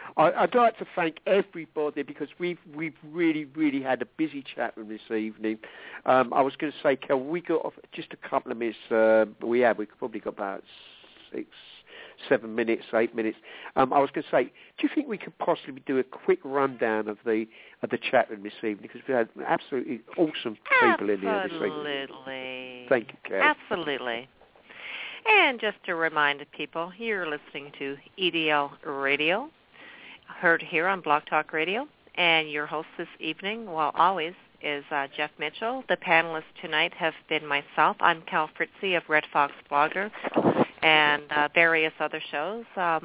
I'd like to thank everybody because we've really had a busy chat room this evening. I was going to say, Kel, we got just a couple of minutes. We've probably got about 6, 7 minutes, 8 minutes. I was going to say, do you think we could possibly do a quick rundown of the chat room this evening? Because we had absolutely awesome people in here this evening. Absolutely. Thank you, Kel. Absolutely. And just to remind people, you're listening to EDL Radio, heard here on Blog Talk Radio, and your host this evening, well, always, is Jeff Mitchell. The panelists tonight have been myself. I'm Cal Fritzy of Red Fox Blogger and various other shows.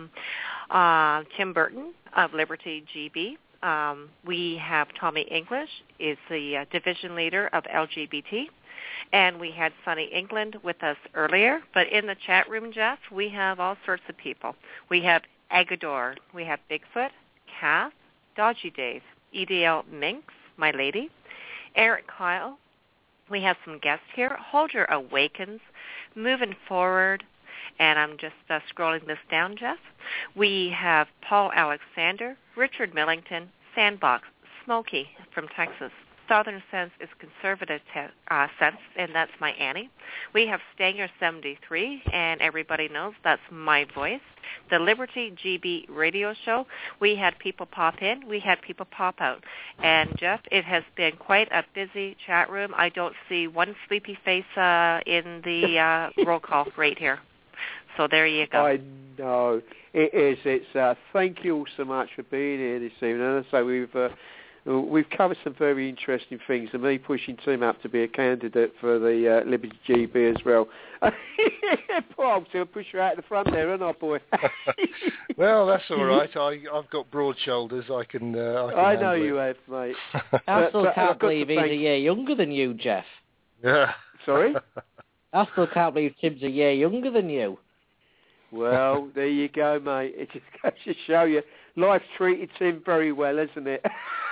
Tim Burton of Liberty GB. We have Tommy English, is the division leader of LGBT. And we had Sunny England with us earlier. But in the chat room, Jeff, we have all sorts of people. We have Agador. We have Bigfoot, Kath, Dodgy Dave, EDL Minx, my lady, Eric Kyle. We have some guests here. Holder Awakens, Moving Forward, and I'm just scrolling this down, Jeff. We have Paul Alexander, Richard Millington, Sandbox, Smokey from Texas. Southern Sense is Conservative Sense, and that's my Annie. We have Stanger 73, and everybody knows that's my voice. The Liberty GB radio show, we had people pop in, we had people pop out. And, Jeff, it has been quite a busy chat room. I don't see one sleepy face in the roll call right here. So there you go. I know. It is. It's thank you all so much for being here this evening. So we've covered some very interesting things, and me pushing Tim up to be a candidate for the Liberty GB as well. Poor old Tim, push you out at the front there, haven't I, boy? Well, that's all right. I've got broad shoulders. I can I know you have, mate. I still can't believe he's a year younger than you, Jeff. Yeah. Sorry? I still can't believe Tim's a year younger than you. Well, there you go, mate. It just goes to show you, life's treated Tim very well, hasn't it?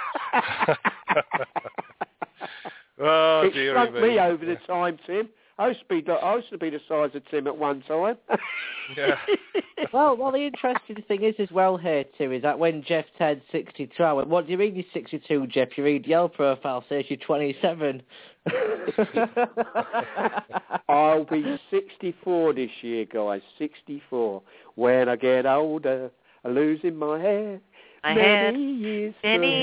Oh, it shrunk me over the time, Tim. I used to be the size of Tim at one time. Yeah. Well, the interesting thing is well here, too, is that when Jeff turned 62, I went, what do you mean you're 62, Jeff? Your EDL profile says you're 27. I'll be 64 this year, guys, 64. When I get older, I'm losing my hair. Many years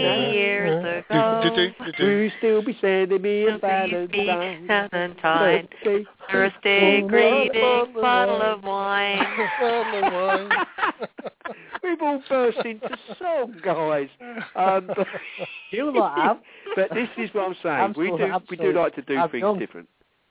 ago, you still be sending me a Valentine. Thursday, great big bottle of wine. We've all burst into song, guys. You lot have. But this is what I'm saying. We do like to do things different.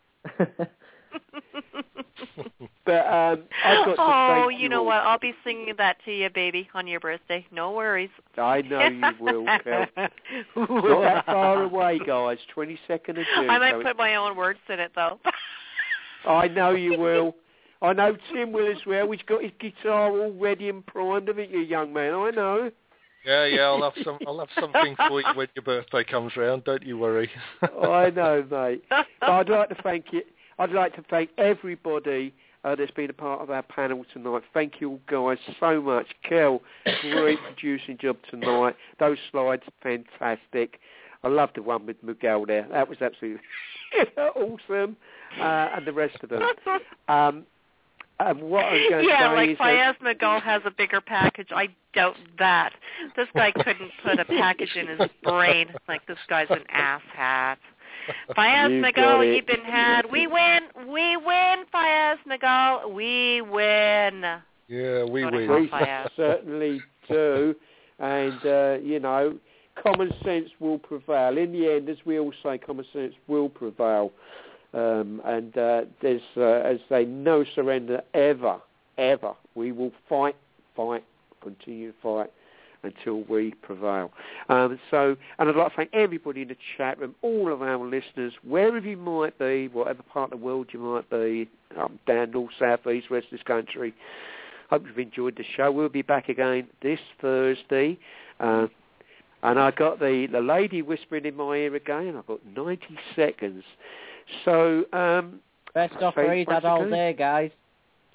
But I've got to say, you know what? I'll be singing that to you, baby, on your birthday. No worries. I know you will, Kel. Not that far away, guys. 22nd of June. I might put my own words in it, though. I know you will. I know Tim will as well. He's got his guitar all ready and primed, haven't you, young man? I know. Yeah. I'll have something for you when your birthday comes round. Don't you worry. I know, mate. But I'd like to thank you. I'd like to thank everybody that's been a part of our panel tonight. Thank you all guys so much. Kel, great producing job tonight. Those slides, fantastic. I loved the one with Miguel there. That was absolutely awesome. And the rest of them. And what I'm going to say like is Fayez Miguel has a bigger package. I doubt that. This guy couldn't put a package in his brain. Like, this guy's an asshat. Fayez Miguel, you've been had. We win, Fayez Miguel. We win. Yeah, we win. We certainly do. And, common sense will prevail. In the end, as we all say, common sense will prevail. And there's, as they no surrender ever. We will fight, continue to fight until we prevail. And I'd like to thank everybody in the chat room, all of our listeners, wherever you might be, whatever part of the world you might be, down north, south, east, west of this country. Hope you've enjoyed the show. We'll be back again this Thursday. And I got the lady whispering in my ear again. I've got 90 seconds. So, best offer he's had all day, guys.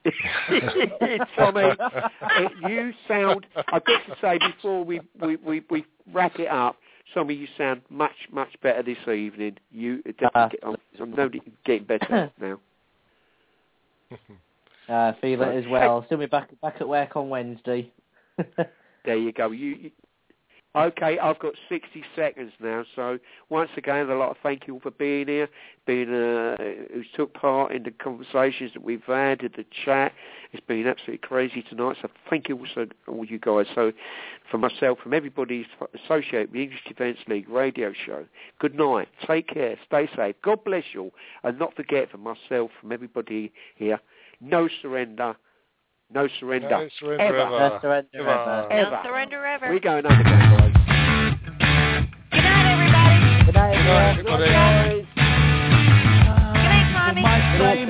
Tommy, you sound, I've got to say before we wrap it up, Tommy, you sound much better this evening. You definitely I'm getting better now. I feel it as well. Still be back at work on Wednesday. There you go. Okay, I've got 60 seconds now. So once again, a lot of thank you for being here, who's took part in the conversations that we've had, in the chat. It's been absolutely crazy tonight. So thank you also, all you guys. So from myself, from everybody associated with the English Defence League radio show, good night. Take care. Stay safe. God bless you all. And not forget, from myself, from everybody here, no surrender. No surrender. No surrender ever. ever. No surrender ever. No surrender ever. We're going underground, guys. Good night, everybody. Good night, Everybody. Good night, Tommy. Good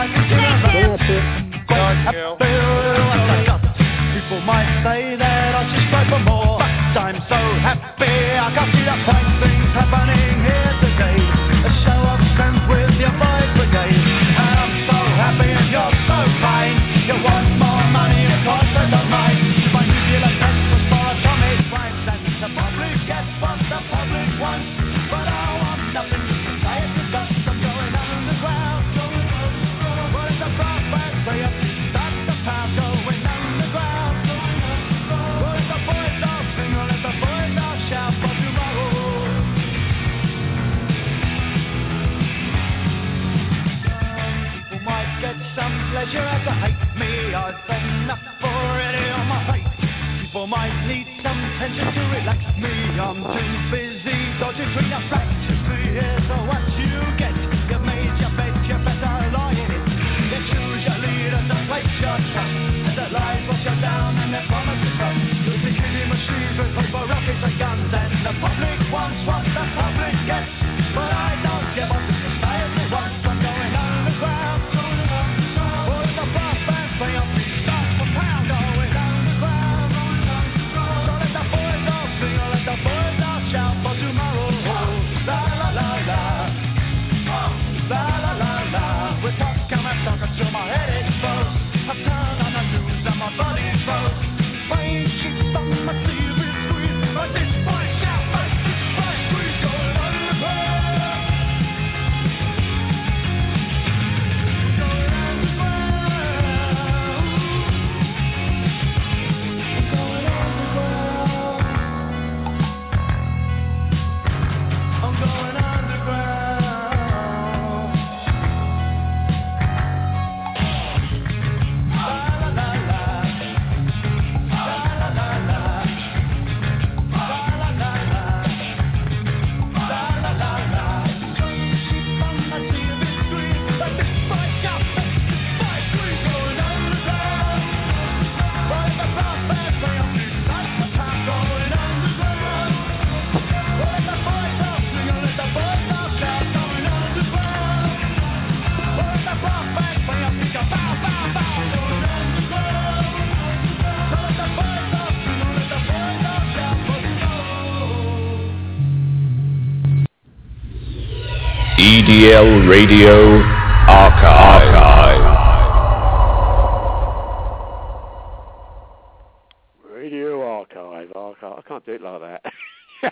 night, Gil. People might say that I should strive for more, but I'm so happy I can see the fine things happening here today. A show of strength with your boys brigade, and I'm so happy and you're so kind. You want more money, of course I don't mind. My nuclear pencils for atomic crimes, and the public gets what the public wants, but I want nothing to say it because I'm going underground. What is the prospect for you? That's the power going underground. What is the boys all sing, or let the boys all shout for tomorrow? People might get some pleasure out of hate me. I've enough already on my plate. People might need some tension to relax me. I'm too busy dodging between the facts. Here's what you get. You made your bed, you better lie in it. You choose your leaders and place your trust, and the lies wash you down and their promises rust. You'll be killing machines with paper, rockets and guns, and the public wants what the public gets. But I don't give up. Society wants. I'm going underground. What is the prospect for your feet? Start for pound, going underground. So let the boys all sing, or let the boys all shout for tomorrow. La la la la, la la la la. We're talking till my head explodes. I turn on the news and my body froze. Rain sheets on my TV screen, but this boy shout, like this boy scream, going underground. Going underground. Going underground. I'm going underground. La la la la. La la la la. La la la la. La la la la. Sheep on my TV screen, but this boy shout, this boy scream, going underground. What is the prospect for your feet? That's the time, going underground. What is the boys all sing, or let the boys all shout, going underground. What is the prospect for your feet? Bow, bow, bow, going underground. So let the boys all sing, or let the boys all shout, for we know. EDL Radio Archive. Radio Archive. I can't do it like that.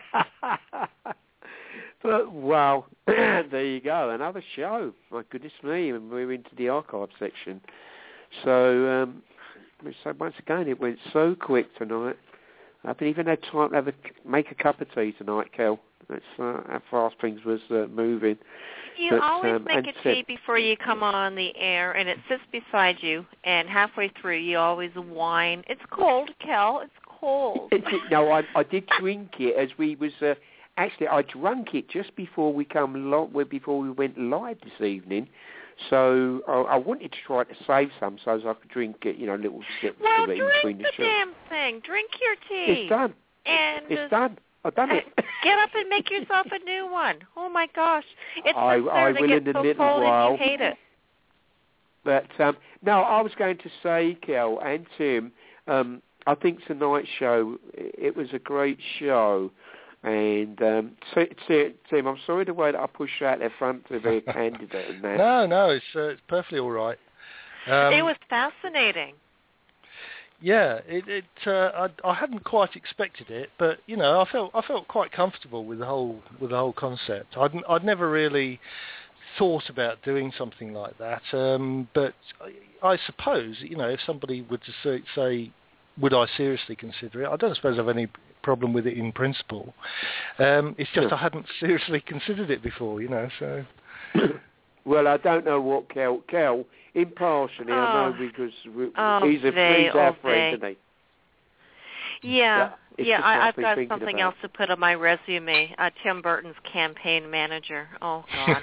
But, wow, there you go, another show. My goodness me, and we're into the archive section. So once again, it went so quick tonight. I haven't even had time to make a cup of tea tonight, Kel. That's how fast things was moving. You always make a tea before you come on the air, and it sits beside you, and halfway through you always whine. It's cold, Kel. It's cold. No, I did drink it as we was... actually, I drank it just before we before we went live this evening. So I wanted to try to save some so as I could drink it, little sips of it in between the shows. Damn thing. Drink your tea. It's done. And it's done. I've done it. Get up and make yourself a new one. Oh my gosh. It's I will in a little while. And you hate it. But no, I was going to say, Kel and Tim, I think tonight's show, it was a great show. And Tim, I'm sorry the way that I pushed out their front to be a candidate and that. No, it's perfectly all right. It was fascinating. Yeah, I hadn't quite expected it, but I felt quite comfortable with the whole concept. I'd never really thought about doing something like that, but I suppose if somebody were to say, would I seriously consider it? I don't suppose I've any problem with it in principle. It's just I hadn't seriously considered it before, so. Well, I don't know what Kel impartially, I know because he's our friend, isn't he? Yeah, I've got something else to put on my resume. Tim Burton's campaign manager. Oh, God.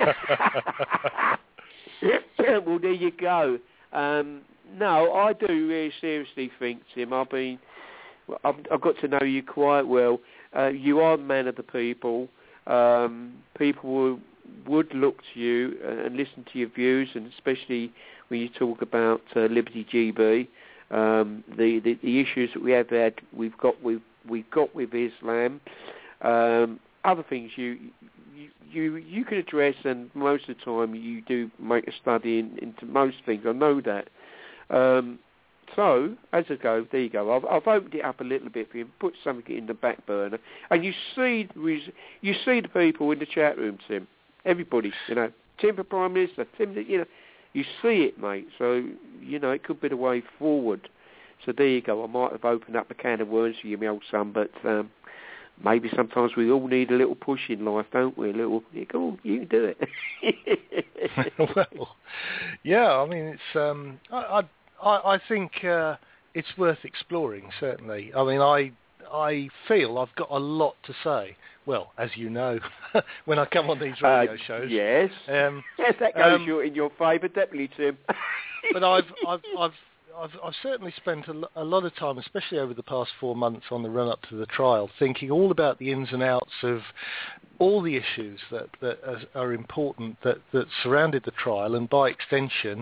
Well, there you go. No, I do really seriously think, Tim, I've got to know you quite well. You are the man of the people. People would look to you and listen to your views, and especially when you talk about Liberty GB, the issues that we've got with Islam, other things you can address, and most of the time you do make a study into most things. I know that. So, as I go, there you go. I've opened it up a little bit for you, put something in the back burner, and you see the people in the chat room, Tim. Everybody, Tim for Prime Minister, Tim, you see it, mate. So, it could be the way forward. So there you go. I might have opened up a can of worms for you, my old son, but maybe sometimes we all need a little push in life, don't we? Come on, you can do it. Well, yeah. I mean, it's. I think it's worth exploring. Certainly. I mean, I feel I've got a lot to say. Well, as you know, when I come on these radio shows. Yes. Yes, that goes in your favour, definitely, Tim. But I've certainly spent a lot of time, especially over the past 4 months on the run-up to the trial, thinking all about the ins and outs of all the issues that are important that surrounded the trial, and by extension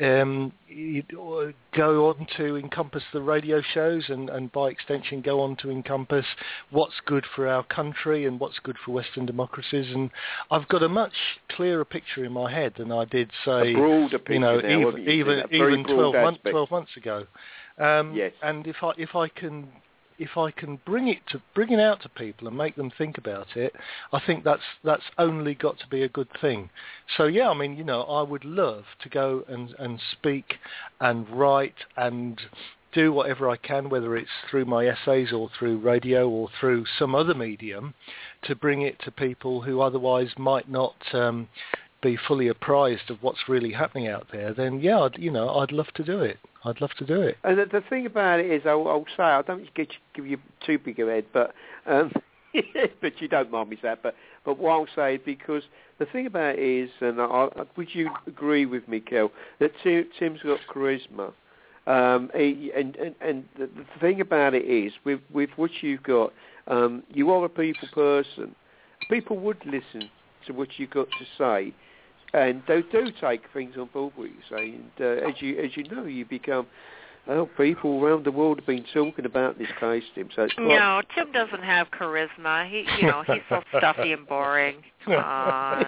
go on to encompass the radio shows, and by extension go on to encompass what's good for our country and what's good for Western democracies. And I've got a much clearer picture in my head than I did, say, even 12 months ago. Yes. And if I can bring it out to people and make them think about it, I think that's only got to be a good thing. So yeah, I mean, I would love to go and speak and write and do whatever I can, whether it's through my essays or through radio or through some other medium, to bring it to people who otherwise might not be fully apprised of what's really happening out there. Then yeah, I'd love to do it. I'd love to do it. And the thing about it is, I'll say, I don't give you too big a head, but but you don't mind me saying that. But what I'll say, because the thing about it is, and would you agree with me, Kel, that Tim's got charisma, and the thing about it is, with what you've got, you are a people person. People would listen to what you've got to say. And they do take things on board what you say, and as you know, you become. People around the world have been talking about this case, Tim. So it's no, Tim doesn't have charisma. He's so stuffy and boring. Come on.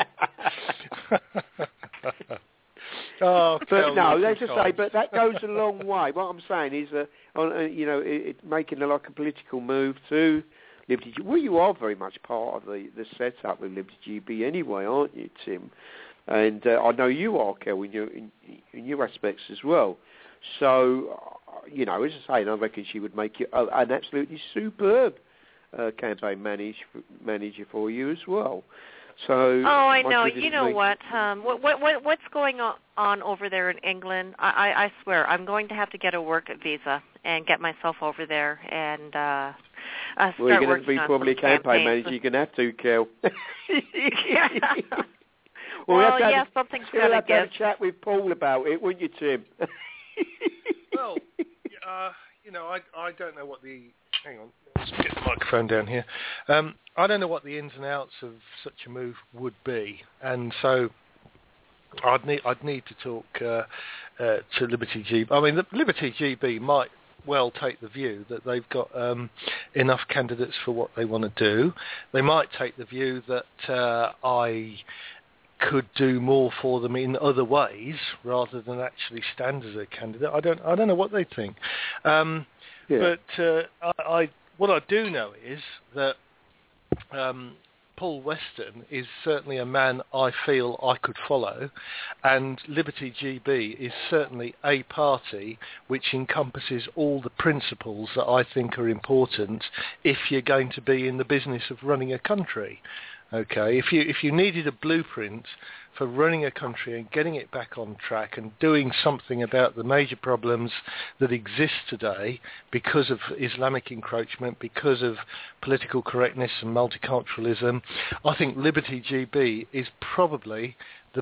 But no, let's just say, but that goes a long way. What I'm saying is, making like a political move to Liberty GB. Well, you are very much part of the setup with Liberty GB anyway, aren't you, Tim? And I know you are, Kel, in your aspects as well. So, as I say, I reckon she would make you an absolutely superb campaign manager for you as well. So. Oh, I know. You know what? What's going on over there in England? I swear, I'm going to have to get a work visa and get myself over there and. Well, you're going to be probably a campaign manager. You're going to have to, Kel. Well, something's going to give. Have a chat with Paul about it, wouldn't you, Tim? Well, I don't know what the... Hang on, let's get the microphone down here. I don't know what the ins and outs of such a move would be, and so I'd need to talk to Liberty GB. I mean, the Liberty GB might well take the view that they've got enough candidates for what they want to do. They might take the view that I could do more for them in other ways rather than actually stand as a candidate. I don't know what they think. But what I do know is that Paul Weston is certainly a man I feel I could follow, and Liberty GB is certainly a party which encompasses all the principles that I think are important if you're going to be in the business of running a country. Okay, if you needed a blueprint for running a country and getting it back on track and doing something about the major problems that exist today because of Islamic encroachment, because of political correctness and multiculturalism, I think Liberty GB is probably the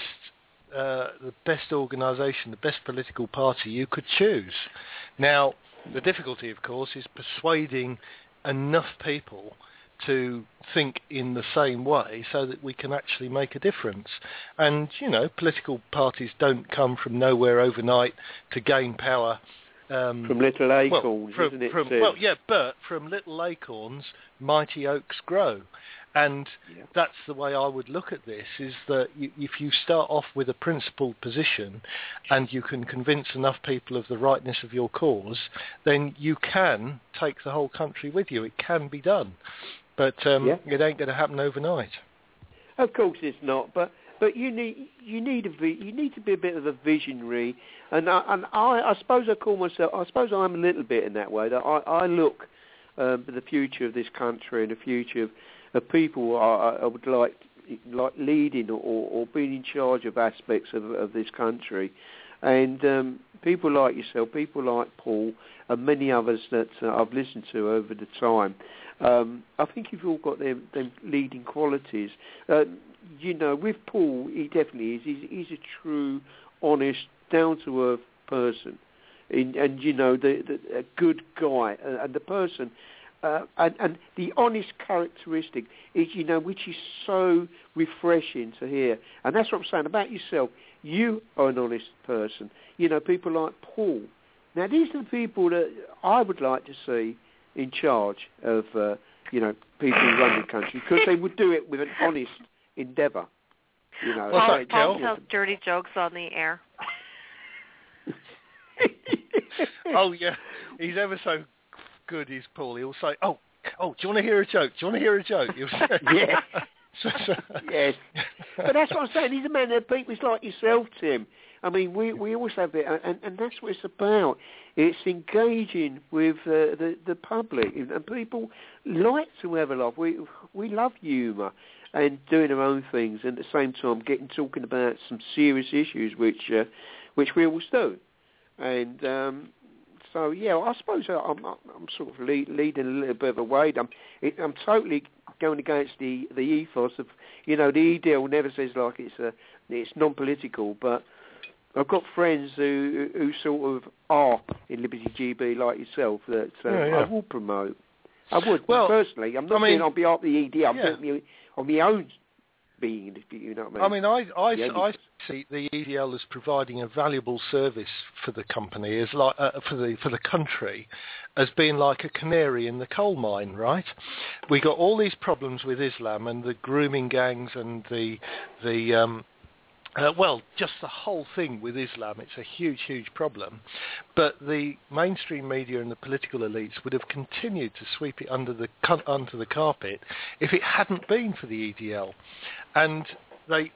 best organisation, the best political party you could choose. Now, the difficulty, of course, is persuading enough people to think in the same way so that we can actually make a difference. And, political parties don't come from nowhere overnight to gain power. From little acorns, isn't it? But from little acorns, mighty oaks grow. And that's the way I would look at this, is that if you start off with a principled position and you can convince enough people of the rightness of your cause, then you can take the whole country with you. It can be done. But it ain't going to happen overnight. Of course it's not. But you need to be a bit of a visionary. And I suppose I call myself. I suppose I'm a little bit in that way. That I look at the future of this country and the future of people I would like leading or being in charge of aspects of this country. And people like yourself, people like Paul, and many others that I've listened to over the time. I think you've all got them leading qualities. With Paul, he definitely is. He's a true, honest, down-to-earth person, and a good guy, and the person, and the honest characteristic is, which is so refreshing to hear. And that's what I'm saying about yourself. You are an honest person. People like Paul. Now, these are the people that I would like to see in charge of, people who run the country, because they would do it with an honest endeavour. Paul tells dirty jokes on the air. Oh, yeah. He's ever so good, is Paul. He'll say, oh, do you want to hear a joke? Do you want to hear a joke? He'll say, yeah. Yes. But that's what I'm saying. He's a man that people like yourself, Tim. I mean, we always have it, and that's what it's about. It's engaging with the public, and people like to have a laugh. We love humour and doing our own things, and at the same time talking about some serious issues, which we always do. And I suppose I'm sort of leading a little bit of a way. I'm totally going against the ethos of, the EDL never says like it's non-political, but I've got friends who sort of are in Liberty GB like yourself that I will promote. I would. Well, personally, I'm not saying on behalf of the EDL. I'm doing on my own being, if you know what I mean. I see the EDL as providing a valuable service for the company, as like for the country, as being like a canary in the coal mine, right? We got all these problems with Islam and the grooming gangs and just the whole thing with Islam. It's a huge, huge problem. But the mainstream media and the political elites would have continued to sweep it under the carpet if it hadn't been for the EDL. And they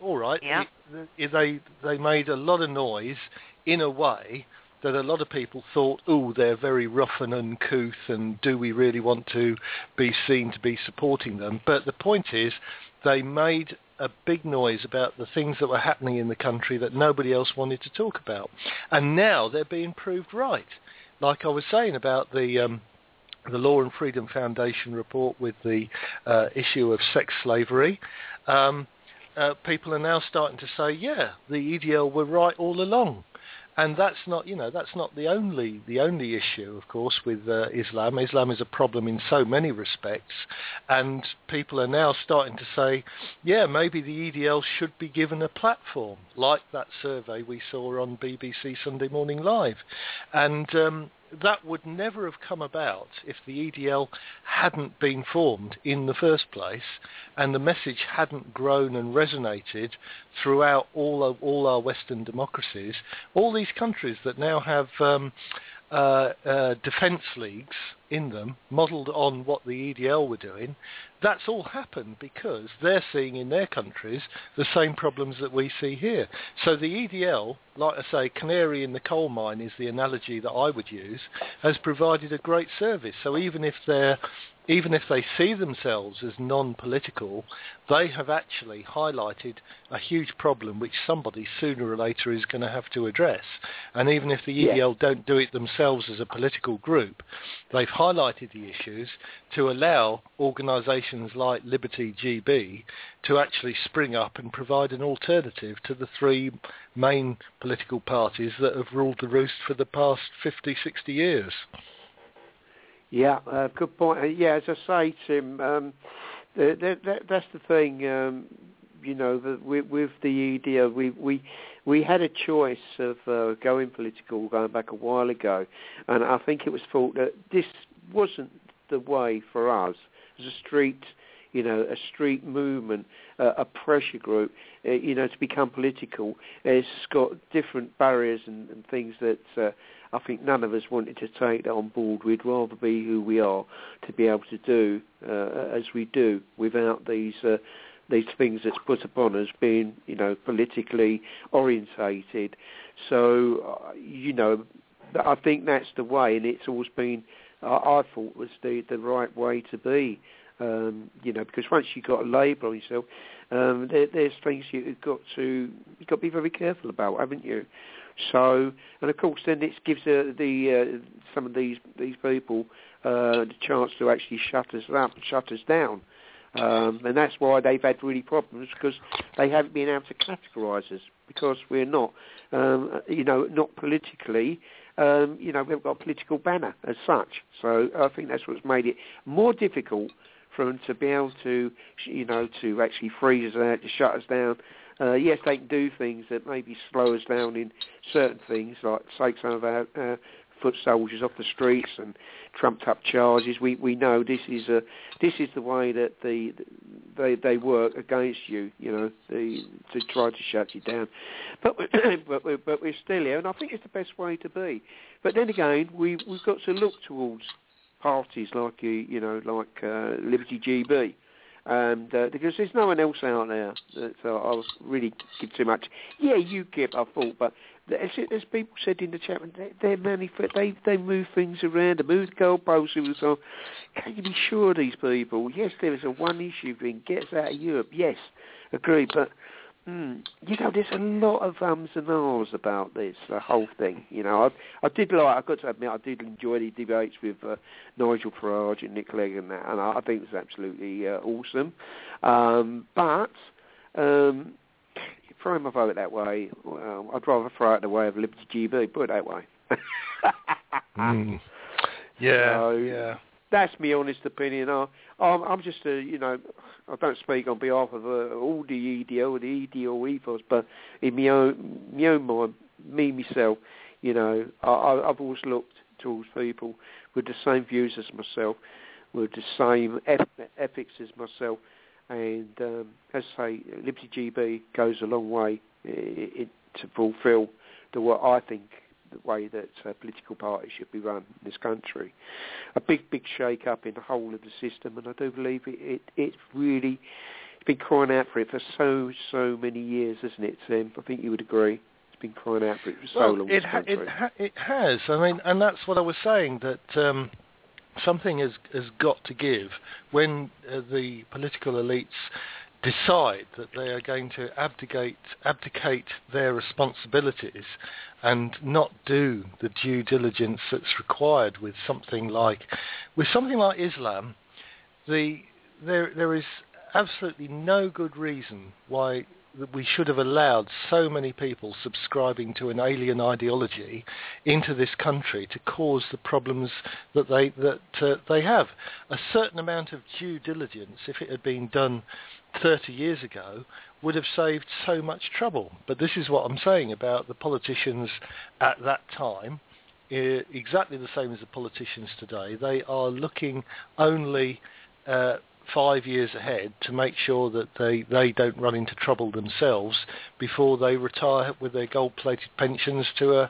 made a lot of noise in a way that a lot of people thought, they're very rough and uncouth, and do we really want to be seen to be supporting them? But the point is, they made a big noise about the things that were happening in the country that nobody else wanted to talk about. And now they're being proved right. Like I was saying about the Law and Freedom Foundation report with the issue of sex slavery, people are now starting to say, the EDL were right all along. And that's not the only issue, of course, with Islam. Islam is a problem in so many respects, and people are now starting to say, maybe the EDL should be given a platform, like that survey we saw on BBC Sunday Morning Live. And that would never have come about if the EDL hadn't been formed in the first place, and the message hadn't grown and resonated throughout all our Western democracies. All these countries that now have defence leagues in them, modelled on what the EDL were doing, that's all happened because they're seeing in their countries the same problems that we see here. So the EDL, like I say, canary in the coal mine is the analogy that I would use, has provided a great service. So even if they see themselves as non-political, they have actually highlighted a huge problem which somebody sooner or later is going to have to address. And even if the EDL don't do it themselves as a political group, they've highlighted the issues to allow organisations like Liberty GB to actually spring up and provide an alternative to the three main political parties that have ruled the roost for the past 50, 60 years. Yeah, good point. Yeah, as I say, Tim, that's the thing. That with the EDL, we had a choice of going political going back a while ago, and I think it was thought that this wasn't the way for us as a street movement, a pressure group, to become political. It's got different barriers and things that I think none of us wanted to take that on board. We'd rather be who we are to be able to do as we do without these things that's put upon us being, politically orientated. So, I think that's the way, and it's always been, I thought, was the right way to be. Because once you've got a label on yourself, there's things you've got to be very careful about, haven't you? So, and of course, then it gives some of these people the chance to actually shut us down, and that's why they've had really problems, because they haven't been able to categorise us, because we're not, not politically. We haven't got a political banner as such. So I think that's what's made it more difficult for them to be able to, to actually freeze us out, to shut us down. Yes, they can do things that maybe slow us down in certain things, like take some of our foot soldiers off the streets and trumped up charges. We know this is the way that they work against you, to try to shut you down. But we're still here, and I think it's the best way to be. But then again, we've got to look towards parties like Liberty GB. And because there's no one else out there that I'll really give too much. Yeah, UKIP, I thought, but as people said in the chat, they move things around, they move the goalposts. So can you be sure of these people? Yes, there is a one issue thing, get us out of Europe. Yes, agree, but there's a lot of ums and ahs about this, the whole thing. I've got to admit, I did enjoy the debates with Nigel Farage and Nick Clegg and that, and I think it was absolutely awesome. But throwing my vote that way, I'd rather throw it the way of Liberty GB, put it that way. Yeah. That's my honest opinion. I'm just I don't speak on behalf of all the EDL or the EDL ethos, but in my own mind, myself, I've always looked towards people with the same views as myself, with the same ethics as myself, and as I say, Liberty GB goes a long way to fulfil what I think the way that political parties should be run in this country. A big shake-up in the whole of the system, and I do believe it's really been crying out for it for so many years, isn't it, Tim? I think you would agree. It's been crying out for it for so long. It has. I mean, and that's what I was saying, that something has got to give when the political elites decide that they are going to abdicate their responsibilities and not do the due diligence that's required with something like Islam. There is absolutely no good reason why that we should have allowed so many people subscribing to an alien ideology into this country to cause the problems that they have. A certain amount of due diligence, if it had been done 30 years ago, would have saved so much trouble. But this is what I'm saying about the politicians at that time exactly the same as the politicians today. They are looking only 5 years ahead to make sure that they don't run into trouble themselves before they retire with their gold-plated pensions to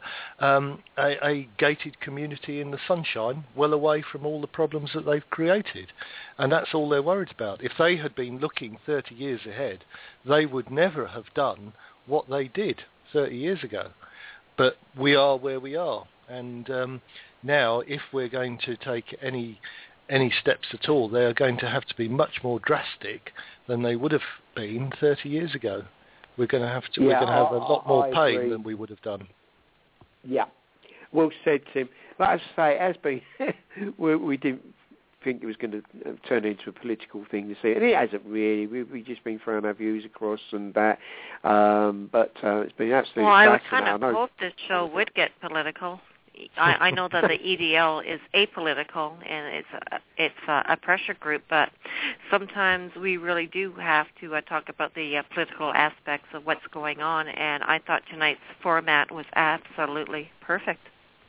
a gated community in the sunshine, well away from all the problems that they've created. And that's all they're worried about. If they had been looking 30 years ahead, they would never have done what they did 30 years ago. But we are where we are. And now, if we're going to take any steps at all, they are going to have to be much more drastic than they would have been 30 years ago. We're going to have to. We're going to have a lot more pain than we would have done. Yeah, well said, Tim. Like I say, it has been. we didn't think it was going to turn into a political thing to see, and it hasn't really. We've just been throwing our views across and that, but it's been absolutely. Well, I would kind of hope this show would get political. I know that the EDL is apolitical and it's a pressure group, but sometimes we really do have to talk about the political aspects of what's going on, and I thought tonight's format was absolutely perfect.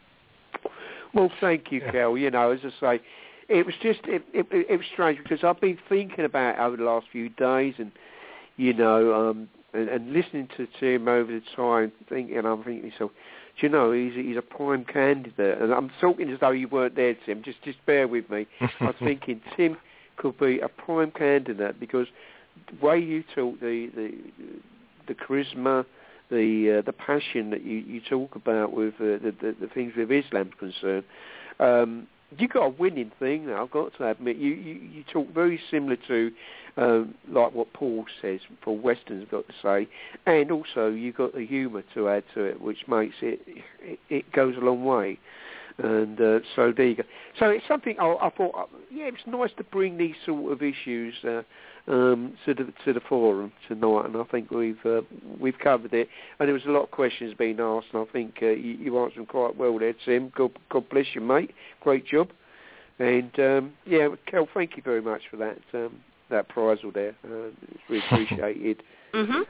Well, thank you, Kel. You know, as I say, it was just it was strange because I've been thinking about it over the last few days, and you know, and listening to Tim over the time, I'm thinking to myself, you know, he's a prime candidate, and I'm talking as though you weren't there, Tim. Just bear with me. I was thinking Tim could be a prime candidate because the way you talk, the charisma, the passion that you talk about with the things with Islam concerned. You got a winning thing now, I've got to admit. You talk very similar to like what Paul says, Paul Weston's got to say, and also you got the humour to add to it, which makes it goes a long way. And so there you go. So it's something I thought, yeah, it's nice to bring these sort of issues to the forum tonight, and I think we've covered it. And there was a lot of questions being asked, and I think you answered them quite well there, Tim. God bless you, mate. Great job. And yeah, Kel, thank you very much for that appraisal there. It's really appreciated. Mm-hmm.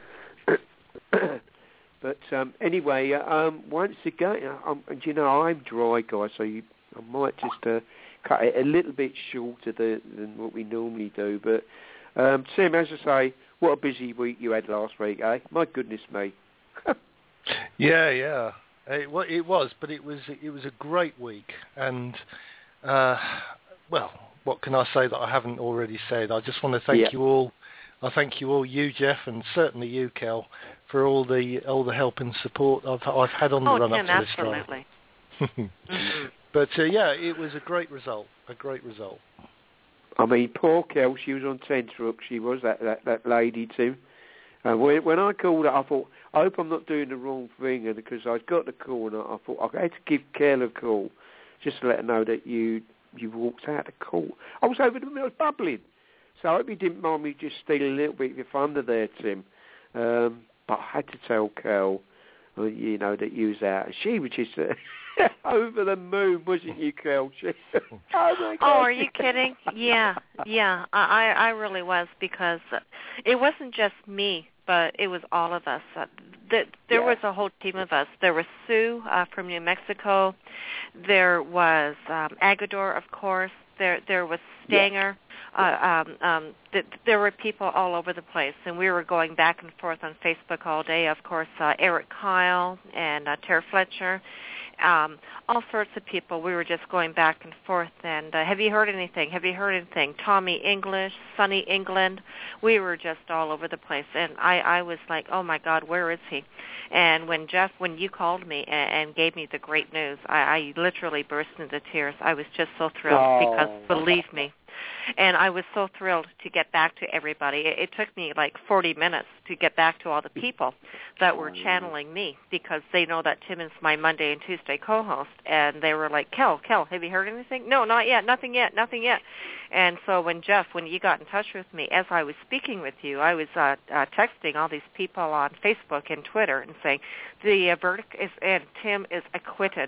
But anyway, once again, you know, I'm dry, guys, so I might just cut it a little bit shorter than what we normally do. But Tim, as I say, what a busy week you had last week, eh? My goodness me. Yeah. It was, but it was a great week, and well, what can I say that I haven't already said? I just want to thank you all. I thank you all, you Jeff, and certainly you, Kel, for all the help and support I've had on the run Tim, up to this absolutely. time. But yeah, it was a great result. I mean, poor Kel, she was on tenterhook. She was that lady too. When I called her, I thought, I hope I'm not doing the wrong thing, and because I'd got the call, and I thought I had to give Kel a call just to let her know that you walked out the call. I was over the middle, I was bubbling. So I hope you didn't mind me just stealing a little bit of your thunder there, Tim. But I had to tell Kel, you know, that you was out. She was just over the moon, wasn't you, Kel? Oh, my God. Oh, are you kidding? Yeah. I really was, because it wasn't just me, but it was all of us. There was a whole team of us. There was Sue from New Mexico. There was Agador, of course. There was Stanger. There were people all over the place, and we were going back and forth on Facebook all day. Of course, Eric Kyle and Tara Fletcher, all sorts of people. We were just going back and forth. And have you heard anything? Tommy English, Sonny England. We were just all over the place, and I was like, oh my God, where is he? And when you called me and gave me the great news, I literally burst into tears. I was just so thrilled because, believe me, and I was so thrilled to get back to everybody. It took me like 40 minutes to get back to all the people that were channeling me, because they know that Tim is my Monday and Tuesday co-host, and they were like, Kel, have you heard anything? No, not yet, nothing yet. And so when you got in touch with me, as I was speaking with you, I was texting all these people on Facebook and Twitter and saying, the verdict is in, Tim is acquitted.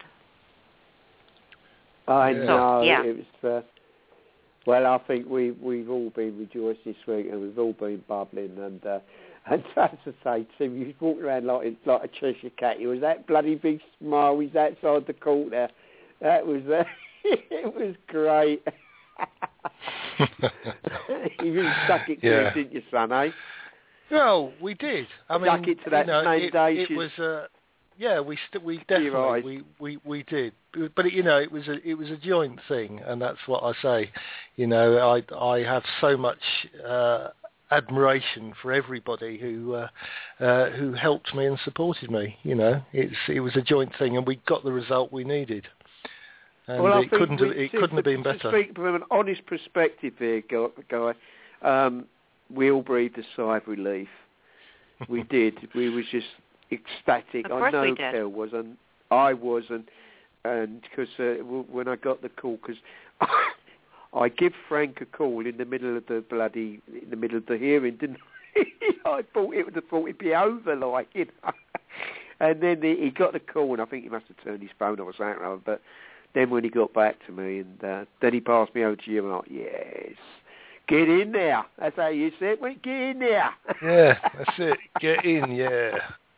I know. Yeah. It was... Well, I think we've all been rejoiced this week, and we've all been bubbling. And as I say, Tim, you walked around like a Cheshire cat. You was that bloody big smile. He's outside the court there. That was it was great. You really stuck it to it, didn't you, son, eh? Well, we did. I mean, stuck it to that it was. We definitely we did. But it was a joint thing, and that's what I say. I have so much admiration for everybody who helped me and supported me. It was a joint thing, and we got the result we needed. And well, it couldn't have been better. To speak from an honest perspective here, Guy, we all breathed a sigh of relief. We did. We was just ecstatic. Of course I know we did. Kel was, and I was, and because when I got the call, because I give Frank a call in the middle of the hearing, didn't I? I thought it'd be over, like, And then he got the call, and I think he must have turned his phone off or something. But then when he got back to me, and then he passed me over to you, and I'm like, yes, get in there. That's how you said, well, get in there. Yeah, that's it. Get in, yeah.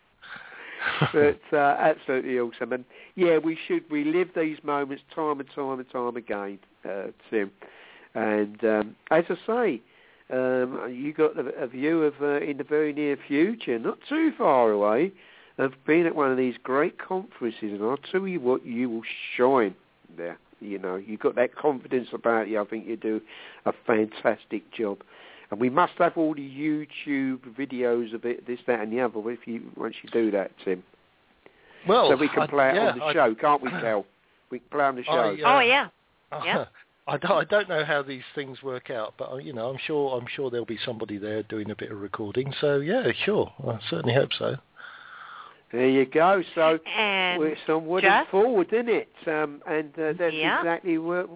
But absolutely awesome. And yeah, we should relive these moments time and time and time again, Tim. And as I say, you got a view of in the very near future, not too far away, of being at one of these great conferences, and I'll tell you what, you will shine there. You've got that confidence about you. I think you do a fantastic job. And we must have all the YouTube videos of it, this, that, and the other, once you do that, Tim. Well, so we can play it on the show, can't we, Kel? We can play on the show. Oh, yeah. Yeah. I don't know how these things work out, but I'm sure there'll be somebody there doing a bit of recording. So yeah, sure, I certainly hope so. There you go. So and it's onward and forward, isn't it? And that's exactly where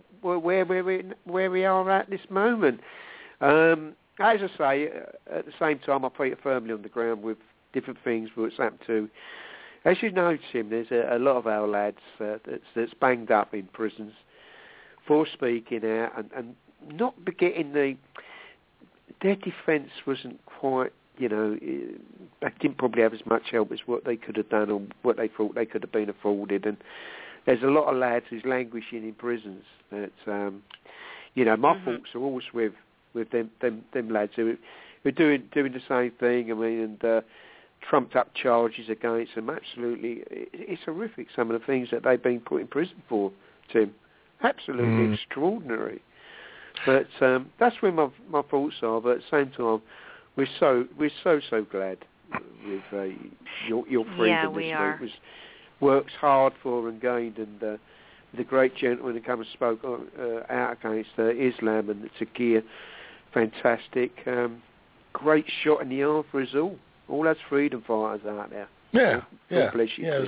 we are at this moment. As I say, at the same time, I put it firmly on the ground with different things what's happened to. As you know, Tim, there's a lot of our lads that's banged up in prisons for speaking out and not getting their defence wasn't quite, they didn't probably have as much help as what they could have done or what they thought they could have been afforded. And there's a lot of lads who's languishing in prisons. That, my thoughts are always with them lads who are doing the same thing. I mean, and trumped up charges against them. Absolutely, it's horrific. Some of the things that they've been put in prison for, Tim. Absolutely extraordinary. But that's where my thoughts are. But at the same time, we're so glad with your freedom. Yeah, we are. It was works hard for and gained, and the great gentleman who came and spoke out against Islam and Turkey, fantastic. Great shot in the arm for us all. All those freedom fighters out there. Yeah, God bless you.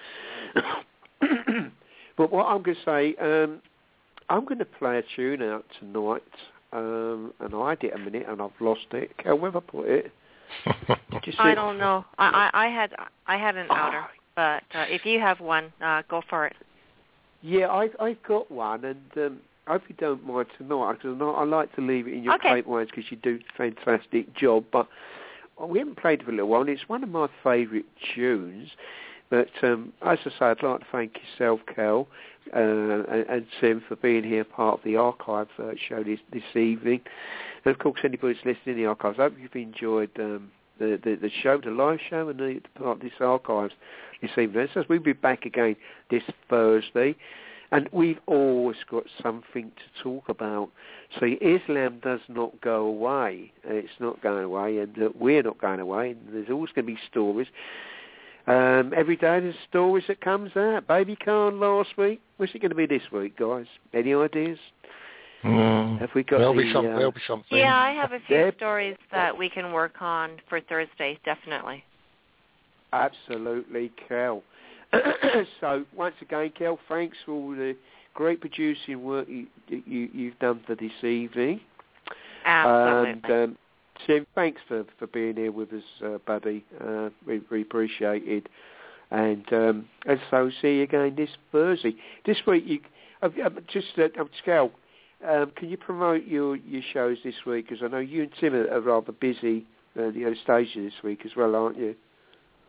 But what I'm going to say, I'm going to play a tune out tonight, and I did a minute and I've lost it. Where have I put it? I don't know. I had an outer, but if you have one, go for it. Yeah, I've got one, and I hope you don't mind tonight, because I like to leave it in your capable hands because you do a fantastic job. But we haven't played it for a little while, and it's one of my favourite tunes. But as I say, I'd like to thank yourself, Kel, and Tim for being here, part of the archive show this evening. And of course, anybody that's listening in the archives, I hope you've enjoyed the show, the live show, and the part of this archives this evening. So we'll be back again this Thursday. And we've always got something to talk about. See, Islam does not go away. It's not going away, and we're not going away. And there's always going to be stories. Every day there's stories that comes out. Baby Khan last week. What's it going to be this week, guys? Any ideas? Have we got there'll be something. Yeah, I have a few stories that we can work on for Thursday, definitely. Absolutely, Kel. So, once again, Kel, thanks for all the great producing work you've done for this evening. Absolutely. And Tim, thanks for being here with us, buddy. We appreciate it. And so, see you again this Thursday. This week, Kel, can you promote your shows this week? Because I know you and Tim are rather busy on the stage this week as well, aren't you?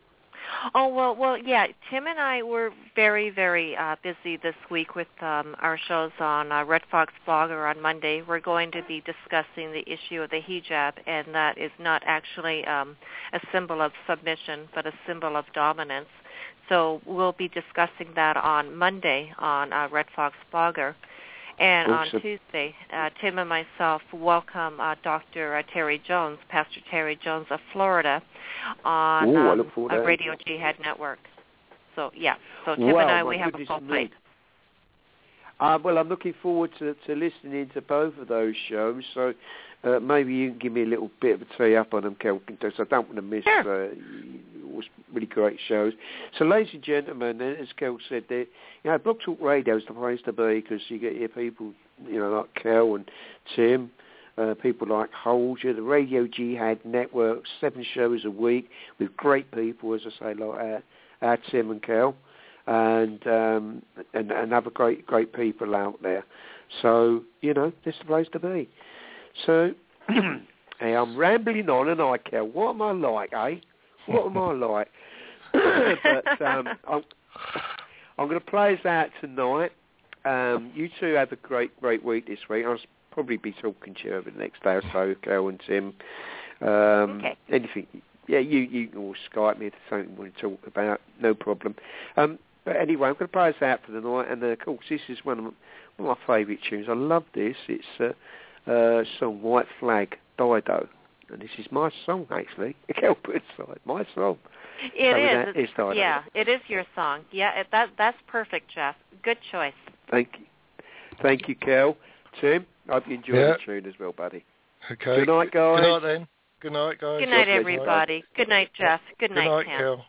Oh, well, yeah. Tim and I were very, very busy this week with our shows on Red Fox Blogger on Monday. We're going to be discussing the issue of the hijab, and that is not actually a symbol of submission, but a symbol of dominance. So we'll be discussing that on Monday on Red Fox Blogger. And Awesome. On Tuesday, Tim and myself welcome Dr. Terry Jones, Pastor Terry Jones of Florida, on Radio Jihad Network. So, yeah. So Tim and I, we have a full plate. Well, I'm looking forward to listening to both of those shows. So maybe you can give me a little bit of a tee up on them, Kel, because I don't want to miss really great shows. So, ladies and gentlemen, as Kel said, Blog Talk Radio is the place to be because you get your people, like Kel and Tim, people like Holger, the Radio Jihad Network, 7 shows a week with great people, as I say, like our Tim and Kel, and other great people out there. So, this is the place to be. So, hey, I'm rambling on, and I, Kel, what am I like, eh? What am I like? But I'm going to play us out tonight. You two have a great week this week. I'll probably be talking to you over the next day or so, Kel and Tim. Okay. Anything. Yeah, you can all Skype me if there's something you want to talk about. No problem. But anyway, I'm going to play us out for the night. And, of course, this is one of my favourite tunes. I love this. It's a song, White Flag, Dido. And this is my song, actually. Kel put aside my song. It is. Yeah, it is your song. Yeah, that's perfect, Jeff. Good choice. Thank you, Kel. Tim, I hope you enjoyed the tune as well, buddy. Okay. Good night, guys. Good night, then. Good night, guys. Good night, everybody. Good night, Jeff. Good night, Tim. Kel.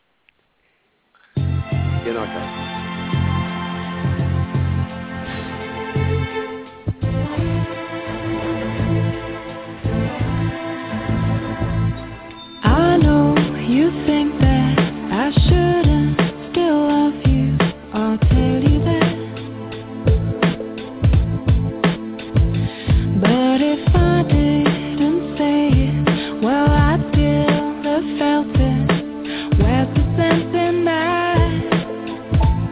Good night, guys. I know you think that I shouldn't still love you. I'll tell you that. But if I didn't say it, well, I still have felt it. Where's the sense in that?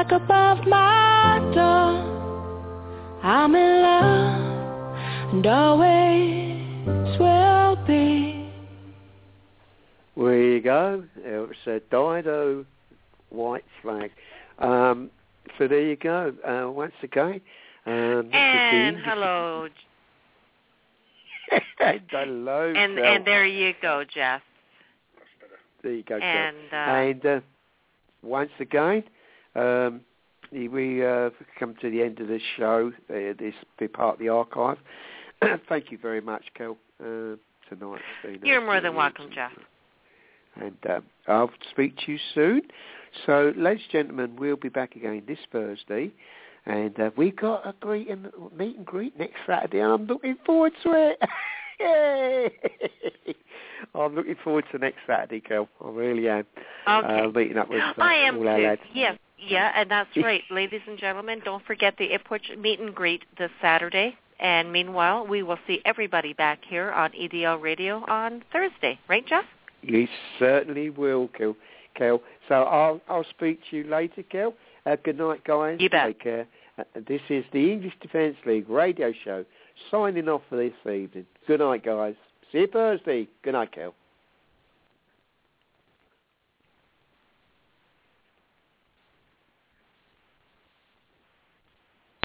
clock above my door. I'm in love and always will be. There you go. It was a Dido White Flag. So there you go. Once again. And hello. Hello. And there you go, Jeff. There you go, and once again, we come to the end of this show. This be part of the archive. Thank you very much, Kel. Tonight. You're more than welcome, Jeff. And I'll speak to you soon. So, ladies and gentlemen, we'll be back again this Thursday. And we got a meet and greet next Saturday, and I'm looking forward to it. Yay! I'm looking forward to next Saturday, Kel. I really am. Okay. Meeting up with I am all our too. lads. Yes, yeah, and that's right. Ladies and gentlemen, don't forget the Ipswich meet and greet this Saturday. And meanwhile, we will see everybody back here on EDL Radio on Thursday. Right, Jeff? You certainly will, Kel. So I'll speak to you later, Kel. Good night, guys. You bet. Take care. This is the English Defence League radio show signing off for this evening. Good night, guys. See you Thursday. Good night, Kel.